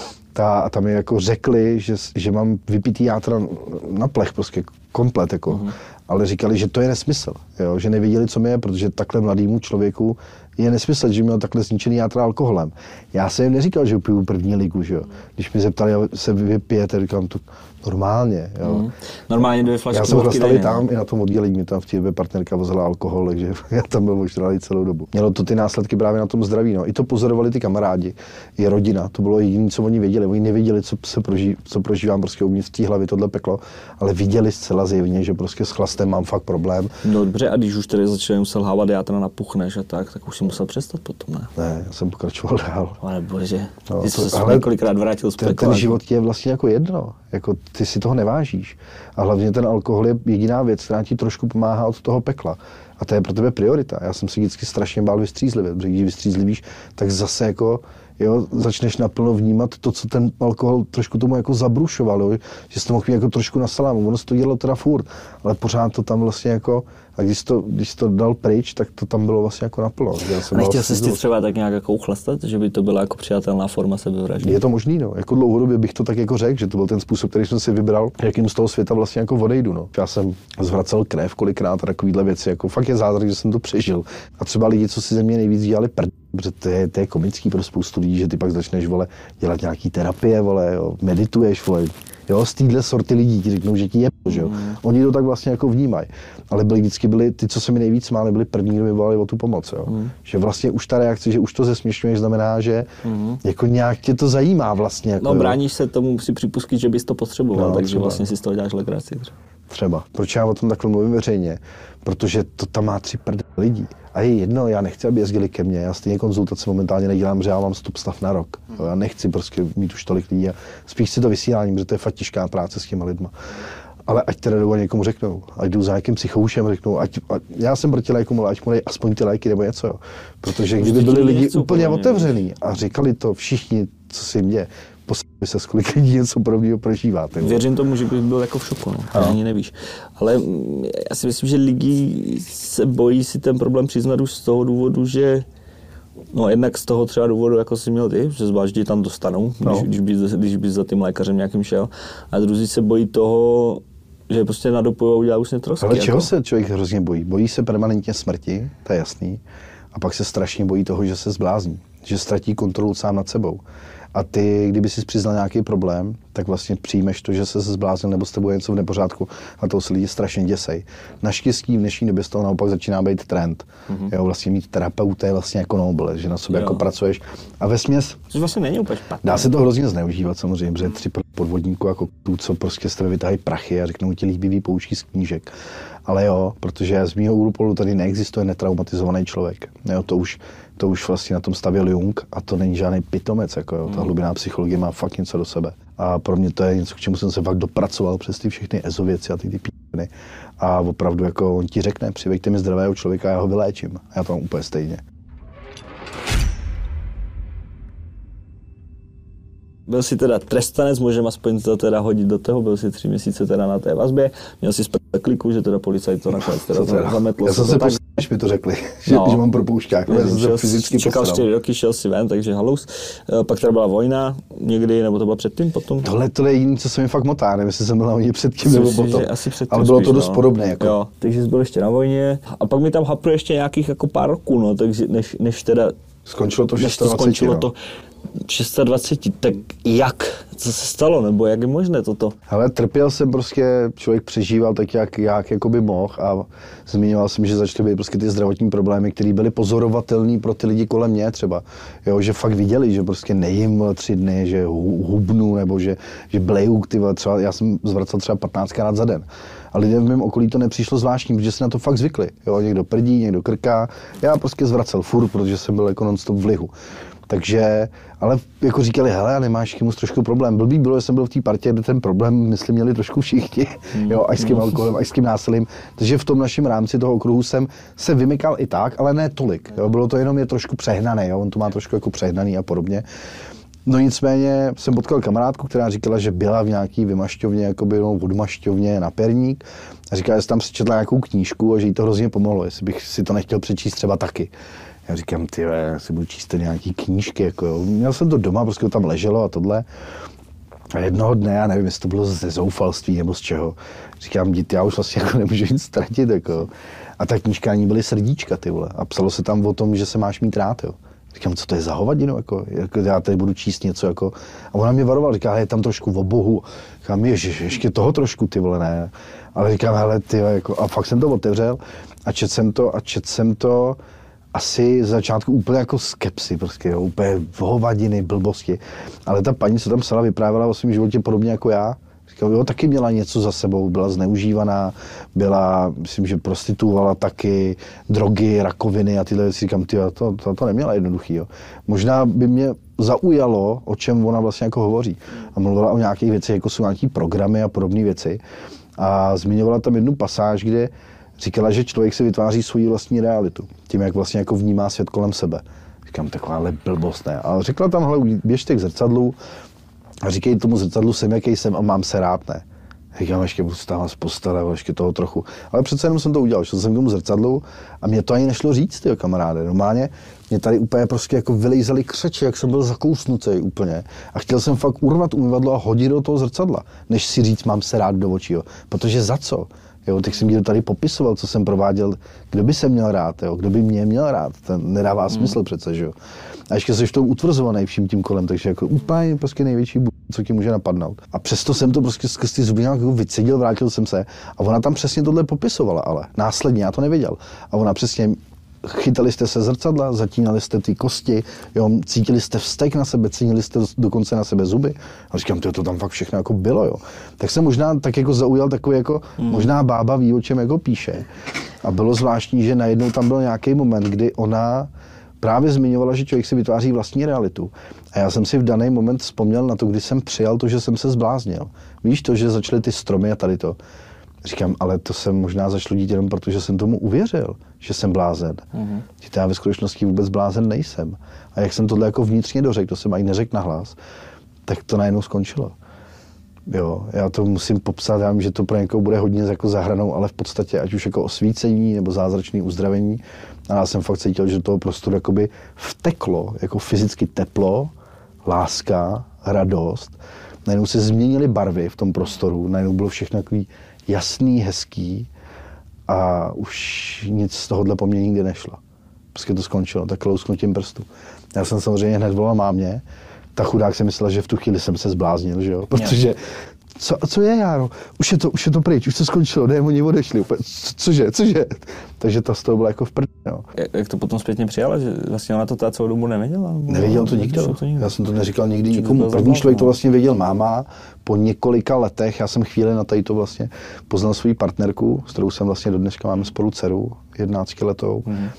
Ta, a tam mi jako řekli, že, že mám vypitý játra na plech prostě komplet, jako. Uh-huh. Ale říkali, že to je nesmysl, jo, že nevěděli, co mi je, protože takhle mladému člověku je nesmysl, že měl takhle zničený játra alkoholem. Já jsem jim neříkal, že piju první ligu, že jo. Když mi zeptali, se vypijete, říkám to normálně, jo. Mm. Normálně dvě flašky. Já jsem chlastali tam i na tom oddělení, mi tam v té době partnerka vozila alkohol, takže já tam byl oštralý celou dobu. Mělo to ty následky právě na tom zdraví, no. I to pozorovali ty kamarádi, i rodina, to bylo jediné, co oni věděli. Oni nevěděli, co, se proží, co prožívám prostě uvnitř té hlavy, tohle peklo, ale viděli zcela zjevně, že prostě s chlastem mám fakt problém. No dobře, a když už tady začal selhávat játra, napuchneš a tak, tak už si musel přestat potom, ne? Ne, já jsem pokračoval dál. Ale bože, no, ty jsi se několikrát vrátil z ten, ten život ti je vlastně jako jedno, jako ty si toho nevážíš. A hlavně ten alkohol je jediná věc, která ti trošku pomáhá od toho pekla. A to je pro tebe priorita. Já jsem si vždycky strašně bál vystřízlivět, protože když vystřízlivíš, tak zase jako jo, začneš naplno vnímat to, co ten alkohol trošku tomu jako zabrušoval, jo, že jsi to mohl mít jako trošku na salámu. Ono se to dělalo teda furt, ale pořád to tam vlastně jako, a když jsi to, když jsi to dal pryč, tak to tam bylo vlastně jako naplno. Nechtěl jsi si třeba tak nějak jako uchlastat, že by to byla jako přijatelná forma sebevraždy? Je to možný, no. Jako dlouhodobě bych to tak jako řekl, že to byl ten způsob, který jsem si vybral, jakým z toho světa vlastně jako odejdu, no. Já jsem zvracel krev kolikrát a takovýhle věci, jako fakt je zázrak, že jsem to přežil. A třeba lidi, co si ze mě nejvíc dělali prd, protože to je, to je komický pro spoustu lidí, že ty pak začneš, vole, dělat nějaký terapie, vole, jo, medituješ, vole. Jo, z téhle sorty lidí ti řeknou, že ti je, že jo. Mm. Oni to tak vlastně jako vnímají. Ale byli vždycky byli, ty, co se mi nejvíc smáli, byli první, kdo mi volali o tu pomoc, jo. Mm. Že vlastně už ta reakce, že už to zesměšňuješ, znamená, že mm. jako nějak tě to zajímá vlastně. Jako, no, bráníš se tomu si připustit, že bys to potřeboval, no, takže třeba. Vlastně si z toho děláš legraci. Třeba. Proč já o tom takhle mluvím veřejně? Protože to tam má tři prd lidí. A je jedno, já nechci, aby jezdili ke mně. Já stejně konzultace momentálně nedělám, že já mám stop stav na rok. Jo, já nechci prostě mít už tolik lidí a spíš si to vysílání, protože to je fakt těžká práce s těma lidma. Ale ať teda jdou a někomu řeknou, ať jdu za nějakým psychoušem, řeknou, ať, ať, já jsem proti lékům, ale ať mu dají aspoň ty léky nebo něco. Jo. Protože kdyby byli lidi úplně otevřený a říkali to všichni, co si jim děje, by se, kolik lidí něco podobného prožíváte. Věřím tomu, že bych byl jako v šoku, no. Ani nevíš. Ale já si myslím, že lidi se bojí si ten problém přiznat už z toho důvodu, že no jednak z toho třeba důvodu, jako jsi měl ty, že zvlášť ti tam dostanou, no. když, když, bys, když bys za tím lékařem nějakým šel. A druzí se bojí toho, že prostě nadopujou a udělá už netrosky. Ale čeho jako? se člověk hrozně bojí? Bojí se permanentně smrti, to je jasný. A pak se strašně bojí toho, že se zblázní, že ztratí kontrolu sám nad sebou. A ty, kdyby si přiznal nějaký problém, tak vlastně přijmeš to, že se zbláznil nebo s tebou je něco v nepořádku a toho se lidi strašně děsej. Naštěstí v dnešní době z toho naopak začíná být trend. Mm-hmm. Jo, vlastně mít terapeuta je vlastně jako noble, že na sobě jo. jako pracuješ. A vesměs... Což vlastně není úplně špatné. Dá se to hrozně zneužívat samozřejmě, protože tři podvodníků jako tu, co prostě z tebe vytahají prachy a řeknou ti líbivý poučky z knížek. Ale jo, protože z mýho úhlu pohledu tady neexistuje netraumatizovaný člověk. Jo, to už to už vlastně na tom stavěl Jung a to není žádný pitomec, jako jo. Ta hlubinná psychologie má fakt něco do sebe. A pro mě to je něco, k čemu jsem se fakt dopracoval přes ty všechny ezověci a ty ty píčiny. A opravdu jako on ti řekne, přiveďte mi zdravého člověka, já ho vyléčím. A já to mám úplně stejně. Byl jsi teda trestanec, můžeme aspoň to teda hodit do toho, byl jsi tři měsíce teda na té vazbě, měl jsi kliku, že teda policajt to nakonec teda, teda zametl. Já jsem se posl... než mi to řekli, že, no, že mám propoušťák, já jsem se fyzicky čekal čtyři roky, šel si ven, takže halus. Pak teda byla vojna někdy, nebo to byla předtím, potom? Tohle to je jediné, co se mi fakt motá, nevím, jestli jsem byl na vojně předtím nebo potom, asi předtím, ale bylo spíš, to dost no. podobné. Jako. Jo, takže jsi byl ještě na vojně a pak mi tam haplo ještě nějakých jako pár roků, no, takže než, než teda... Skončilo to dvacet šest. Skončilo no. to dvacet šest, tak jak? Co se stalo, nebo jak je možné toto? Ale trpěl jsem prostě, člověk přežíval tak, jak, jak jakoby mohl a zmiňoval jsem, že začaly být prostě ty zdravotní problémy, které byly pozorovatelné pro ty lidi kolem mě třeba. Jo, že fakt viděli, že prostě nejím tři dny, že hubnu, nebo že, že bleju, tyva, třeba, já jsem zvracel třeba patnáctkrát za den. A lidem v mém okolí to nepřišlo zvláštní, protože se na to fakt zvykli. Jo, někdo prdí, někdo krká. Já prostě zvracel furt, protože jsem byl jako non-stop v lihu. Takže, ale jako říkali, hele, a nemáš chymus trošku problém. Blbý bylo, že jsem byl v té partě, kde ten problém, myslím, měli trošku všichni, jo, až s tím alkoholem, až s tím násilím. Takže v tom našem rámci toho okruhu jsem se vymykal i tak, ale ne tolik. Jo. Bylo to jenom je trošku přehnané, jo. On to má trošku jako přehnaný a podobně. No nicméně jsem potkal kamarádku, která říkala, že byla v nějaký vymašťovně, jakoby no, odmašťovně na perník. A říkala, že tam přečetla nějakou knížku a že jí to hrozně pomohlo, jestli bych si to nechtěl přečíst třeba taky. Já říkám, ty, já si budu číst nějaký knížky, jako jo. Měl jsem to doma, prostě to tam leželo a tohle. A jednoho dne, já nevím, jestli to bylo ze zoufalství nebo z čeho, říkám, dít, já už vlastně jako nemůžu nic ztratit, jako. A ta knížka ní byly srdíčka, ty vole. A psalo se tam o tom, že se máš mít rád, jo. Říkám, co to je za hovadinu, jako, jako já tady budu číst něco, jako. A ona mě varovala, říká, je tam trošku o Bohu. Říkám, ježiš, ještě toho trošku, ty vole, ne. Ale říkám, hele, ty, jako, a fakt jsem to otevřel a četl jsem to a četl jsem to asi z začátku úplně jako skepsy, prostě, jo, úplně hovadiny, blbosti. Ale ta paní, co tam psala, vyprávěla o svém životě podobně jako já. Říkala, jo, taky měla něco za sebou, byla zneužívaná, byla, myslím, že prostituovala taky, drogy, rakoviny a tyhle věci. Říkám, ty, to, to, to neměla jednoduchý, jo. Možná by mě zaujalo, o čem ona vlastně jako hovoří. A mluvila o nějakých věcech, jako jsou nějaký programy a podobné věci. A zmiňovala tam jednu pasáž, kde říkala, že člověk si vytváří svoji vlastní realitu, tím, jak vlastně jako vnímá svět kolem sebe. Říkám, takováhle blbost, ne. Ale řekla tam, hele, běžte k zrcadlu a říkej tomu zrcadlu, jsem jaký jsem a mám se rád, ne. Říkám, ještě budu stávat z postele, ještě toho trochu. Ale přece jenom jsem to udělal, šel jsem k tomu zrcadlu a mě to ani nešlo říct, tyjo, kamaráde. Normálně mě tady úplně prostě jako vylejzaly křeči, jak jsem byl zakousnutý úplně. A chtěl jsem fakt urvat umyvadlo a hodit do toho zrcadla, než si říct, mám se rád do očí, jo. Protože za co? Jo, tak jsem mi tady popisoval, co jsem prováděl, kdo by se měl rád, jo, kdo by mě měl rád, to nedává hmm. smysl přece, že jo. A ještě jsi v tom utvrzovaný vším tím kolem, takže jako úplně prostě největší b***, co ti může napadnout. A přesto jsem to prostě skrz ty zuby nějak vycedil, vrátil jsem se a ona tam přesně tohle popisovala, ale následně já to nevěděl. A ona přesně, chytali jste se zrcadla, zatínali jste ty kosti, jo, cítili jste vztek na sebe, cítili jste dokonce na sebe zuby. A říkám, to tam fakt všechno jako bylo, jo. Tak jsem možná tak jako zaujal takový jako, hmm. možná bába ví, o čem jako píše. A bylo zvláštní, že najednou tam byl nějaký moment, kdy ona právě zmiňovala, že člověk si vytváří vlastní realitu. A já jsem si v daný moment vzpomněl na to, kdy jsem přijal to, že jsem se zbláznil. Víš to, že začaly ty stromy a tady to. Říkám, ale to jsem možná začal dít jenom proto, že jsem tomu uvěřil, že jsem blázen. Mm-hmm. Že já ve skutečnosti vůbec blázen nejsem. A jak jsem tohle jako vnitřně dořekl, to jsem ani neřekl nahlas, tak to najednou skončilo. Jo, já to musím popsat, já vím, že to pro někoho bude hodně jako za hranou, ale v podstatě, ať už jako osvícení nebo zázračné uzdravení, a já jsem fakt cítil, že do toho prostoru jakoby vteklo, jako fyzicky teplo, láska, radost. Najednou se změnily barvy v tom prostoru, najednou bylo všechno takový jasný, hezký a už nic z tohohle po mně nikdy nešlo. Prostě to skončilo, tak lousknutím prstu. Já jsem samozřejmě hned volal mámě, ta chudák si myslela, že v tu chvíli jsem se zbláznil, že jo, protože co, co je, Járo? Už je to, už je to pryč, už to skončilo, ne, oni odešli, úplně, co, cože, cože? Takže ta z toho byla jako v prdě, no. Jak to potom zpětně přijala, že vlastně ona to ta celou dobu nevěděla? Nevěděl to nikdo, to nikdo. Já jsem to neříkal nikdy nikomu. První člověk to vlastně věděl máma, po několika letech, já jsem chvíli na tady to vlastně poznal svou partnerku, s kterou jsem vlastně do dneška máme spolu dceru, jedenáctiletou. Mm.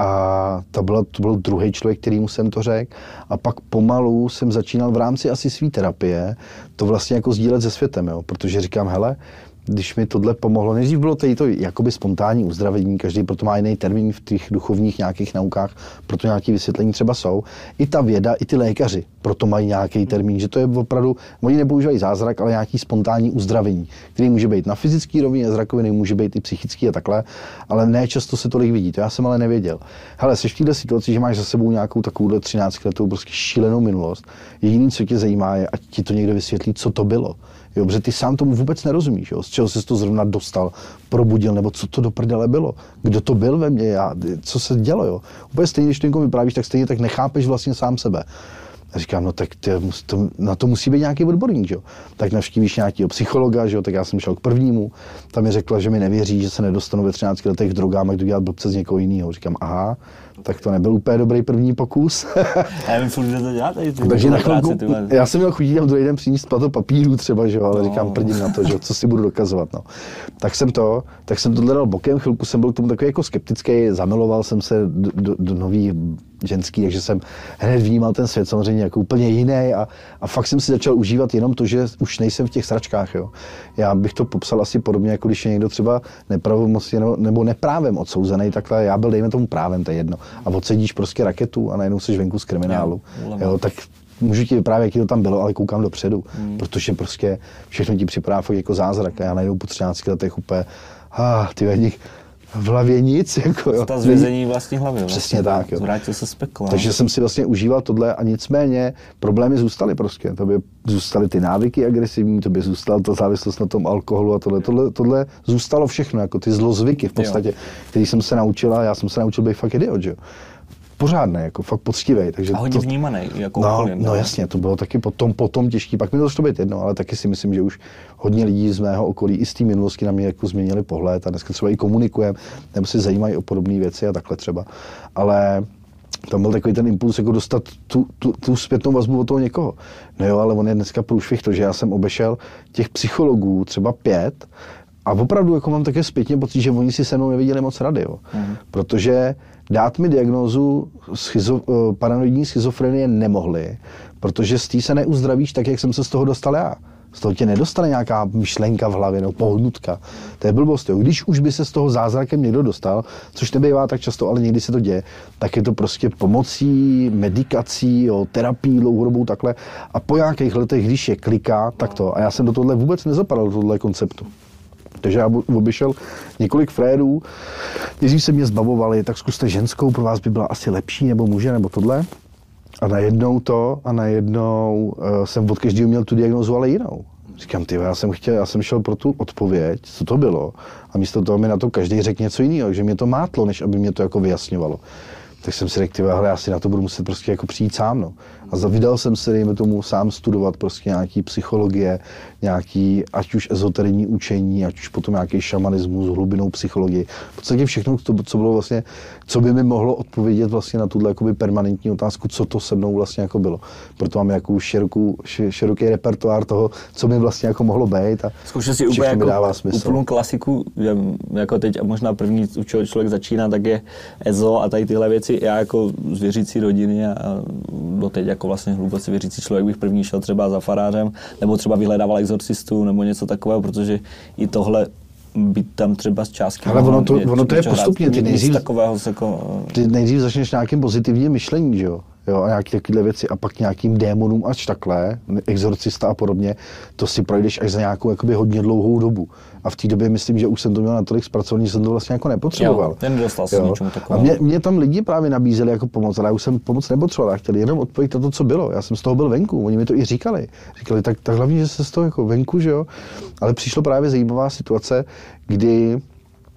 A to, byla, to byl druhý člověk, kterýmu jsem to řekl. A pak pomalu jsem začínal v rámci asi své terapie to vlastně jako sdílet se světem, jo? Protože říkám, hele, když mi tohle pomohlo, nejdřív bylo tady to jakoby spontánní uzdravení, každý proto má jiný termín v těch duchovních nějakých naukách, proto nějaké vysvětlení třeba jsou. I ta věda, i ty lékaři proto mají nějaký termín, že to je opravdu, oni nepoužívají zázrak, ale nějaký spontánní uzdravení, který může být na fyzický rovině zrakoviny, může být i psychický a takhle, ale ne často se tolik vidí, to já jsem ale nevěděl. Hele, jsi v této situaci, že máš za sebou nějakou takovouhle třináctiletou prostě šílenou minulost, jediný, co tě zajímá, je, ať ti to někdo vysvětlí, co to bylo. Jo, protože ty sám tomu vůbec nerozumíš, jo? Z čeho jsi to zrovna dostal, probudil, nebo co to do prdele bylo, kdo to byl ve mně, já, co se dělo, jo. Úplně stejně, když to někomu vyprávíš, tak stejně tak nechápeš vlastně sám sebe. A říkám, no tak ty, to, na to musí být nějaký odborník, jo. Tak navštívíš nějakého psychologa, že jo, tak já jsem šel k prvnímu, tam mi řekla, že mi nevěří, že se nedostanu ve třinácti letech v drogách, jak jdu dělat blbce z někoho jiného. Říkám, aha, tak to nebyl úplně dobrý první pokus. Já nevím, furt, to dělat, tady, ty, takže na chvilku, já jsem měl chudí a v druhý den přinést plato papíru třeba, že jo, ale no. Říkám, prdím na to, že jo, co si budu dokazovat, no. Tak jsem to, tak jsem to dal bokem, chvilku jsem byl k tomu takový jako skeptický, zamiloval jsem se do, do, do nových ženský, takže jsem hned vnímal ten svět samozřejmě jako úplně jiný a, a fakt jsem si začal užívat jenom to, že už nejsem v těch sračkách, jo. Já bych to popsal asi podobně, jako když je někdo třeba nepravomocně nebo neprávem odsouzený, takhle já byl, dejme tomu právem, to je jedno. A odsedíš prostě raketu a najednou jsi venku z kriminálu, jo, jo, tak můžu ti vyprávět, jaký to tam bylo, ale koukám dopředu, hmm. protože prostě všechno ti připadá fakt jako zázrak a já najednou po třinácti letech úplně, ah, ty vedík, v hlavě nic, jako jo. Ta zvězení vlastní hlavy. Přesně vlastně, tak, jo. Zvrátil se z pekla. Takže jsem si vlastně užíval tohle a nicméně problémy zůstaly prostě. To by zůstaly ty návyky agresivní, to by zůstala ta závislost na tom alkoholu a tohle. Tohle, tohle zůstalo všechno, jako ty zlozvyky v podstatě, jo. Který jsem se naučila, já jsem se naučil být fakt idiot, že jo. Pořádný, jako fakt poctivý. Takže a hodně to, vnímaný, jako no, okolím. No jasně, to bylo taky potom, potom těžký. Pak mi to začalo být jedno, ale taky si myslím, že už hodně lidí z mého okolí i z té minulosti na mě jako změnili pohled a dneska třeba i komunikujeme, nebo se zajímají o podobné věci a takhle třeba. Ale tam byl takový ten impuls, jako dostat tu, tu, tu zpětnou vazbu od toho někoho. No jo, ale on je dneska průšvih to, že já jsem obešel těch psychologů třeba pět a opravdu jako mám také zpětně pocit, že oni si se mnou neviděli moc rady, jo. Mm. Protože dát mi diagnózu schizo, paranoidní schizofrenie nemohli, protože z té se neuzdravíš tak, jak jsem se z toho dostal já. Z toho tě nedostane nějaká myšlenka v hlavě, no pohnutka. To je blbost, jo. Když už by se z toho zázrakem někdo dostal, což nebývá tak často, ale někdy se to děje, tak je to prostě pomocí, medikací, jo, terapií dlouhodobou takhle. A po nějakých letech, když je kliká, tak to. A já jsem do tohle vůbec nezapadal, do tohle konceptu. Takže já obešel několik frérů, kteří se mě zbavovali, tak zkuste ženskou, pro vás by byla asi lepší, nebo muže, nebo tohle. A najednou to, a najednou uh, jsem od každého měl tu diagnózu, ale jinou. Říkám, ty, já jsem chtěl, já jsem šel pro tu odpověď, co to bylo, a místo toho mi na to každý řekl něco jiného, že mě to mátlo, než aby mě to jako vyjasňovalo. Tak jsem si řekl, ty, hele, já si na to budu muset prostě jako přijít sám, no. A zavydal jsem se, dejme tomu, sám studovat prostě nějaký psychologie, nějaký, ať už ezoterní učení, ať už potom nějaký šamanismus, hlubinou psychologii. V podstatě všechno, to, co bylo vlastně, co by mi mohlo odpovědět vlastně na tuhle jakoby permanentní otázku, co to se mnou vlastně jako bylo. Proto mám nějakou širokou, široký repertoár toho, co mi vlastně jako mohlo být a zkoušel si úplně jako úplnou klasiku, jako teď a možná první, u čeho člověk začíná, tak je ezo a tady tyhle věci. Já jako z věřící rodiny a doteď jako vlastně hluboce věřící člověk bych první šel třeba za farářem, nebo třeba vyhledával exorcistu nebo něco takového, protože i tohle být tam třeba z částky. Ale ono to, ono to je postupně, ty nejdřív, takového jako, ty nejdřív začneš nějakým pozitivním myšlením, že jo? Jo, a nějaké takové věci a pak nějakým démonům až takhle, exorcista a podobně, to si projdeš až za nějakou jakoby hodně dlouhou dobu. A v té době myslím, že už jsem to měl natolik zpracovaný, že jsem to vlastně jako nepotřeboval. Jo, ten dostal jsem něčemu takovému. A mě, mě tam lidi právě nabízeli jako pomoc, ale já už jsem pomoc nepotřeboval, já chtěl jenom odpovědět na to, co bylo. Já jsem z toho byl venku, oni mi to i říkali. Říkali, tak, tak hlavně, že se z toho jako venku, že jo. Ale přišlo právě zajímavá situace, kdy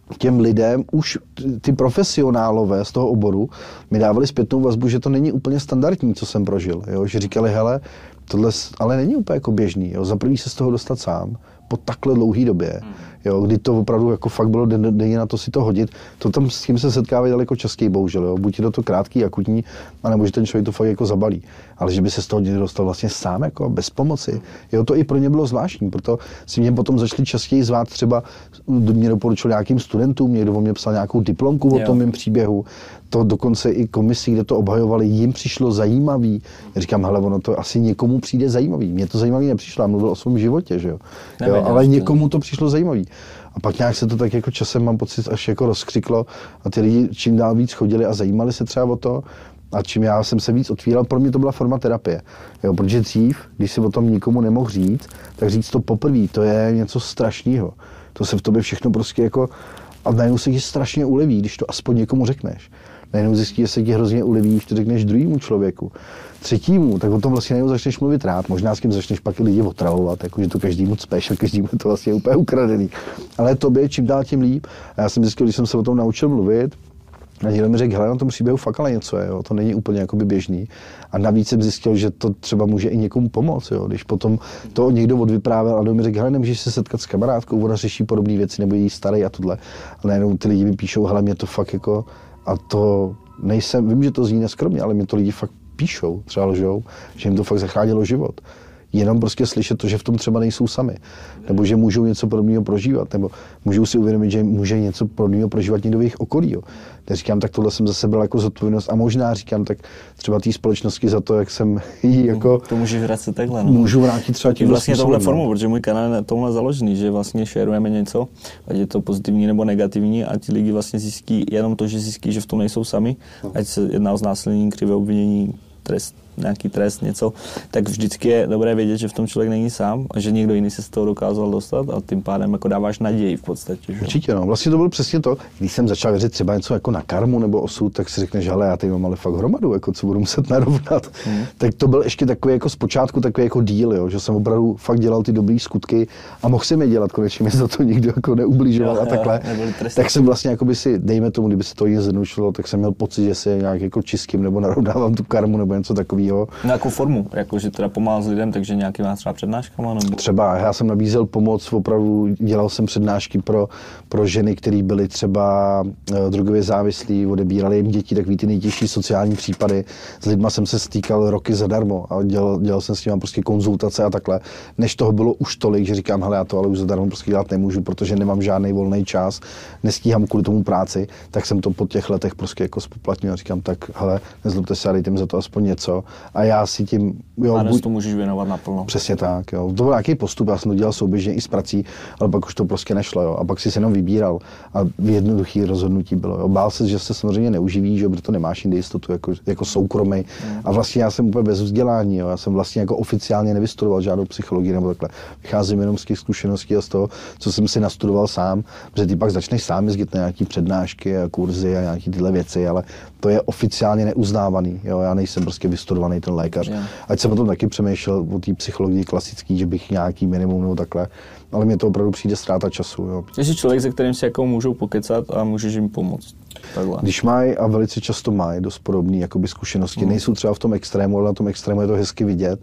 těm lidem, už ty profesionálové z toho oboru mi dávali zpětnou vazbu, že to není úplně standardní, co jsem prožil. Jo? Že říkali, hele, tohle ale není úplně jako běžný. Jo? Za první se z toho dostat sám po takhle dlouhé době, jo? Kdy to opravdu jako fakt bylo denně na to si to hodit. To tam s tím se setkávají daleko častěji, bohužel. Jo? Buď je to krátký, akutní, anebo že ten člověk to fakt jako zabalí. Ale že by se z toho někdo dostal vlastně sám, jako bez pomoci. Jo? To i pro ně bylo zvláštní, proto si mě potom začali častěji zvát, třeba mě doporučil nějakým studentům, někdo o mě psal nějakou diplomku o tom mém příběhu. To dokonce i komisí, kde to obhajovali, jim přišlo zajímavý. Já říkám, hele, ono to asi někomu přijde zajímavý. Mně to zajímavý nepřišlo, já mluvil o svém životě, že jo. jo ale někomu to přišlo zajímavý. A pak nějak se to tak jako časem, mám pocit, až jako rozkřiklo a ty lidi čím dál víc chodili a zajímali se třeba o to. A čím já jsem se víc otvíral, pro mě to byla forma terapie. Jo, protože dřív, když si o tom nikomu nemohl říct, tak říct to poprvé, to je něco strašného. To se v tobě všechno prostě jako... A najednou se ti strašně uleví, když to aspoň někomu řekneš. Najednou zjistí, že se ti hrozně uleví, když to řekneš druhému člověku. Třetímu, tak o tom vlastně najednou začneš mluvit rád. Možná s tím začneš pak lidi otravovat, jakože to každému cpeš a každému je to vlastně úplně ukradený. Ale tobě čím dál tím líp. A já jsem zjistil, když jsem se o tom naučil mluvit, a někdo mi řekl, hele, na tom příběhu fakt ale něco je, jo, to není úplně jakoby běžný. A navíc jsem zjistil, že to třeba může i někomu pomoct, jo, když potom to někdo odvyprávěl a kdo mi řekl, hele, nemůžeš se setkat s kamarádkou, ona řeší podobné věci, nebo jí starý a tohle. A najednou ty lidi mi píšou, hele, mě to fakt jako, a to nejsem, vím, že to zní neskromně, ale mě to lidi fakt píšou, třeba lžou, že jim to fakt zachránilo život. Jenom prostě slyšet to, že v tom třeba nejsou sami, nebo že můžou něco podobného prožívat, nebo můžou si uvědomit, že může něco podobného prožívat někdo v jejich okolí. Jo. Tak říkám, tak tohle jsem zase bral jako zodpovědnost a možná říkám, tak třeba té společnosti za to, jak jsem jí jako... To můžeš vracet takhle, no. Můžu vrátit třeba tím vlastně tohle formou, protože můj kanál je na tomhle založený, že vlastně šerujeme něco, ať je to pozitivní nebo negativní a ti lidi vlastně zjistí jenom to, že zjistí, že v tom nejsou sami, ať se jedná o znásilnění, krivé obvinění, trest, nějaký trest, něco, tak vždycky je dobré vědět, že v tom člověk není sám a že někdo jiný se z toho dokázal dostat a tím pádem jako dáváš naději v podstatě. Že? Určitě, no. Vlastně to bylo přesně to, když jsem začal věřit třeba něco jako na karmu nebo osud, tak si řekneš, hele, já tady mám ale fakt hromadu, jako co budu muset narovnat. Hmm. Tak to byl ještě takový jako zpočátku takový jako díl, jo, že jsem opravdu fakt dělal ty dobrý skutky a mohl jsem je dělat, konečně mi za to nikdo jako neubližoval a takhle. Tak jsem vlastně jako by si, dejme tomu, kdyby se to jen zjednodušilo, tak jsem měl pocit, že se nějak jako čistím nebo narovnávám tu karmu nebo něco takového. Na jakou formu? Jako, že teda pomáhal s lidem, takže nějakýma třeba přednáškama? Nebo... Třeba, já jsem nabízel pomoc, opravdu dělal jsem přednášky pro, pro ženy, které byly třeba uh, drogově závislí, odebírali jim děti, takový ty nejtěžší sociální případy. S lidma jsem se stýkal roky zadarmo a dělal, dělal jsem s nimi prostě konzultace a takhle. Než toho bylo už tolik, že říkám, hele, já to ale už zadarmo prostě dělat nemůžu, protože nemám žádný volný čas, nestíhám kvůli tomu práci, tak jsem to po těch letech prostě jako spoplatnil a říkám, tak hele, nezlobte se a dejte mi za to aspoň něco. A já si tím... Jo, a dnes buď... to můžeš věnovat naplno. Přesně tak, jo. To byl nějaký postup, já jsem to dělal souběžně i s prací, ale pak už to prostě nešlo, jo. A pak si se jenom vybíral a jednoduchý rozhodnutí bylo, jo. Bál se, že se samozřejmě neuživí, že protože to nemáš jindy jistotu jako, jako soukromý. Mm. A vlastně já jsem úplně bez vzdělání, jo. Já jsem vlastně jako oficiálně nevystudoval žádnou psychologii nebo takhle. Vycházím jenom z těch zkušeností a z toho, co jsem si nastudoval sám, protože ty pak začneš sám jezdit na nějaký přednášky a kurzy a nějaký tyhle věci, ale to je oficiálně neuznávaný, jo. Já nejsem prostě vystudovaný ten lékař. Yeah. Ať jsem o tom taky přemýšlel, o té psychologii klasický, že bych nějaký minimum nebo takhle, ale mně to opravdu přijde ztráta času. Jo. Jsi člověk, se kterým si jako můžou pokecat a můžeš jim pomoct. Takhle. Když mají a velice často mají dost podobné jakoby zkušenosti, hmm. nejsou třeba v tom extrému, ale na tom extrému je to hezky vidět,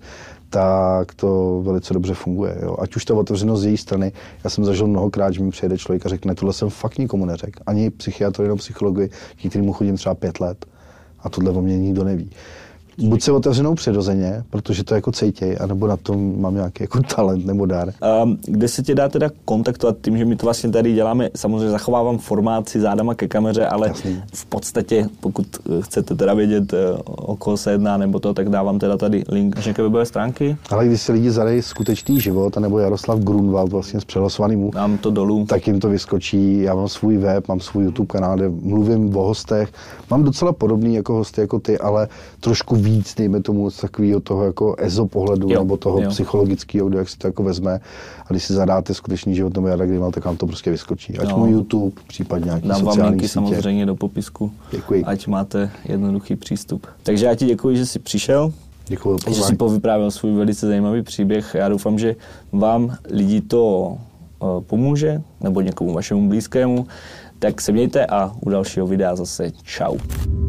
tak to velice dobře funguje. Jo. Ať už ta otevřenost z její strany, já jsem zažil mnohokrát, že mi přijede člověk a řekne, tohle jsem fakt nikomu neřekl, ani psychiatr, jenom psychologii, k kterému chodím třeba pět let a tohle o mě nikdo neví. Buď se otevřenou přirozeně, protože to jako cítěj, anebo na tom mám nějaký jako talent nebo dar. Um, kde se tě dá teda kontaktovat tím, že my to vlastně tady děláme, samozřejmě zachovávám formáci zádama ke kameře, ale Jasný. V podstatě, pokud chcete teda vědět, o koho se jedná nebo to, tak dávám teda tady link na nějaké webové stránky. Ale když se lidi zadají skutečný život, nebo Jaroslav Grunwald vlastně s přehlasovaným, dám to dolů, tak jim to vyskočí. Já mám svůj web, mám svůj YouTube kanál, kde mluvím o hostech. Mám docela podobný jako hosty jako ty, ale trošku víc, dejme tomu, z takového toho jako ezo pohledu, jo, nebo toho jo. psychologického, kdo jak si to jako vezme. A když si zadáte skutečný život nebo Jarda Grünwald, tak vám to prostě vyskočí. Ať no. můj YouTube, případně nějaký dám sociální vám linky sítě. samozřejmě do popisku. Děkuji. Ať máte jednoduchý přístup. Takže já ti děkuji, že jsi přišel. Děkuji. Že jsi povyprávěl svůj velice zajímavý příběh. Já doufám, že vám lidi to uh, pomůže, nebo někomu vašemu blízkému. Tak se mějte a u dalšího videa zase čau.